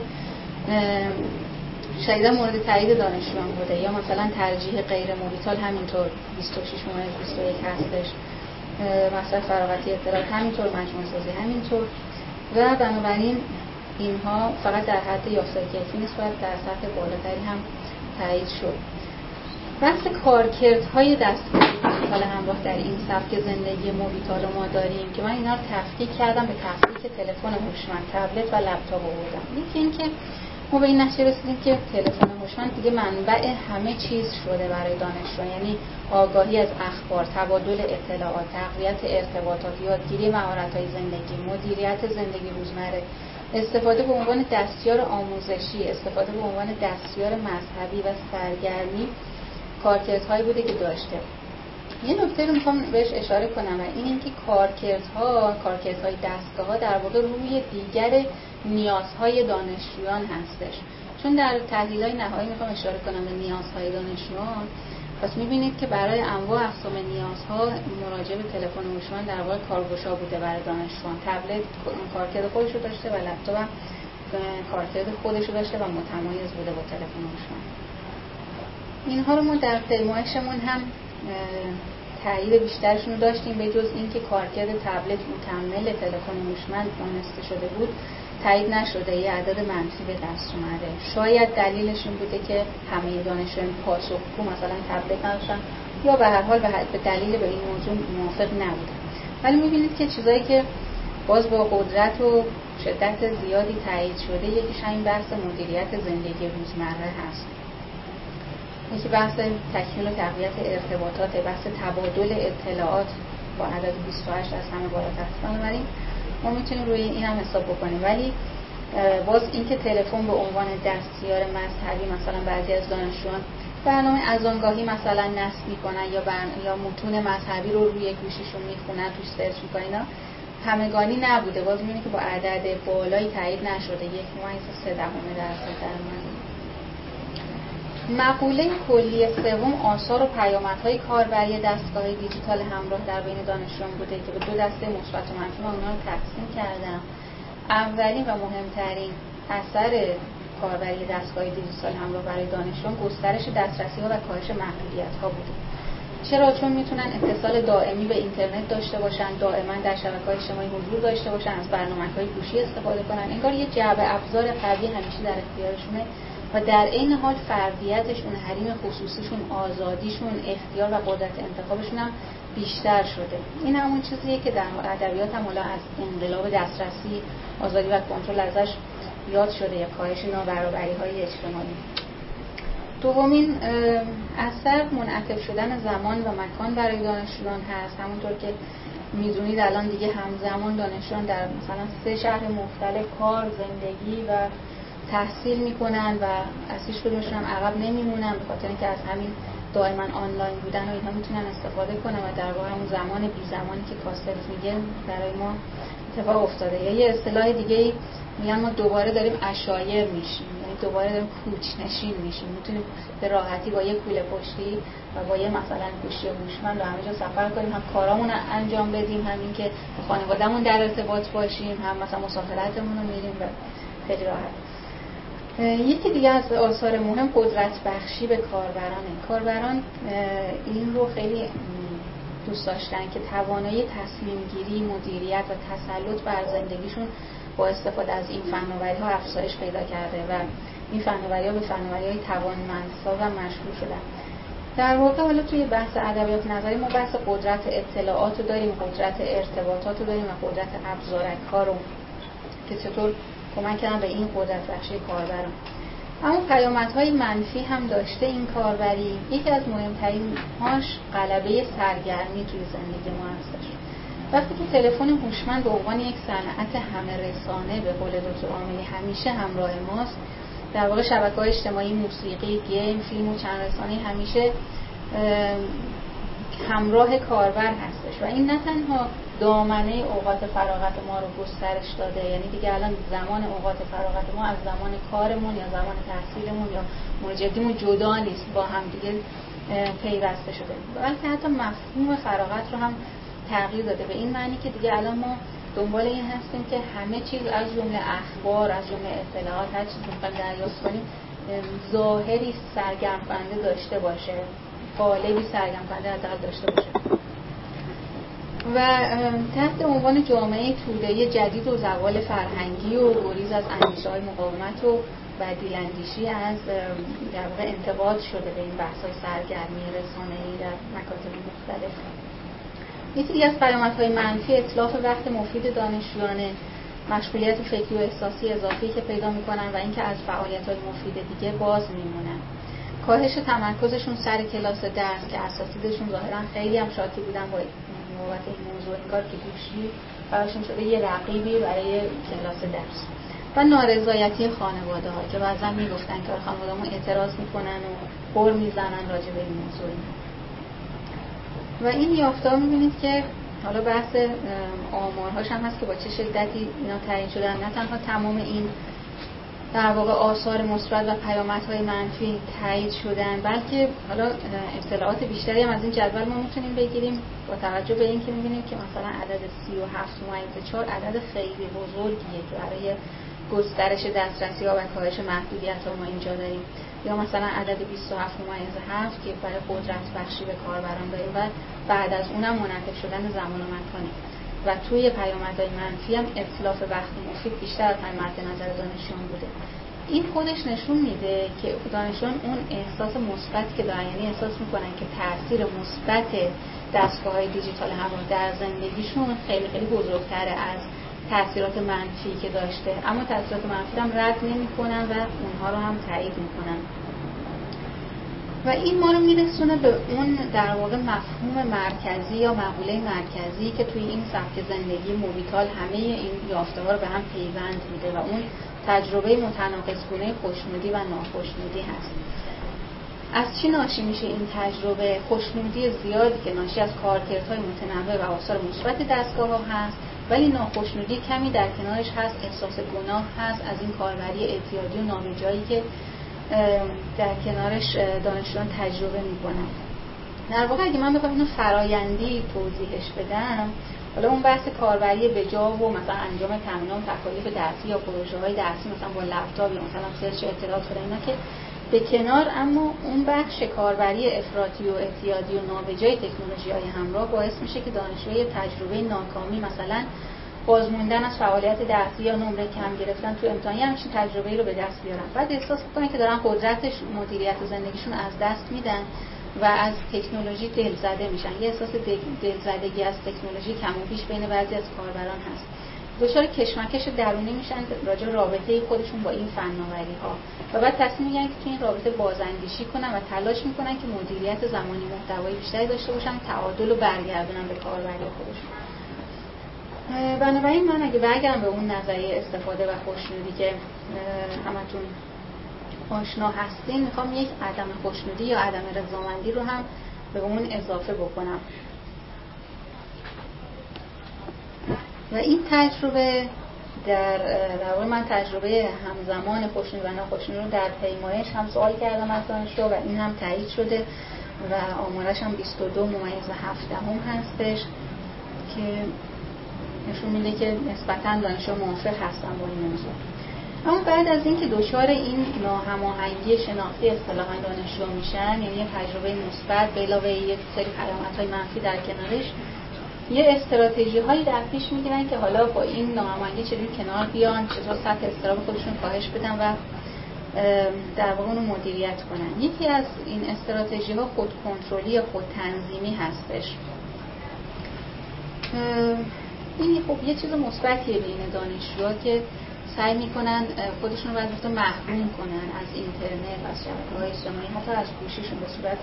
[SPEAKER 3] شدیداً مورد تایید دانشجویان بوده. یا مثلا ترجیح غیر موبیتال همینطور 26.21 هستش، مصرف فراغتی اطلاعات همینطور، مجموعه سازی همینطور و بنابراین اینها فقط در حد یافته کیفی نیست و در سطح بالاتری هم تایید شد. بحث کارکردهای دستگاه دیجیتال همراه در این سبک زندگی موبیتال رو ما داریم که من اینا رو تفکیک کردم به تفکیک تلفن هوشمند، تبلت و لپتاپ آوردم. یکی این که ما به این نتیجه رسیدیم که تلفن هوشمند دیگه منبع همه چیز شده برای دانشجو، یعنی آگاهی از اخبار، تبادل اطلاعات، تقویت ارتباطات، یادگیری مهارت‌های زندگی، مدیریت زندگی روزمره، استفاده به عنوان دستیار آموزشی، استفاده به عنوان دستیار مذهبی و سرگرمی کارکردهایی بوده که داشته. یه نکته رو میخوام بهش اشاره کنم و اینکه کارکردهای دستگاه‌ها در واقع روی دیگر نیازهای دانشجویان هستش. چون در تحلیل‌های نهایی میخوام اشاره کنم به نیازهای دانشجویان. پس میبینید که برای انواع اقسام نیازها مراجعه به تلفن هوشمند در واقع کارگشا بوده برای دانشجویان. تبلت کارکرد خودش رو داشته و لپتاپ هم کارکرد خودش رو داشته و متمایز بوده با تلفن هوشمند. اینها رو ما در پیمایشمون هم تایید بیشترشون رو داشتیم، به جز اینکه کارکرد تبلت مکمل تلفن هوشمند دانسته شده بود تایید نشده، یه عدد منفی به دست اومده. شاید دلیلش این بوده که همه دانشجویان پاسخگو مثلا تبلت نداشتن یا به هر حال به دلیل به این موضوع موافق نبودن. ولی می‌بینید که چیزایی که باز با قدرت و شدت زیادی تایید شده، یکیش همین بحث مدیریت زندگی روزمره هست، یکی بحث تکمیل و تقویت ارتباطات، بحث تبادل اطلاعات با عدد 28 از همه بالاتر است. بنابراین ما میتونیم روی این هم حساب بکنیم. ولی باز اینکه تلفن به عنوان دستیار مذهبی، مثلا بعضی از دانشجویان برنامه اذانگاهی مثلا نصب میکنن یا متون مذهبی رو روی گوشیشون میخونن، توش سرچ میکنن، همگانی نبوده. باز میبینید که با عدد بالایی تایید نشده، 1.3% در مورد مقوله کلی سوم آثار و پیامدهای کاربری دستگاه دیجیتال همراه در بین دانشجویان بوده که به دو دسته مثبت و منفی ما اونها رو تقسیم کردم. اولین و مهمترین اثر کاربری دستگاه دیجیتال همراه برای دانشجویان گسترش دسترسی‌ها و کاهش محدودیت‌ها بوده. چرا؟ چون میتونن اتصال دائمی به اینترنت داشته باشن، دائما در شبکه‌های اجتماعی حضور داشته باشن، از برنامه‌های گوشی استفاده کنن، انگار یه جعبه ابزار قوی همیشه در اختیارشونه و در عین حال فردیتشون، حریم خصوصیشون، آزادیشون، اختیار و قدرت انتخابشون هم بیشتر شده. این همون چیزیه که در ادبیات هم حالا از انقلاب دسترسی، آزادی و کنترل ازش یاد شده، یا کاهش نابرابری‌های اجتماعی. دومین اثر منعطف شدن زمان و مکان برای دانشجویان هست. همونطور که میدونید الان دیگه همزمان دانشجویان در مثلا 3 شهر مختلف کار، زندگی و تحصیل میکنن و از هیچ کدومشون هم عقب نمیمونن، به خاطر اینکه از همین دائما آنلاین بودن و اینها میتونن استفاده کنن و در واقع همون زمان بی زمانی که کاستلز میگه برای ما اتفاق افتاده. یا یه اصطلاح دیگه میگن ما دوباره داریم عشایر میشیم، یعنی دوباره داریم کوچ‌نشین میشیم، میتونیم به راحتی با یه کوله پشتی و با یه مثلا گوشی هوشمند به همه جا سفر کنیم، هم کارامون رو انجام بدیم، همین که با خانواده‌مون در ارتباط باشیم، هم مثلا مسافرتمون رو میریم و خیلی راحت. یکی دیگه از آثار مهم قدرت بخشی به کاربران این رو خیلی دوست داشتن که توانایی تصمیم گیری، مدیریت و تسلط بر زندگیشون با استفاده از این فناوری‌ها افزایش پیدا کرده و این فناوری‌ها به فناوری‌های توانمندساز و مشهور شدن. در واقع حالا توی بحث ادبیات نظری ما بحث قدرت اطلاعات رو داریم، قدرت ارتباطات رو داریم و قدرت ابزارک‌ها رو که چطور کمک کردن به این قدرت بخشی کاربران. اما پیامدهای منفی هم داشته این کاربری. یکی از مهمترین هاش غلبه سرگرمی توی زندگی ما هستش. وقتی که تلفن هوشمند به عنوان یک صنعت همه رسانه به قول دکتر عاملی همیشه همراه ماست، در واقع شبکه‌های اجتماعی، موسیقی، گیم، فیلم و چند رسانه‌ای همیشه همراه کاربر هستش و این نه تنها دامنه اوقات فراغت ما رو گسترش داده، یعنی دیگه الان زمان اوقات فراغت ما از زمان کارمون یا زمان تحصیلمون یا مجدیمون جدا نیست، با هم دیگه پیوسته شده، بلکه حتی مفهوم فراغت رو هم تغییر داده، به این معنی که دیگه الان ما دنبال این هستیم که همه چیز از جمله اخبار، از جمله اطلاعات، هر چیزی که می‌خوایم دریافت کنیم ظاهری سرگرم کننده داشته باشه، قالبی سرگرم کننده حداقل داشته باشه. و تحت عنوان جامعه توده‌ای جدید و زوال فرهنگی و گریز از اندیشه‌های مقاومت و بدیلاندیشی از در واقع انتقاد شده به این بحث‌های سرگرمی رسانه‌ای در مکاتب مختلف. یکی دیگه از پیامدهای منفی اتلاف وقت مفید دانشجویانه، مشغولیت فکری و احساسی اضافی که پیدا می‌کنن و اینکه از فعالیت‌های مفید دیگه باز میمونن. کاهش تمرکزشون سر کلاس درس که اساتیدشون ظاهراً خیلی هم شاکی بودن با بابت این موضوع، انگار که گوشی براشون شده یه رقیبی برای کلاس درس. و نارضایتی خانواده‌ها که بعضا میگفتن که خانواده‌مون اعتراض میکنن و غر میزنن راجع به این موضوع. و این یافته‌ها میبینید که حالا بحث آمارهاش هم هست که با چه شدتی اینا تعیین شدن، نه تنها تمام این در واقع آثار مثبت و پیامدهای منفی تایید شدن، بلکه حالا اطلاعات بیشتری هم از این جدول ما میتونیم بگیریم با توجه به اینکه میبینیم که مثلا عدد 37.4 عدد خیلی بزرگیه که برای گسترش دسترسی ها و کاهش محدودیت ها ما اینجا داریم، یا مثلا عدد 27.7 که برای قدرت بخشی به کاربران داریم و بعد از اونم منعطف شدن زمان و مکانی و توی پیامدهای منفی هم اتلاف وقت مفید بیشتر از مد نظر دانشجویان بوده. این خودش نشون میده که دانشجویان اون احساس مثبت که دارن، یعنی احساس میکنن که تاثیر مثبت دستگاه‌های دیجیتال همراه در زندگیشون خیلی خیلی بزرگتره از تاثیرات منفی که داشته، اما تاثیرات منفی هم رد نمی‌کنن و اونها رو هم تایید می‌کنن. و این ما رو میرسونه به اون در واقع مفهوم مرکزی یا مقوله مرکزی که توی این سبک زندگی موبیتال همه این یافته‌ها رو به هم پیوند میده و اون تجربه متناقض‌گونه خوشنودی و ناخوشنودی هست. از چی ناشی میشه این تجربه؟ خوشنودی زیادی که ناشی از کارکردهای متنوع و آثار مثبت دستگاه‌ها هست، ولی ناخوشنودی کمی در کنارش هست، احساس گناه هست از این کاربری اعتیادی و نابجایی که در کنارش دانشجویان تجربه میکنن. در واقع اگه من بخوام اینو فرایندی توضیحش بدم، حالا اون بحث کاربری بجا و مثلا انجام تمام تکالیف درسی یا پروژه‌های درسی مثلا با لپتاپ یا مثلا سرچ اطلاعات و اینا که به کنار، اما اون بخش کاربری افراطی و اعتیادی و نابجای تکنولوژی‌های همراه باعث میشه که دانشجوی تجربه ناکامی، مثلا بازموندن از فعالیت درسی یا نمره کم گرفتن تو امتحان، همچین تجربه‌ای رو به دست بیارن، بعد احساس می‌کنن که دارن قدرت مدیریت زندگیشون از دست میدن و از تکنولوژی دلزده میشن. یه احساس دلزدگی از تکنولوژی کم و بیش بین بعضی از کاربران هست. دچار کشمکش درونی میشن راجع به رابطه خودشون با این فناوری‌ها و بعد تصمیم میگیرن که تو این رابطه بازاندیشی کنن و تلاش میکنن که مدیریت زمانی محتوایی بیشتری داشته باشن، تعادل رو برگردونن به کاربری خودشون. بنابراین من اگه برگردم به اون نظریه استفاده و خوشنودی که همتون آشنا هستین، میخوام یک عدم خوشنودی یا عدم رضامندی رو هم به اون اضافه بکنم. و این تجربه در واقع من تجربه همزمان خوشنودی و ناخوشنودی رو در پیمایش هم سوال کردم از دانشجو و این هم تایید شده و آمارش هم 22.7 هستش که نشون میده که نسبتاً دانشجو موافق هستن با این موضوع. اما بعد از اینکه دچار این ناهماهنگی شناختی اصطلاحاً دانشجو میشن، یعنی یه تجربه مثبت به علاوه یک سری پیامدهای منفی در کنارش، یه استراتژی هایی در پیش میگیرن که حالا با این ناهماهنگی چجوری کنار بیان، چطور سطح اضطراب خودشون کاهش بدن و در واقع اونو مدیریت کنن. یکی از این استراتژی ها خود کنترلی یا خود تنظیمی هستش. این خب یه چیز مثبتیه بین دانشجوها که سعی میکنن خودشون رو وقتا محروم کنن از اینترنت، از شبکه‌های اجتماعی، حتی از گوشیشون به صورت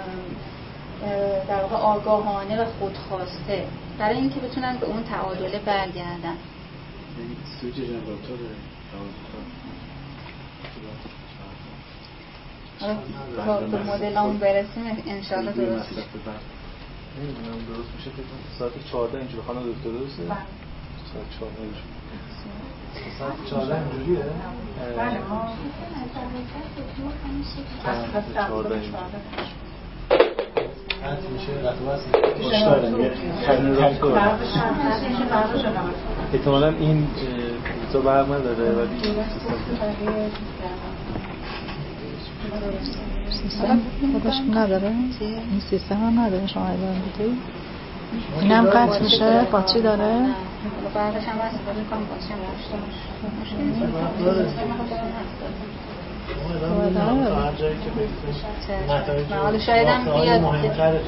[SPEAKER 3] در واقع آگاهانه و خودخواسته، برای اینکه بتونن به اون تعادله برگردن.
[SPEAKER 1] سویچ جنراتور
[SPEAKER 3] تا به مدل اون برسیم انشاءالله درست میشه.
[SPEAKER 4] نمیدونم درست میشه که ساعت 14 اینجوری خانم دکتر درسته؟
[SPEAKER 3] بله.
[SPEAKER 4] ساعت 14 اینجوری.
[SPEAKER 1] ساعت 14 اینجوریه؟
[SPEAKER 3] بله ما
[SPEAKER 4] ساعت 14 اینجوری.
[SPEAKER 1] قطع میشه رقبه هستیم
[SPEAKER 4] احتمالا این روزا برق نداره ولی
[SPEAKER 2] سیستم خودش نداره؟ این سیستم هم نداره شما ایران بودی؟ این هم قطع میشه؟ باتری داره؟
[SPEAKER 3] برقش هم هست بازی کنم باتری هم داشته مشکل نیست
[SPEAKER 1] هر جایی که بگیریم نتایج
[SPEAKER 3] حالا شاید هم بیاد
[SPEAKER 1] مهمتره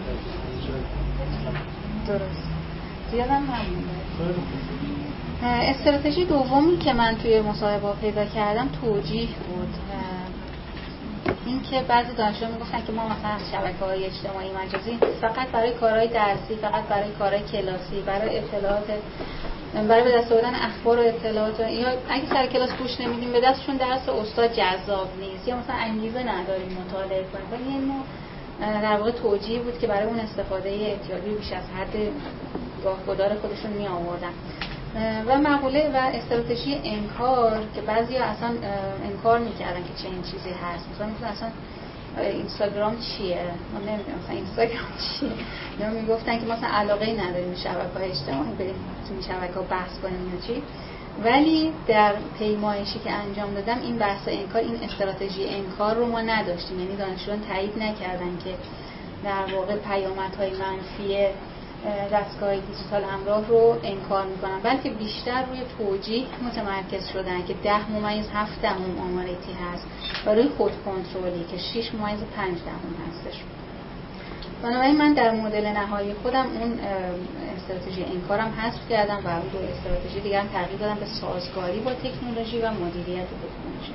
[SPEAKER 3] درست زیادم نمونده. استراتژی دومی که من توی مصاحبه پیدا کردم توجیه بود. این که بعضی دانشجوها میگفتن که ما مثلا از شبکه‌های اجتماعی مجازی فقط برای کارهای درسی، فقط برای کارهای کلاسی، برای اطلاعات، برای به دست آوردن اخبار و اطلاعات، یا اگه سر کلاس گوش نمیدیم به دستشون درس استاد جذاب نیست یا مثلا انگیزه نداریم مطالعه کنیم. ولی این نوع در واقع توجیه بود که برای اون استفاده اعتیادی بیش از حد گاهگدار خودشون می آوردن. و مقوله و استراتژی انکار که بعضیا اصلا انکار میکردن که چه این چیزی هست، مثلا اصلا اینستاگرام چیه، ما نمیدونم مثلا اینستاگرام چیه، یا میگفتن که مثلا علاقه نداریم شبکه‌های اجتماعی بریم تو این شبکه‌ها بحث کنیم یا چی. ولی در پیمایشی که انجام دادم این بحث انکار، این استراتژی انکار رو ما نداشتیم. یعنی دانشجویان تایید نکردن که در واقع پیامدهای منفی دستگاه دیجیتال همراه رو انکار میکنن، بلکه بیشتر روی توجیه متمرکز شدن که 10.7 آمارتی هست و روی خود کنترلی که 6.5 هستش. بنابراین من در مدل نهایی خودم اون استراتژی انکارم حذف کردم و اون دو استراتژی دیگه هم تغییر دادم به سازگاری با تکنولوژی و مدیریت تکنولوژی.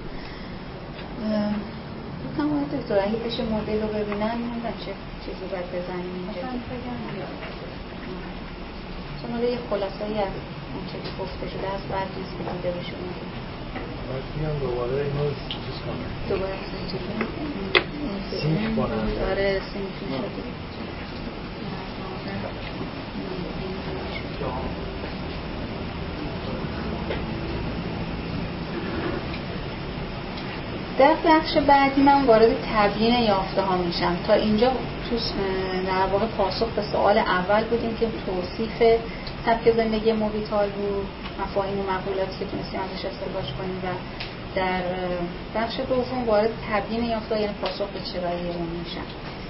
[SPEAKER 3] بکنم باید دکتر اگه بشه مدل رو ببینن نمیدونم چه چیزی باید بزنیم اینجا. چون مدل یه خلاصه‌ای از اون چه گفته شده از بعد ریز که دیده بشه مدل.
[SPEAKER 1] باید بیان دوباره اینو چیز کنم.
[SPEAKER 3] دوباره
[SPEAKER 1] سینک کنم.
[SPEAKER 3] آره سینک شده. در بخش بعدی من وارد تبیین یافته ها میشم. تا اینجا تو در واقع پاسخ به سوال اول بودیم که توصیف سبک زندگی موبیتال بود، مفاهیم و مقولاتی که تونستیم ازش استفاده کنیم و در بخش دوم وارد تبیین یافته ها یعنی پاسخ به چرایی اون میشم.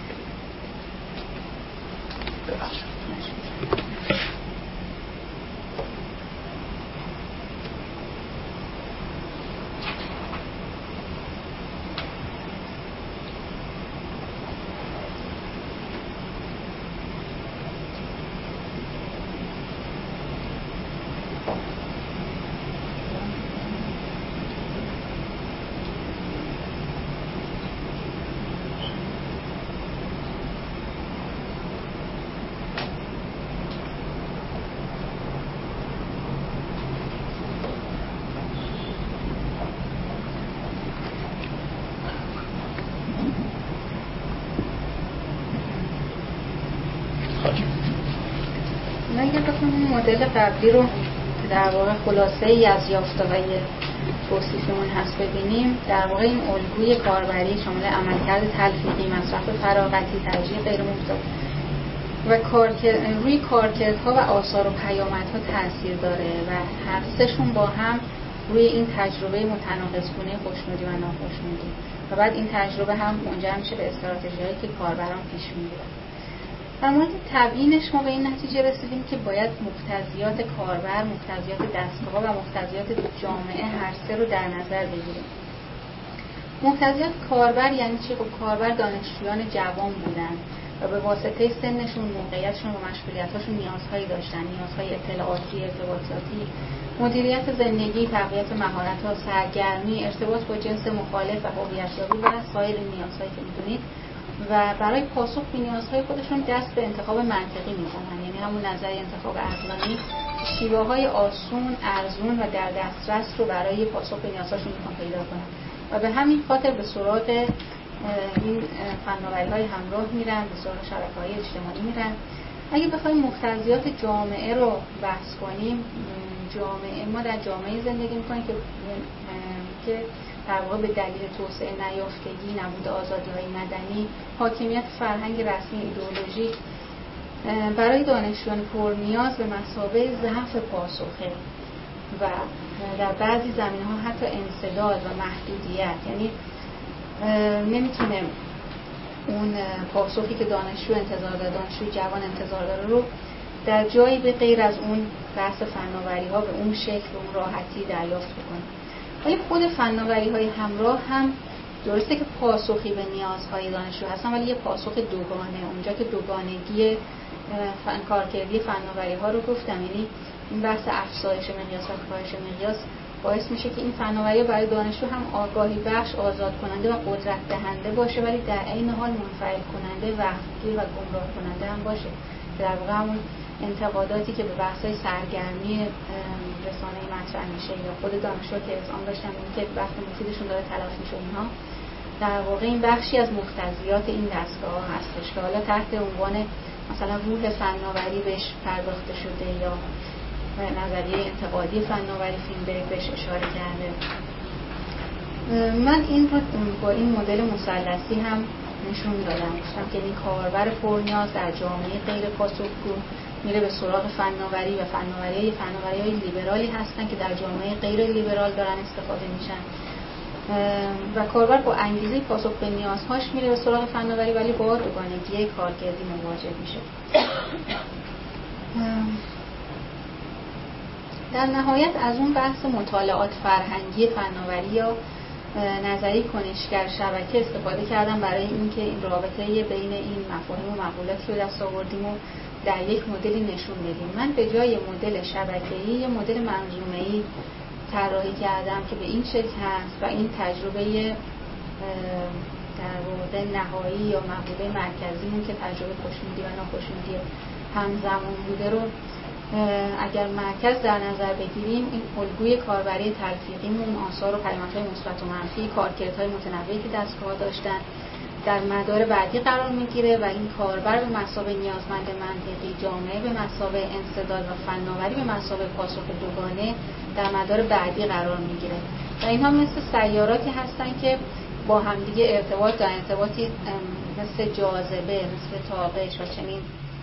[SPEAKER 3] مدل قبلی رو در واقع خلاصه ای از یافته‌های توصیفمون هست ببینیم. در واقع این الگوی کاربری شامل عملکرد تلفیقی، مصرف فراغتی، ترجیح غیر محتاط و روی کارکردها و آثار و پیامدها تاثیر داره و هر سه‌شون با هم روی این تجربه متناقض‌گونه خوشنودی و ناخوشنودی و بعد این تجربه هم منجر میشه به استراتژی‌هایی که کاربران پیش میگیرن. در مورد تبیینش ما به این نتیجه رسیدیم که باید مقتضیات کاربر، مقتضیات دستگاه و مقتضیات جامعه هر سه رو در نظر بگیریم. مقتضیات کاربر یعنی چی؟ خب کاربر دانشجویان جوان بودن و به واسطه سنشون، موقعیتشون و مشغولیتاشون نیازهایی داشتن، نیازهای اطلاعاتی، ارتباطاتی، مدیریت زندگی، تقویت مهارت‌ها، سرگرمی، ارتباط با جنس مخالف و هویت‌یابی و سایر نیازهایی که می‌دونید و برای پاسخ به نیازهای خودشون دست به انتخاب منطقی میزنن، یعنی همون نظریه انتخاب عقلانی شیوه‌های آسون، ارزون و در دسترس رو برای پاسخ به نیازهاشون میخوان پیدا کنن و به همین خاطر به سراغ این فناوری‌های همراه میرن، به سراغ شبکه‌های اجتماعی میرن. اگه بخوایم مقتضیات جامعه رو بحث کنیم، ما در جامعه زندگی می‌کنیم که در واقع به دلیل توسعه نیافتگی، نبود آزادی‌های مدنی، حاکمیت فرهنگ رسمی ایدئولوژیک برای دانشجویان پرنیاز به مثابه ضعف پاسخه و در بعضی زمینه‌ها حتی انسداد و محدودیت، یعنی نمیتونه اون پاسخی که دانشجو انتظار داره، دانشجوی جوان انتظار داره رو در جایی به غیر از اون بحث فناوری‌ها به اون شکل و اون راحتی دریافت بکنه. ولی خود فناوری‌های همراه هم درسته که پاسخی به نیازهای دانشجو هستن، ولی یه پاسخ دوگانه. اونجا که دوگانگی کارکردی فناوری‌ها رو گفتم، یعنی این بحث افزایش مقیاس و کاهش مقیاس باعث میشه که این فناوری‌ها برای دانشجو هم آگاهی بخش، آزاد کننده و قدرت دهنده باشه، ولی در عین حال منفعل کننده، وقتگیر و گمراه کننده هم باشه. در واقع همون انتقاداتی که به بحث‌های سرگرمی رسانه‌ای مطرح میشه یا خود دانشجو که اذعان داشتن این که وقت مفیدشون داره تلف میشه، اینها در واقع این بخشی از مقتضیات این دستگاه هستش که حالا تحت عنوان مثلا روح فناوری بهش پرداخته شده یا نظریه انتقادی فناوری فینبرگ بهش اشاره کرده. من این رو با این مدل مثلثی هم نشون دادم، گفتم که این کاربر پرنیاز در جامعه غیر پاسخگو میره به سراغ فناوری و فناوری‌های لیبرالی هستن که در جامعه غیر لیبرال دارن استفاده میشن و کاربر با انگیزه پاسخ به نیازهاش میره به سراغ فناوری ولی با دوگانگی کارکردی مواجه میشه. در نهایت از اون بحث مطالعات فرهنگی فناوری یا نظریه کنشگر شبکه استفاده کردم برای اینکه این رابطه بین این مفاهیم و مقولاتی رو دست آوردیم و در یک مدلی نشون بدیم. من به جای مدل شبکه‌ای یه مدل منظومه‌ای طراحی کردم که به این شکل هست و این تجربه در واقع نهایی یا مقوله مرکزیمون که تجربه خوشنودی و ناخوشنودی همزمان بوده رو اگر مرکز در نظر بگیریم، این الگوی کاربری تلفیقیمون، آثار و پیامدهای مثبت و منفی، کارکردهای متنوعی که دستگاه داشتن در مدار بعدی قرار میگیره و این کاربر به مثابه نیازمند منطقی، جامعه به مثابه انسداد و فناوری به مثابه پاسخ دوگانه در مدار بعدی قرار میگیره و اینها مثل سیاراتی هستن که با همدیگه ارتباط دارن، ارتباطی مثل جاذبه، مثل تابش و چنین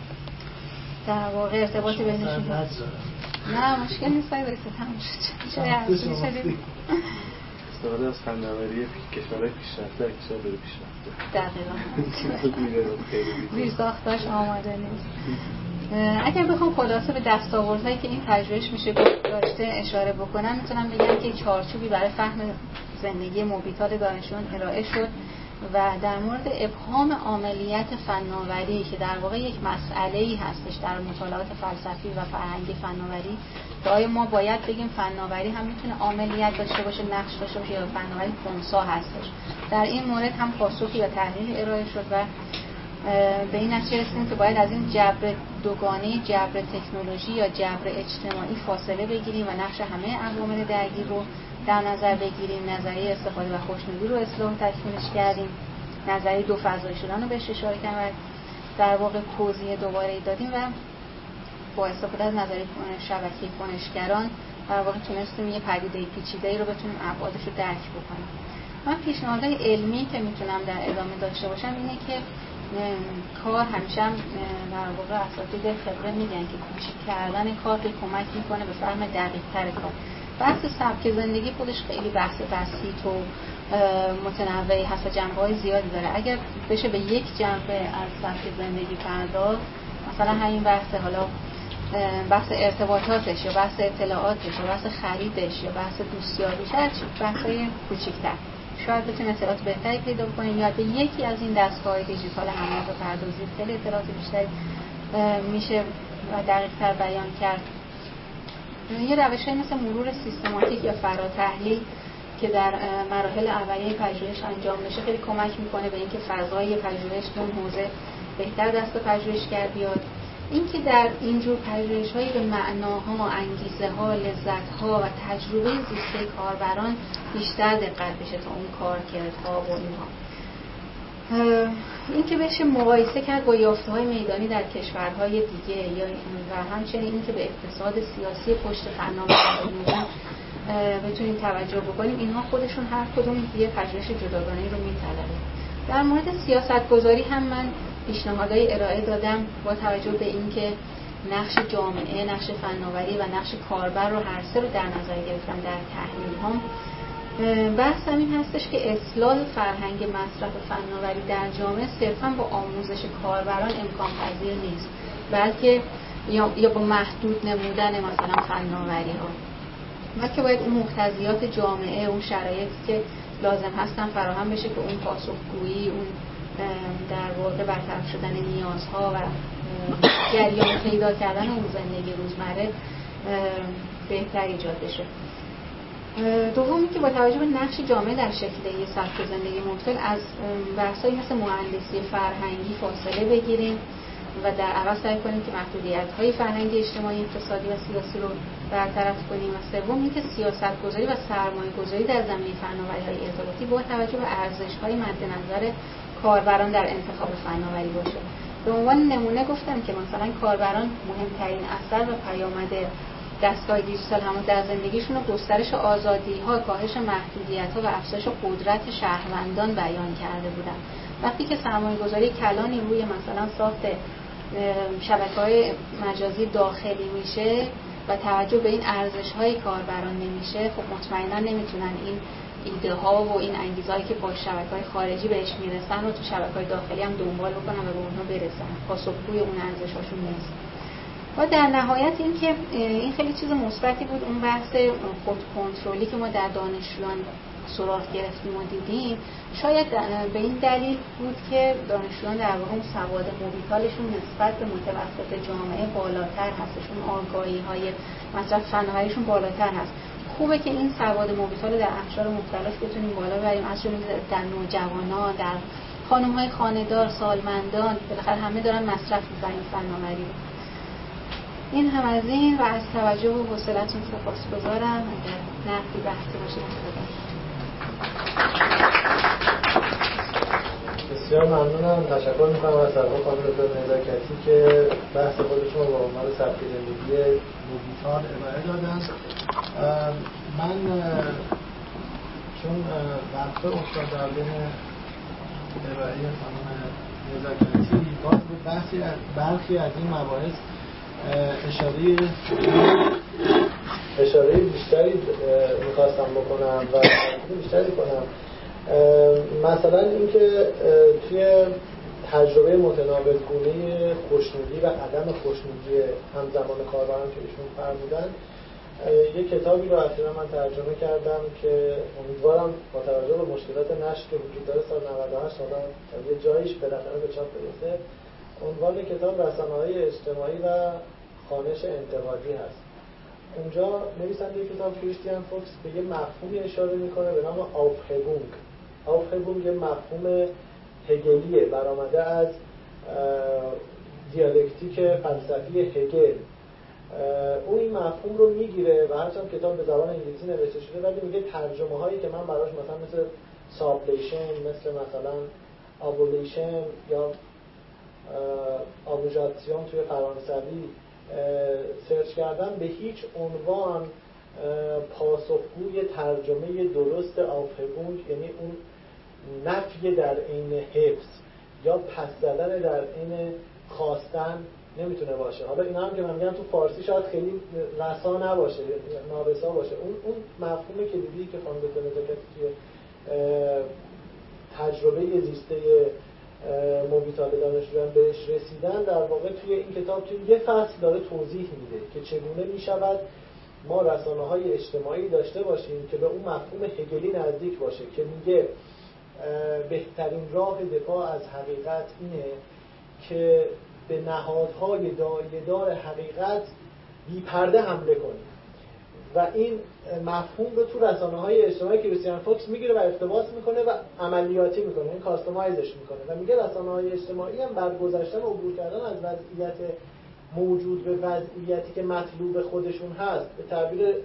[SPEAKER 3] در واقع ارتباطی بینشون هست. نه مشکل نیست، باید تموم شد.
[SPEAKER 4] استفاده از فناوری کشورهای پیشرفته، کشورهای پیشرفته.
[SPEAKER 3] دقیقاً. زیرساختاش آماده نیست. اگر بخوام خلاصه به دستاوردهایی که این پژوهش میشه داشته اشاره بکنم، میتونم بگم که چارچوبی برای فهم زندگی موبیتال دانشجویان ارائه شد و در مورد ابهام عملیات فناوری که در واقع یک مسئله‌ای هستش در مطالعات فلسفی و فرهنگی فناوری، که آیا ما باید بگیم فناوری هم میتونه عملیات داشته باشه، نقش داشته باشه یا فناوری خنثی هستش. در این مورد هم پاسخی و تحلیل ارائه شد و به این نتیجه رسیدیم که باید از این جبر دوگانه، جبر تکنولوژی یا جبر اجتماعی فاصله بگیریم و نقش همه عوامل درگیر رو در نظر بگیریم. نظریه استفاده و خوشنودی رو اصلاح تکمیلش کردیم، نظریه دو فضایی شدن رو بهش اشاره کردیم و در واقع توضیح دوباره دادیم و با استفاده از نظریه شبکه کنشگران در واقع تونستیم یه پدیده پیچیده‌ای رو بتونیم ابعادش رو درک بکنیم. من پیشنهادهای علمی که میتونم در ادامه داشته باشم اینه که کار همیشه در واقع اساتید خبره میگن که کوچیک کردن کار به کمک میکنه به فهم دقیق‌تر کار. بحث سبک زندگی خودش خیلی بحث بسیط و متنوعی هست و جنبه‌های زیادی داره. اگر بشه به یک جنبه از سبک زندگی پرداخت، مثلا همین بحث ارتباطاتش یا بحث اطلاعاتش یا بحث خریدش یا بحث دوستیابیش، هر چی بحث‌های کوچیک‌تر، شاید بتونیم اطلاعات بهتری پیدا کنیم یا به یکی از این دستگاه دیجیتال همراه بپردازید، خیلی اطلاعات بیشتری میشه و دقیق‌تر بیان کرد. یه روشی مثل مرور سیستماتیک یا فراتحلیل که در مراحل اولیه پژوهش انجام میشه خیلی کمک میکنه به اینکه فضای پژوهش اون حوزه بهتر دست پژوهشگر بیاد. اینکه در اینجور پژوهش‌هایی به معناها، انگیزه‌ها، لذت‌ها و تجربه زیسته کاربران بیشتر دقت بشه تا اون کارکردها و اینها. اینکه بشه مقایسه کرد با یافته‌های میدانی در کشورهای دیگه یا و همچنین اینکه به اقتصاد سیاسی پشت فناوری بتونیم توجه بکنیم، اینها خودشون هر کدوم یه پژوهش جداگانه‌ای رو می‌طلبه. در مورد سیاست‌گذاری هم من پیشنهادهای ارائه دادم با توجه به اینکه نقش جامعه، نقش فناوری و نقش کاربر رو هر سه رو در نظر گرفتم در تحلیل هم. بحث این هستش که اصلاح فرهنگ مصرف فناوری در جامعه صرفاً با آموزش کاربران امکان پذیر نیست، بلکه یا با محدود نمودن مثلا فناوری ها، بلکه باید اون مقتضیات جامعه، اون شرایطی که لازم هستن فراهم بشه که اون پاسخگویی، اون در واقع برطرف شدن نیازها و جریان پیدا کردن اون زندگی روزمره بهتر ایجاد بشه. دومی که با توجه به نقش جامعه در شکل سبک زندگی مبتکر از بحثایی مثل مهندسی فرهنگی فاصله بگیریم و در عوض سعی کنیم که محدودیت‌های فرهنگی، اجتماعی، اقتصادی و سیاسی رو برطرف کنیم. و سوم اینکه سیاست‌گذاری و سرمایه‌گذاری در زمینه فناوری‌های ارتباطی با توجه به ارزش‌های مد نظر کاربران در انتخاب فناوری باشه. به عنوان نمونه گفتم که مثلا کاربران مهمترین اثر و پیامد دستگاه دیجیتال هم در زندگیشون گسترش آزادی‌ها، کاهش محدودیت‌ها و افزایش قدرت شهروندان بیان کرده بودن. وقتی که سرمایه‌گذاری کلانی روی مثلا ساخت شبکه‌های مجازی داخلی میشه و توجه به این ارزش‌های کاربران نمیشه، خب مطمئنا نمیتونن این ایده ها و این انگیزه‌هایی که با شبکه‌های خارجی بهش میرسن و تو شبکه‌های داخلی هم دنبال بکنن و به اونها برسن. پاسخگوی اون ارزش‌هاشون نیست. و در نهایت این که این خیلی چیز مثبتی بود، اون بحث خود کنترلی که ما در دانشجویان سراغ گرفتیم و دیدیم، شاید به این دلیل بود که دانشجویان در واقع سواد موبیتالشون نسبت به متوسط جامعه بالاتر هستشون، آگاهی‌های مصرف فناوریشون بالاتر هست. خوبه که این سواد موبیتال در اقشار مختلف بتونیم بالا ببریم، از جمله در نوجوانان، در خانم‌های خانه‌دار، سالمندان، بالاخره همه دارن مصرف می‌کنن فناوری. این هم از این و از توجه و حوصله‌تون سپاسگزارم. اگر نقدی بحثی باشه
[SPEAKER 1] بسیار ممنونم. تشکر می‌کنم از سرکار خانم دکتر نزاکتی که بحث خودشون رو با عنوان سبک زندگی موبیتال ارائه دادن. من چون وقت افتاد در بین ارائه خانم نزاکتی باز به برخی از این مباحث اشاره بیشتری میخواستم بکنم و بیشتری کنم. مثلا اینکه توی تجربه متناقض‌گونه خوشنودی و عدم خوشنودی همزمان کاربران که ایشون فرمودن، یک کتابی رو اخیراً من ترجمه کردم که امیدوارم با توجه به مشکلات نشر که وجود داره سال 98 تا یه جاییش بالاخره به چاپ برسه. عنوان کتاب رسانه‌های اجتماعی و خوانش انتقادی هست. اونجا نویسنده کتاب کریستیان فوکس به یه مفهومی اشاره میکنه به نام آفهبونگ. آفهبونگ یه مفهوم هگلیه، برآمده از دیالکتیک فلسفی هگل. اون این مفهوم رو میگیره و هرچند کتاب به زبان انگلیسی نوشته شده ولی میگه ترجمه هایی که من براش مثلا مثل سابلیشن، مثل مثلا آبولیشن یا آبوژاتسیون توی فرانسوی سرچ کردم، به هیچ عنوان پاسخگوی ترجمه درست آفهبونگ، یعنی اون نفی در عین حفظ یا پس زدن در عین خواستن نمیتونه باشه. حالا اینا هم که من میگم تو فارسی شاید خیلی رسا نباشه، نارسا باشه. اون مفهوم کلیدی که خانم دکتر نزاکتی توی تجربه زیسته موبیتال دانشجویان بهش رسیدن، در واقع توی این کتاب توی یه فصل داره توضیح میده که چگونه میشود ما رسانه‌های اجتماعی داشته باشیم که به اون مفهوم هگلی نزدیک باشه که میگه بهترین راه دفاع از حقیقت اینه که به نهادهای دایه‌دار حقیقت بی پرده حمله کنیم. و این مفهوم رو تو رسانه‌های اجتماعی کریستیان فوکس میگیره و اقتباس میکنه و عملیاتی میکنه، این کاستومایزش میکنه و میگه رسانه‌های اجتماعی هم برگذشتن و عبور کردن از وضعیت موجود به وضعیتی که مطلوب خودشون هست. به تعبیر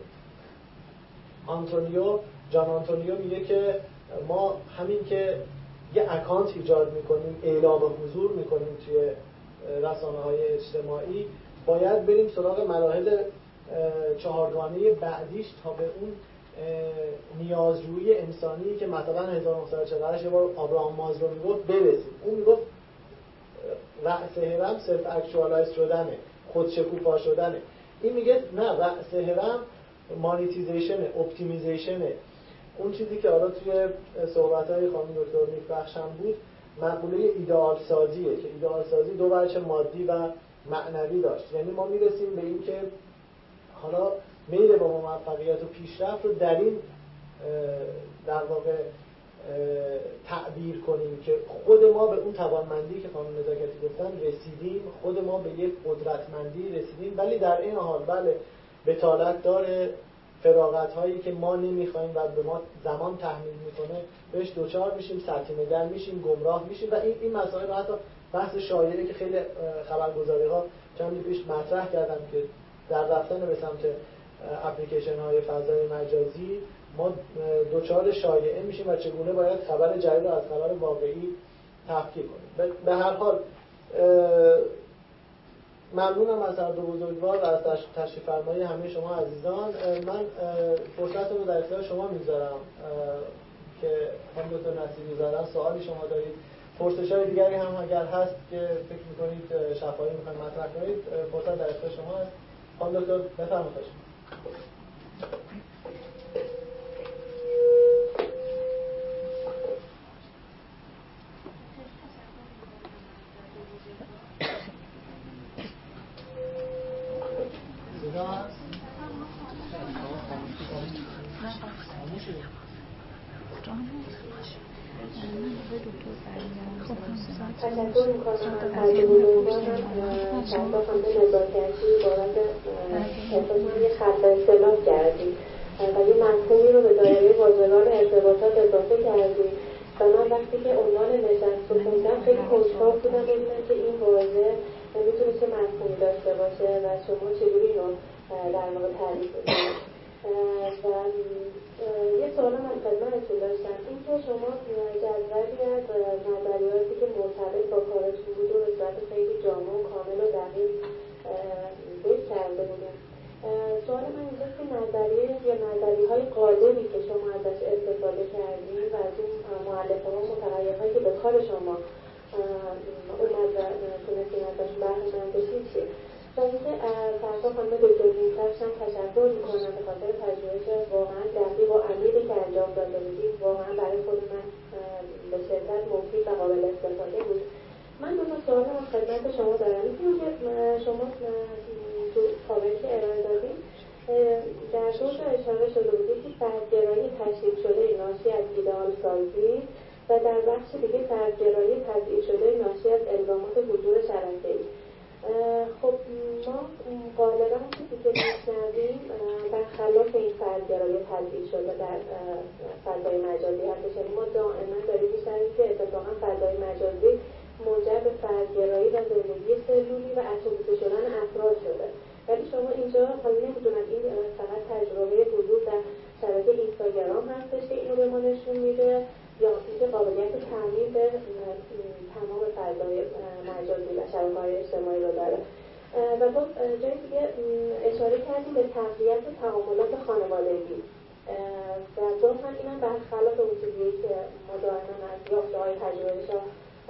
[SPEAKER 1] جان آنتونیو میگه که ما همین که یه اکانت ایجاد میکنیم، اعلام حضور میکنیم توی رسانه‌های اجتماعی، باید بریم سراغ مراحل چهارگانه بعدیش تا به اون نیازجویی انسانی که مثلا 1948 یه بار آبراهام مازلو میگفت برسیم. اون میگفت رأس هرم سلف اکچوالایز شدنه، خودشکوفا شدنه. این میگه نه، رأس هرم مانیتیزیشنه، اپتیمیزیشنه. اون چیزی که حالا توی صحبت‌های خانم دکتر نیکبخشم بود، مقوله ایدئال سازیه که ایدئال سازی دو بچه مادی و معنوی داشت. یعنی ما میرسیم به این که حالا میل با موفقیت و پیشرفت رو در این در واقع تعبیر کنیم که خود ما به اون توانمندی که خانم نزاکتی گفتن رسیدیم، خود ما به یک قدرتمندی رسیدیم، ولی در این حال بله بتالت داره، فراغت هایی که ما نمیخوایم و به ما زمان تحمیل میکنه بهش دوچار میشیم، سطحی‌نگر میشیم، گمراه میشیم و این مسائل رو حتی بحث شایعه که خیلی خبرگزاری ها چند پیش مطرح کردن که در رفتن به سمت اپلیکیشن های فضای مجازی ما دوچار شایعه میشیم و چگونه باید خبر جدید رو از خبر واقعی تفکیک کنیم. به هر حال ممنونم از هر دو بزرگوار و از تشریف فرمایی همه شما عزیزان. من فرصت رو در اختیار شما میذارم که خانم دکتر نصیری زادن سوالی شما دارید پرسش‌های دیگری هم اگر هست که فکر می‌کنید شفاهی می‌خواید مطرح کنید فرصت در اختیار شما است. خانم دکتر بفرمایید.
[SPEAKER 5] تشکر میکنم از بزرگوارم شهدا خانم نزاکتی بابت حرفتون یه خط اصطلاح کردی و یه مفهومی رو به دایره بازرگان ارتباطات اضافه کردی و من وقتی که عنوان نشست رو خوندم خیلی خوشحال بودم ببینم که این واژه میتونه چه مفهومی داشته باشه و شما چجوری اینو در واقع تعریف میکنید. و یه سوال من خدمتتون داشتم این که شما جدولی از نظریاتی که مرتبط با کارتون بود و به صورت خیلی جامع و کامل و دقیق بیت کرده بودیم. سوال من اینجاست که نظریه یا نظریه‌های قالبی که شما ازش استفاده کردین و از اون مؤلفه‌ها و متغیرهایی که به کار شما اومد و تونستین ازش بهره مند بشید چیه؟ و اینکه فردا خانم دکتر نیمترش هم تشکر میکنم به خاطر پژوهش واقعا دقیق و عمیقی که انجام داده بودید. واقعا برای خود من به شدت مفید و قابل استفاده بود. من دو تا سوال رو خدمت شما دارم. اینکه شما تو کاملی که ارائه دادیم در دو تا اشاره شده بود که فردگرایی تشدید شده ناشی از ایدئال سازی و در بخش دیگه فردگرایی تضعیف شده ناشی از الزامات حضور شبکه‌ای. خب ما غالبا چیزی که میشنویم برخلاف این فردگرایی تضعیف شده در فضای مجازی هستش. یعنی ما دائما داریم میشنویم که اتفاقا فضای مجازی منجر به فردگرایی و زندگی سلولی و اتمیزه شدن افراد شده. ولی شما اینجا حالا نمیدونم این فقط تجربه حضور در شبکه اینستاگرام هستش که اینو به ما نشون میده یا اینکه قابلیت تعمیم به تمام فضای مجازی و شبکه‌های اجتماعی رو داره. و با جای دیگه اشاره کردیم به تقویت تعاملات خانوادگی و باز هم اینم برخلاف اون چیزیه که ما دائما از یافته‌های پژوهش‌ها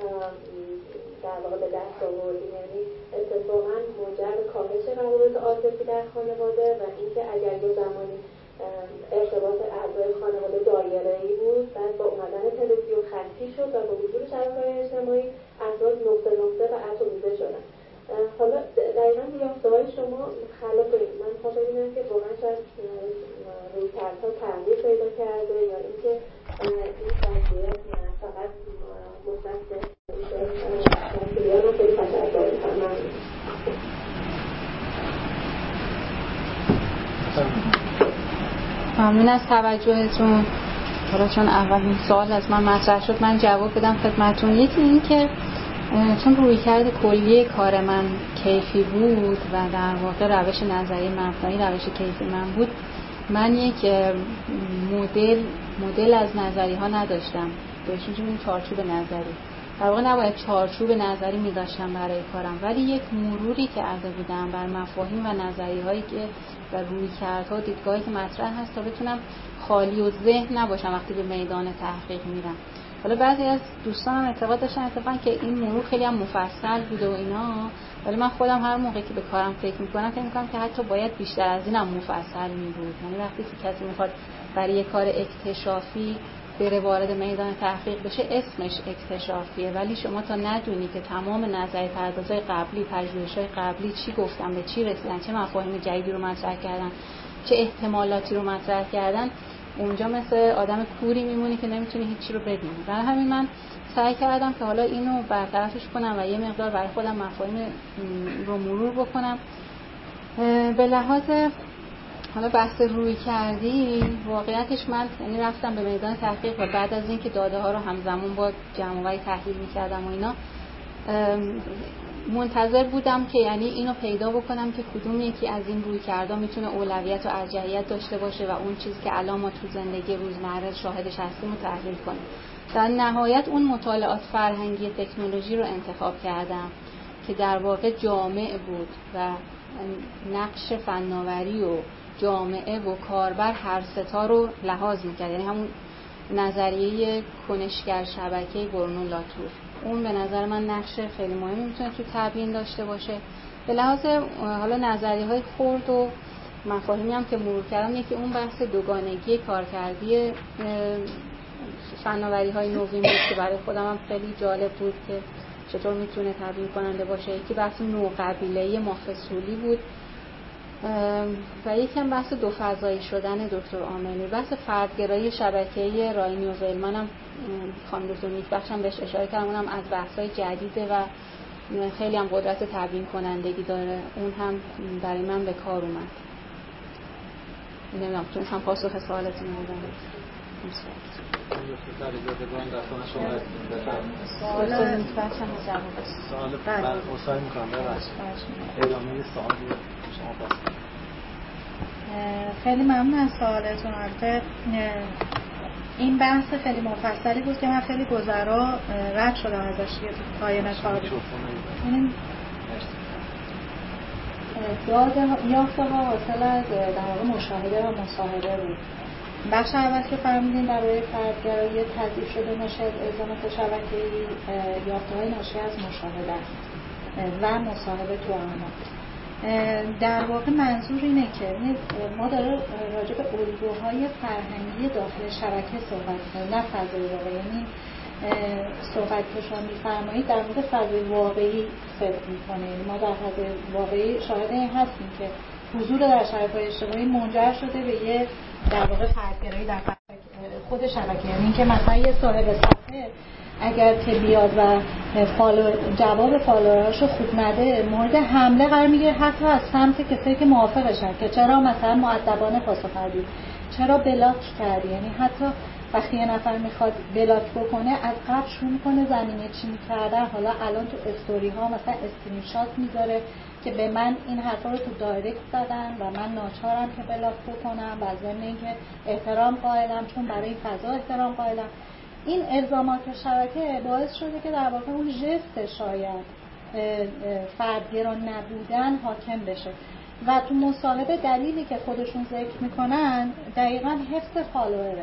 [SPEAKER 5] در واقع به دست آوردیم. یعنی اتفاقا منجر به کاهش روابط عاطفی در خانواده و اینکه اگر یه زمانی ارتباط اعضای خانواده دایره‌ای بود بعد با اومدن تلویزیون خطی شد و با وجود شبکه‌های اجتماعی افراد نقطه نقطه و اتمیزه شدن. حالا دقیقاً یافته‌های شما خلاف این. من می‌خوام ببینم که واقعاً شاید رویکردها تغییر پیدا کرده یا اینکه این قضیه فقط مختص مسئولیان رو خیلی تشکر می‌کنم.
[SPEAKER 3] ممنون از توجهتون. حالا چون اولین سوال از من مطرح شد من جواب بدم خدمتتون. یکی این که چون رویکرد کلی کار من کیفی بود و در واقع روش نظری مبنایی روش کیفی من بود، من یک مدل از نظری ها نداشتم بهشون چون چارچوب نظری در واقع نباید چارچوب نظری می داشتم برای کارم، ولی یک مروری که کرده بودم بر مفاهیم و نظری هایی که و رویکردها دیدگاهی که مطرح هست تا بتونم خالی و ذهن نباشم وقتی به میدان تحقیق میرم. حالا بعضی از دوستانم اعتقاد داشتن اتفاقا که این مرور خیلی هم مفصل بوده و اینا، ولی من خودم هر موقع که به کارم فکر میکنم که حتی باید بیشتر از اینم مفصل می بود. یعنی وقتی که کسی میخواد برای یک کار اکتشافی بره وارد میدان تحقیق بشه اسمش اکتشافیه، ولی شما تا ندونی که تمام نظریه پردازهای قبلی پژوهش‌های قبلی چی گفتن به چی رسیدن چه مفاهیم جدیدی رو مطرح کردن چه احتمالاتی رو مطرح کردن اونجا مثل آدم کوری میمونی که نمیتونی هیچی رو ببینی. برای همین من سعی کردم که حالا اینو برطرفش کنم و یه مقدار برای خودم مفاهیم رو مرور بکنم. به لحاظ حالا بحث روی کردی واقعیتش من یعنی رفتم به میدان تحقیق و بعد از اینکه داده ها رو همزمان با جمع‌آوری تحلیل می‌کردم و اینا منتظر بودم که یعنی اینو پیدا بکنم که کدوم یکی از این رویکردها میتونه اولویت و ارجحیت داشته باشه و اون چیزی که الان ما تو زندگی روزمره شاهدش هستیم رو تحلیل کنیم. در نهایت اون مطالعات فرهنگی تکنولوژی رو انتخاب کردم که در واقع جامع بود و نقش فناوری و جامعه و کاربر هر ستا رو لحاظ می‌کرد. یعنی همون نظریه کنشگر شبکه برونو لاتور. اون به نظر من نقش خیلی مهمی میتونه تو تبیین داشته باشه. به لحاظ حالا نظریه‌های خرد و مفاهیمی هم که مرور کردم، یکی اون بحث دوگانگی کارکردی فناوری‌های نوین بود که برای خودم هم خیلی جالب بود که چطور میتونه تبیین کننده باشه. یکی بحث نوقبیله‌ای مافصولی بود و یکی هم بحث دو فضایی شدن دکتر عاملی. بحث فردگرایی شبکه‌ای راینی و ویلمن هم خانم دکتر نیکبخشم بهش اشاره کردم، اونم از بحث‌های جدیده و خیلی هم قدرت تبیین کنندگی داره. اون هم برای من به کار اومد. نمیدونم تونستم پاسخ سوالتون رو بدم.
[SPEAKER 1] سوال مصاحبه میکنم ببخشید ادامه سوالی شما پس.
[SPEAKER 2] خیلی ممنون از سوالتون. البته این بحث خیلی مفصلی بود که من خیلی گذرا رد شدم ازش که پایان کار این یافته ها حاصل از در واقع مشاهده و مصاحبه بود. بخش اول که فرمودین درباره فردگرایی تضعیف شده ناشی از الزامات شبکه‌ای، یافته‌های ناشی از مشاهده است و مصاحبه تو آنها. در واقع منظور اینه که ما داره راجع به الگوهای فرهنگی داخل شبکه صحبت کنیم، نه فضای واقعی. یعنی صحبت که شما می‌فرمایید در مورد فضای واقعی صدق می‌کنه. یعنی ما در فضای واقعی شاهد این هستیم که حضور در شبکه‌های اجتماعی منجر شده به یه در واقع فردگرایی در خود شبکه. یعنی اینکه مثلا یه صاحب صفحه اگر که بیاد و جواب فالووراشو خوب نده مورد حمله قرار میگیره، حتی از سمت کسایی که موافقشن که چرا مثلا مؤدبانه پاسخ ندید، چرا بلاک کردی. یعنی حتی وقتی یه نفر میخواد بلاک بکنه از قبل شروع میکنه زمینه چینی کردن. حالا الان تو استوری ها مثلا اسکرین شات میذاره که به من این حرفا رو تو دایرکت زدن و من ناچارم که بلاک بکنم و ضمن اینکه احترام قائلم، چون برای این فضا احترام قائلم. این الزامات شبکه باعث شده که در واقع اون ژست شاید فردگرا نبودن حاکم بشه و تو مصاحبه دلیلی که خودشون ذکر میکنن دقیقاً حفظ فالووره،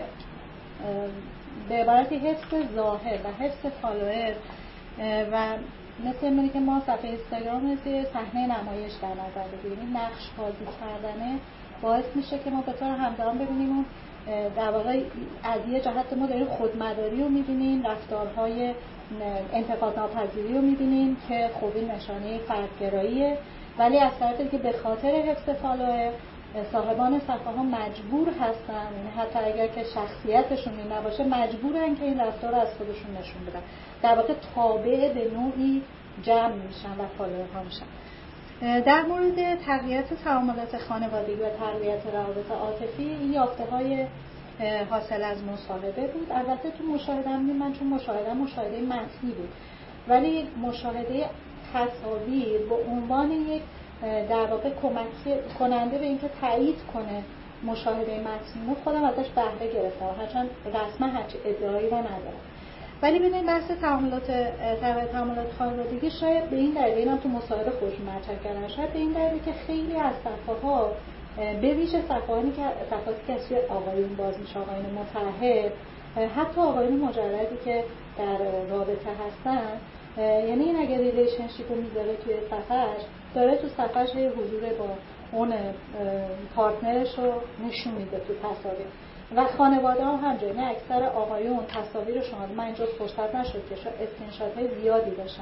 [SPEAKER 2] به عبارتی حفظ ظاهر و حفظ فالوور. و مثل اینه که ما صفحه اینستاگرام مثل صحنه نمایش در نظر بگیریم، این نقش بازی کردنه باعث میشه که ما به طور همزمان ببینیم اون در واقع از یه جهت ما داریم خودمداری رو میبینیم، رفتارهای انتقاد ناپذیری رو میبینیم که خب این نشانه فردگراییه، ولی از طرفی که به خاطر حفظ فالوور صاحبان صفحه ها مجبور هستن، یعنی حتی اگر که شخصیتشون این نباشه مجبورن که این رفتار رو از خودشون نشون بدن، در واقع تابع به نوعی جمع میشن و فالوورها میشن. در مورد تقویت تعاملات خانوادگی و تقویت روابط عاطفی، این یافته‌های حاصل از مصاحبه بود. البته تو مشاهده من چون مشاهده متنی بود، ولی مشاهده تصاویر به عنوان یک در واقع کمک کننده به اینکه تایید کنه مشاهده متنی رو خودم ازش بهره گرفتم، هرچند رسما هیچ ادعایی رو ندارم. ولی ببینید بحث تعاملات خانوادگی شاید به این دلیل، اینم تو مصاحبه خودشون مطرح کردن، شاید به این دلیل که خیلی از صفحه‌ها به ویژه صفحاتی که از سوی آقایون باز میشه، آقایون متعهد، حتی آقایون مجردی که در رابطه هستن، یعنی این اگه ریلیشنشیپ رو میذاره توی صفحه‌اش، داره تو صفحه‌اش یه حضور با اون پارتنرش رو نشون میده تو تصاویر. و خانواده هم همجوری، نه اکثر آقایون تصاویرشون، من اینجا فرصت نشد که اسکرین شات‌های زیادی داشتن،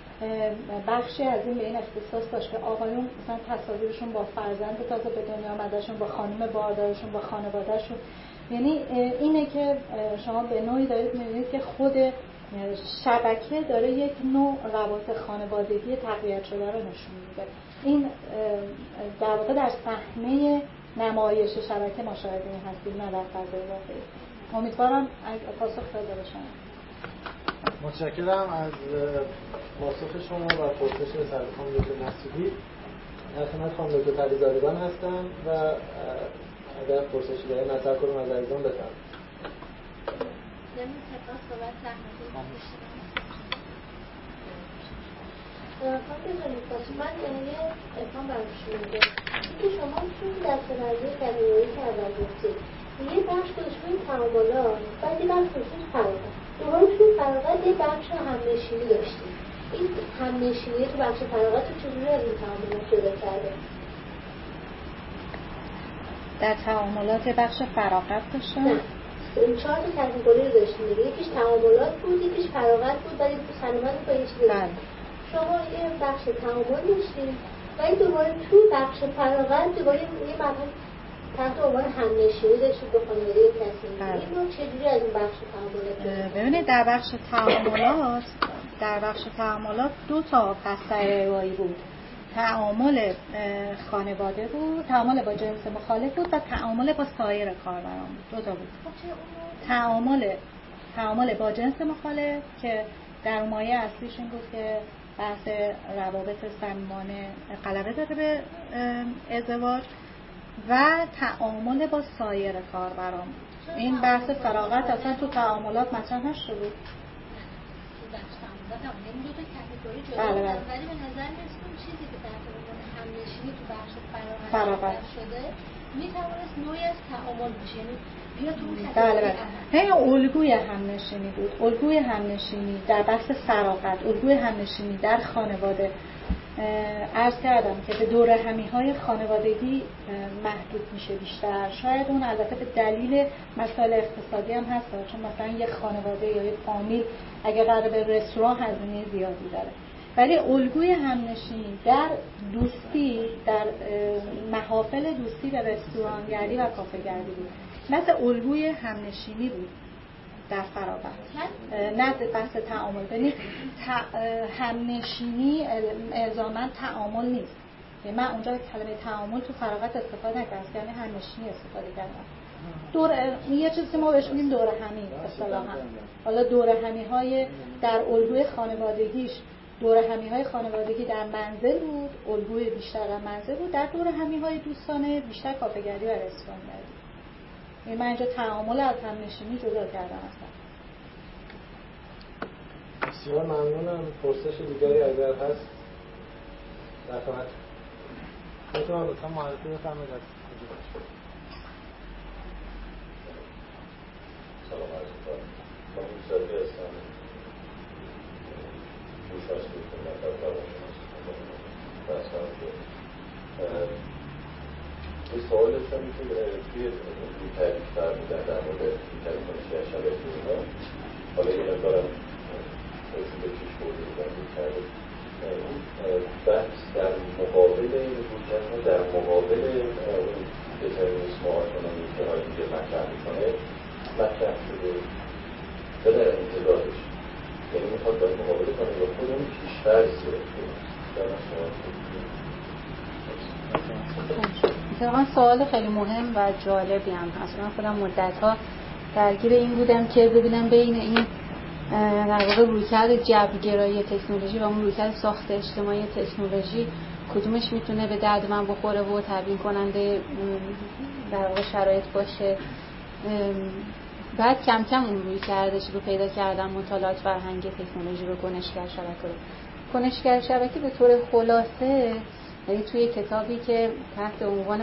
[SPEAKER 2] بخشی از این به این اختصاص داشت که آقایون مثلا تصاویرشون با فرزند تازه به دنیا آمدهشون، با خانم باردارشون، با خانوادهشون. یعنی اینه که شما به نوعی دارید می‌بینید که خود شبکه داره یک نوع روابط خانوادگی تقویت شده رو نشون میده. این در واقع در صحنه نمایش شبکه مشاهده هستیم، نه در فضای واقعی. امیدوارم پاسخ داده باشم.
[SPEAKER 1] متشکرم از پاسخ شما و پرسش به سر خانم دکتر نصیری. در خدمت خانم دکتر طلیزادگان هستم و اگر پرسشی دارید نظر کنم از عزیزان بفرمایید.
[SPEAKER 5] من یه اتهام برام شده که شما توی دسته‌بندی کلیمه‌ای که اول گفتید یه بخش داشت روی تعاملات، بعد یه بخش داشت روی فراغت. دوباره توی فراغت یه بخش همنشینی داشتیم. این همنشینی تو بخش فراغت رو چجوری از این تعاملات جدا کرده؟
[SPEAKER 2] در تعاملات بخش فراغت داشتن؟
[SPEAKER 5] نه، 4 تا کاتگوری رو داشتیم دیگه. یکیش تعاملات بود، یکیش فراغت بود، ولی سلامت با یه چیز. شما یه بخش تعامل داشتیم ولی دوباره توی بخش فراغت دوباره یه مبحث تحت عنوان همنشینی داشتیم به خانواده کسی. این رو چجوری از این بخش تعاملات؟
[SPEAKER 2] ببینید در بخش تعاملات 2 تا بستر روایی بود. تعامل خانواده بود، تعامل با جنس مخالف بود و تعامل با سایر کاربران بود. 2 تا بود. تعامل با جنس مخالف که در مایه اصلیش این بود که بحث روابط صمیمانه غلبه داره به ازدواج و تعامل با سایر کاربران. این بحث فراغت اصلا تو تعاملات مطرح نشده بود.
[SPEAKER 5] بله. ولی به نظر میاد چیزی که در عنوان همنشینی تو بخش فراغت شده میتوانست نوعی از تعامل باشه، یعنی بیا تو اون
[SPEAKER 2] بله. الگوی همنشینی بود. الگوی همنشینی در بحث فراغت، الگوی همنشینی در خانواده. عرض کردم که به دور همی‌های خانوادگی محدود میشه بیشتر. شاید اون البته به دلیل مسائل اقتصادی هم هست، چون مثلا یک خانواده یا یک فامیل اگه قراره به رستوران هزینه زیادی داره. ولی الگوی همنشینی در دوستی، در محافل دوستی به رستورانگردی و کافه‌گردی بود. مثل الگوی همنشینی بود در فراغت، نه بحث تعامل. ببینید همنشینی الزاماً تعامل نیست. من اونجا کلمه تعامل تو فراغت استفاده نکردم، یعنی همنشینی استفاده کردم. یه چیزی که ما بهش میگیم دور همی اصطلاحاً. حالا دور همی‌های در الگوی خانوادگیش، دور همی‌های خانوادگی در منزل بود، الگوی بیشتر در منزل بود. در دور همی‌های دوستانه بیشتر کافه‌گردی و رستورانگردی. من اینجا تعامل از همنشینی جدا کردم اصلا.
[SPEAKER 1] بسیار ممنونم. پرسش دیگری اگر هست نکنید میتونم لطفا معرفی بفرمایید از کجا باشید.
[SPEAKER 6] سلام عرض می‌کنم. من موسوی هستم. موسوی می‌کنم در روانشناسی یه سوال داشتم که توی روی تعریف فرمودن در مورد تعریف کنشگر شبکه اینا، حالا یه مقدارم خودشون به پیش برده بودن روی تعریف اون بحث در مقابل این رویکردها، در مقابل اون دترمینیسم و اتونومی که های دیگه مطرح میکنه مطرح شده و در انتظارش، یعنی میخواد باید مقابله کنه یا خود اون پیش‌فرضه در
[SPEAKER 3] اتفاقا سوال خیلی مهم و جالبی هم هست. من خودم مدت‌ها درگیر این بودم که ببینم بین این در واقع رویکرد جبرگرایی تکنولوژی و اون رویکرد ساخت اجتماعی تکنولوژی کدومش میتونه به درد من بخوره و تبیین کننده در واقع شرایط باشه. بعد کم کم اون رویکردش رو پیدا کردم، مطالعات فرهنگی تکنولوژی رو، کنشگر شبکه رو. کنشگر شبکه به طور خلاصه یعنی توی کتابی که تحت عنوان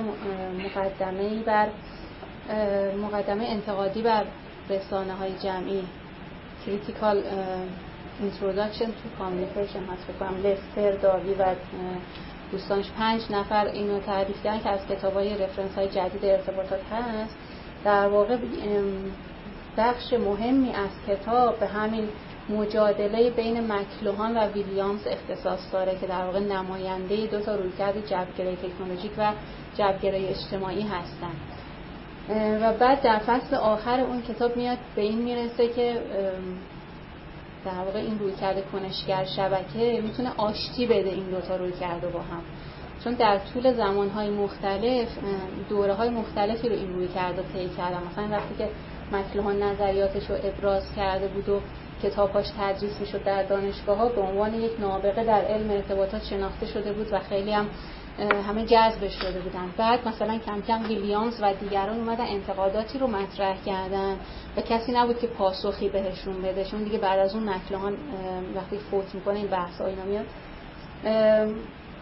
[SPEAKER 3] مقدمه انتقادی بر رسانه‌های جمعی Critical Introduction to Communication هست بکنم، لستر داوی و دوستانش 5 نفر اینو تعریف کردن که از کتاب‌های رفرنس‌های جدید ارتباطات هست. در واقع بخش مهمی از کتاب به همین مجادله بین مکلوهان و ویلیامز اختصاص داره که در واقع نماینده 2 تا رویکرد جبرگرایی تکنولوژیک و جبرگرایی اجتماعی هستن. و بعد در فصل آخر اون کتاب میاد به این میرسه که در واقع این رویکرد کنشگر شبکه میتونه آشتی بده این 2 تا رویکرد با هم، چون در طول زمانهای مختلف دوره‌های مختلفی رو این رویکرد طی کردن. مثلا وقتی که مکلوهان نظریاتش رو ابراز کرده بود و کتاباش تدریس میشد در دانشگاه‌ها به عنوان یک نابغه در علم ارتباطات شناخته شده بود و خیلی هم همه جذبش شده بودن. بعد مثلا کم کم ویلیامز و دیگران اومدن انتقاداتی رو مطرح کردن و کسی نبود که پاسخی بهشون بده، چون دیگه بعد از اون مکلوهان وقتی فوت میکنه این بحث‌ها اینا میاد.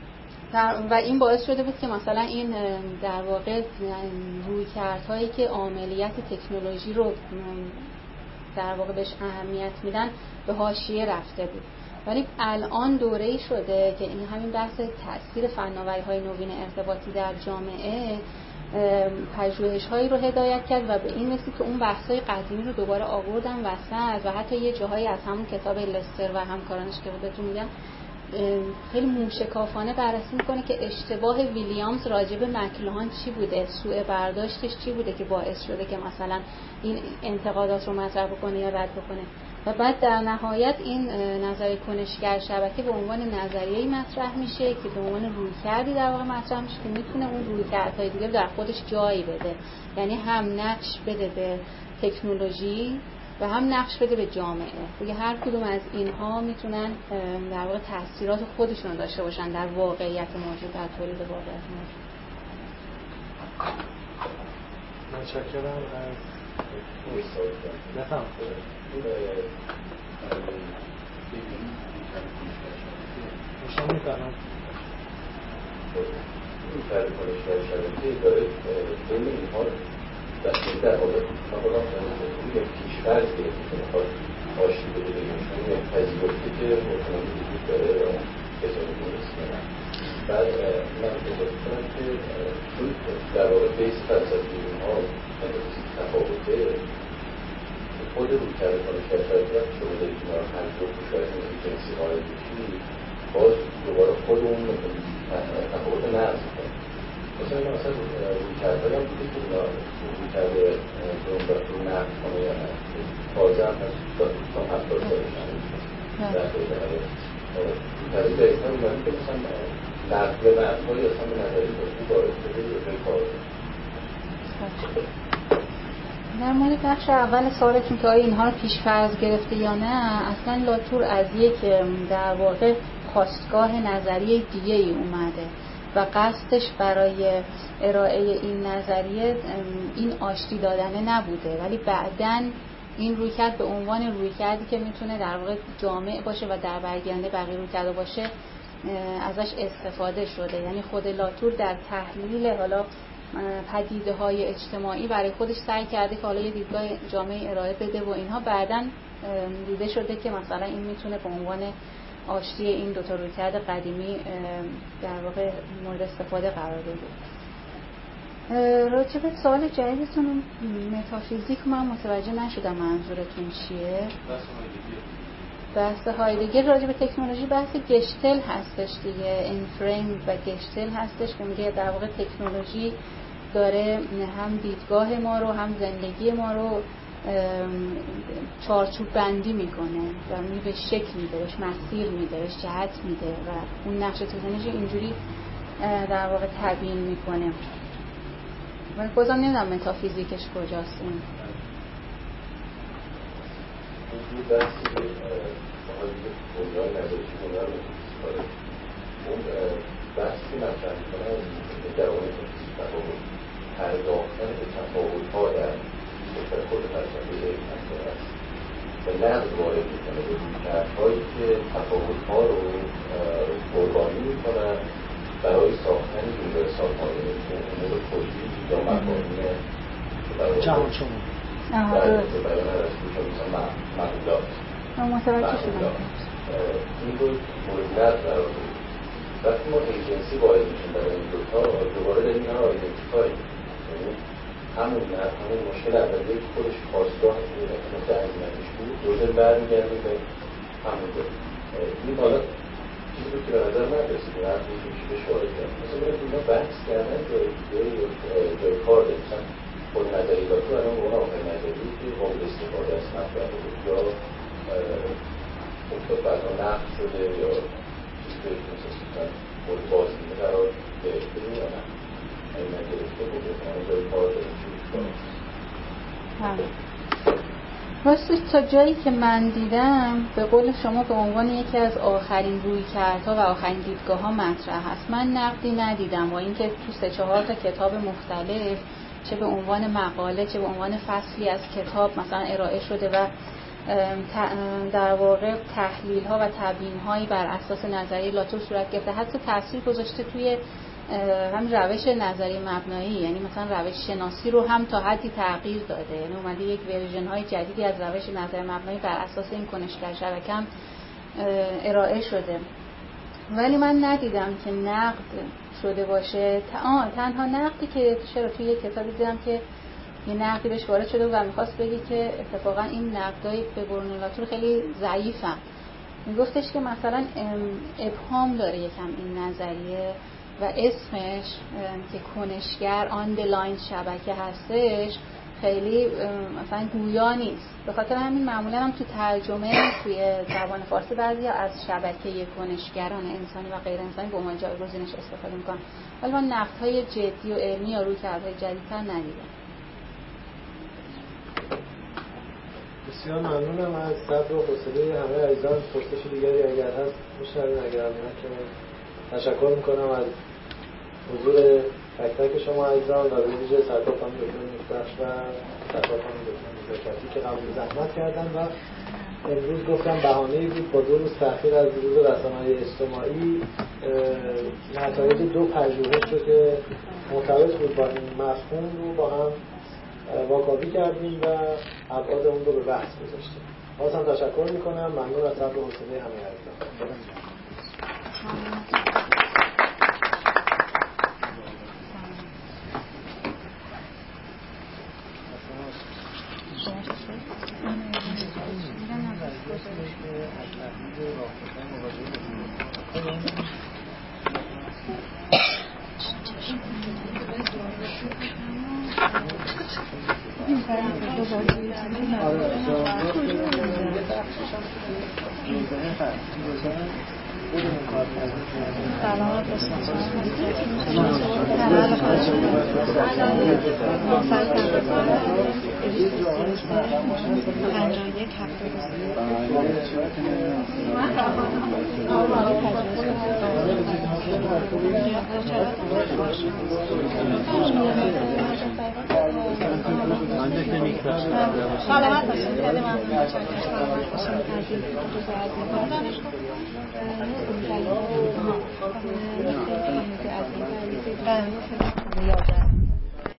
[SPEAKER 3] و این باعث شده بود که مثلا این در واقع رویکردهایی که عاملیت تکنولوژی رو در واقع بهش اهمیت میدن به حاشیه رفته بود. ولی الان دوره‌ای شده که این همین بحث تأثیر فناوری‌های نوین ارتباطی در جامعه پژوهش‌هایی رو هدایت کرد و به این رسید که اون بحث‌های قدیمی رو دوباره آوردن وسط و حتی یه جاهایی از همون کتاب لستر و همکارانش که بهتون میگم خیلی موشکافانه بررسی میکنه که اشتباه ویلیامز راجع به مکلوهان چی بوده، سوء برداشتش چی بوده که باعث شده که مثلا این انتقادات رو مطرح بکنه یا رد بکنه. و بعد در نهایت این نظریه کنشگر شبکه به عنوان نظریه‌ای مطرح میشه که به عنوان رویکردی در واقع مطرح میشه که میتونه اون رویکردهای دیگه در خودش جایی بده، یعنی هم نقش بده به تکنولوژی و هم نقش بده به جامعه. دیگه هر کدوم از اینها میتونن در واقع تاثیرات خودشون داشته باشن در واقعیت موجود، در تولید واقعیت موجود.
[SPEAKER 1] متشکرم از بفهم شما میفهمم
[SPEAKER 6] این فرق کنشگر شبکه داره بین اینها در واقع این پیش‌فرض گرفته که میخواد آشتی بده بگیمشون این پذیرفته که اتومبیل وجود داره و کسانی نیست کنن. بعد من اضافه کنم که چون در واقع بیس فلسفی اینها تفاوته، خود رویکرد کنشگر شبکه شما دارید اینا رو هر جور شاید جنسی قائل بشید باز دوباره خود اون تفاوت نقض کنید. مثلا رویکردهایی هم بوده که اینا رویکرد رو نقض کنه یا نه تازه هم هست تا 70 سالش هم در خیلی رویکردهایی دقیقا اومدی که مثلا نقض نقضهایی اصلا به نظری باشی باید شده یا جای کار
[SPEAKER 3] در مورد بخش اول سوالتون که آیا اینها رو پیش فرض گرفته یا نه، اصلا لاتور از یک در واقع خواستگاه نظریه دیگه ای اومده و قصدش برای ارائه این نظریه این آشتی دادنه نبوده، ولی بعداً این رویکرد به عنوان رویکردی که میتونه در واقع جامع باشه و در برگرده بقیه رویکرد باشه ازش استفاده شده. یعنی خود لاتور در تحلیل حالا پدیده های اجتماعی برای خودش سعی کرده که حالا یه دیدگاه جامعی ارائه بده و اینها بعداً دیده شده که مثلا این میتونه به عنوان آشتی این دوتا رویکرد قدیمی در واقع مورد استفاده قرار بگیره. راجع به سوال جدیدتون متافیزیک من متوجه نشدم منظورتون چیه؟ بحث هایدگر راجع به تکنولوژی بحث گشتل هستش دیگه، انفریم و گشتل هستش که میگه در واقع تکنولوژی داره هم دیدگاه ما رو هم زندگی ما رو چارچوب بندی میکنه و به شکل میده، بهش مسیر میده، بهش جهت میده و اون نقش تکنولوژی اینجوری در واقع تبیین میکنه. من بازم نمیدونم متافیزیکش کجاست این.
[SPEAKER 6] این بحثی که بنیان نظریش بنیان متافیزیکاله، اون بحثی که مطرح میکنه در اون تفاوت پرداختن به تفاوت‌ها در خود فلسفه علم است و نقد وارد میکنه به رویکردهایی که تفاوت‌ها رو قربانی میکنن برای ساختن یونیورسال‌ها، یعنی امور کلی یا مفاهیم
[SPEAKER 1] جهان شمول
[SPEAKER 6] در بیان رسمی که مثلا معقولات
[SPEAKER 3] متوجه شدم
[SPEAKER 6] این رو مورد نقد قرار بدیم. وقتی ما ایجنسی وارد میشیم برای این دوتا دوباره داریم اینا رو آیدنتیفای کنیم، همون مشکل اولیه که خودش خواستگاه نقطه هزینه‌اش بود دوزن برمیگردیم به همون جا. این حالا چیزی بود که به نظر من رسید و هم میشه به شوارد کرد مثلا باید اینا بحث کردن جای کار داریم. مثلا خود نظری لاتو الان به اون آخر نظری که قابل استفاده از مطرح بود یا افتاد بعدا نقد شده یا چیزی که مثلا مورد بازدیده قرار گرفته یا نه این نگرفته بود بهتمانه جای کار داریم چیزی کار
[SPEAKER 3] راستش تا جایی که من دیدم به قول شما به عنوان یکی از آخرین رویکردها و آخرین دیدگاه‌ها مطرح هست. من نقدی ندیدم و اینکه تو 3-4 تا کتاب مختلف چه به عنوان مقاله چه به عنوان فصلی از کتاب مثلا ارائه شده و در واقع تحلیل ها و تبیین هایی بر اساس نظریه لاتور صورت گرفته، حتی تاثیر گذاشته توی هم روش نظریه مبنایی، یعنی مثلا روش شناسی رو هم تا حدی تغییر داده، یعنی اومده یک ورژن های جدیدی از روش نظریه مبنایی بر اساس این کنشگر شبکه هم ارائه شده. ولی من ندیدم که نقد شده باشه. تنها نقدی که چرا توی یک کتابی دیدم که یه نقدی بهش وارد شده و می‌خواست بگه که اتفاقا این نقدای به برون لاتور خیلی ضعیفن. میگفتش که مثلا ابهام داره یکم این نظریه و اسمش که کنشگر آن د لاین شبکه هستش خیلی مثلا گویا نیست. به خاطر همین معمولا هم تو ترجمه توی زبان فارسی بعضی از شبکه کنشگران انسانی و غیر انسانی به عنوان جایگزینش استفاده میکنن، ولی من نقدهای جدی و علمی یا رویکردهای جدیدتر ندیدم.
[SPEAKER 1] بسیار ممنونم از صبر و حوصله همه عزیزان. پرسش دیگری اگر هست میشنویم، اگر نه که تشکر میکنم از حضور تک تک شما عزیزان و به ویژه سرکار خانم دکتر نیکبخش و سرکار خانم دکتر نزاکتی که قبول زحمت کردن و امروز گفتم بهانه‌ای بود با 2 روز تأخیر از روز رسانه‌های اجتماعی نتایج 2 پژوهش رو که مرتبط بود با این مفهوم رو با هم واکاوی کردیم و ابعاد اون رو به بحث گذاشتیم. باز هم تشکر میکنم. ممنون از صبر و حوصله همه عزیزان.
[SPEAKER 2] سلامت باشید. سلامت باشید. خیلی ممنون. سلامت باشید.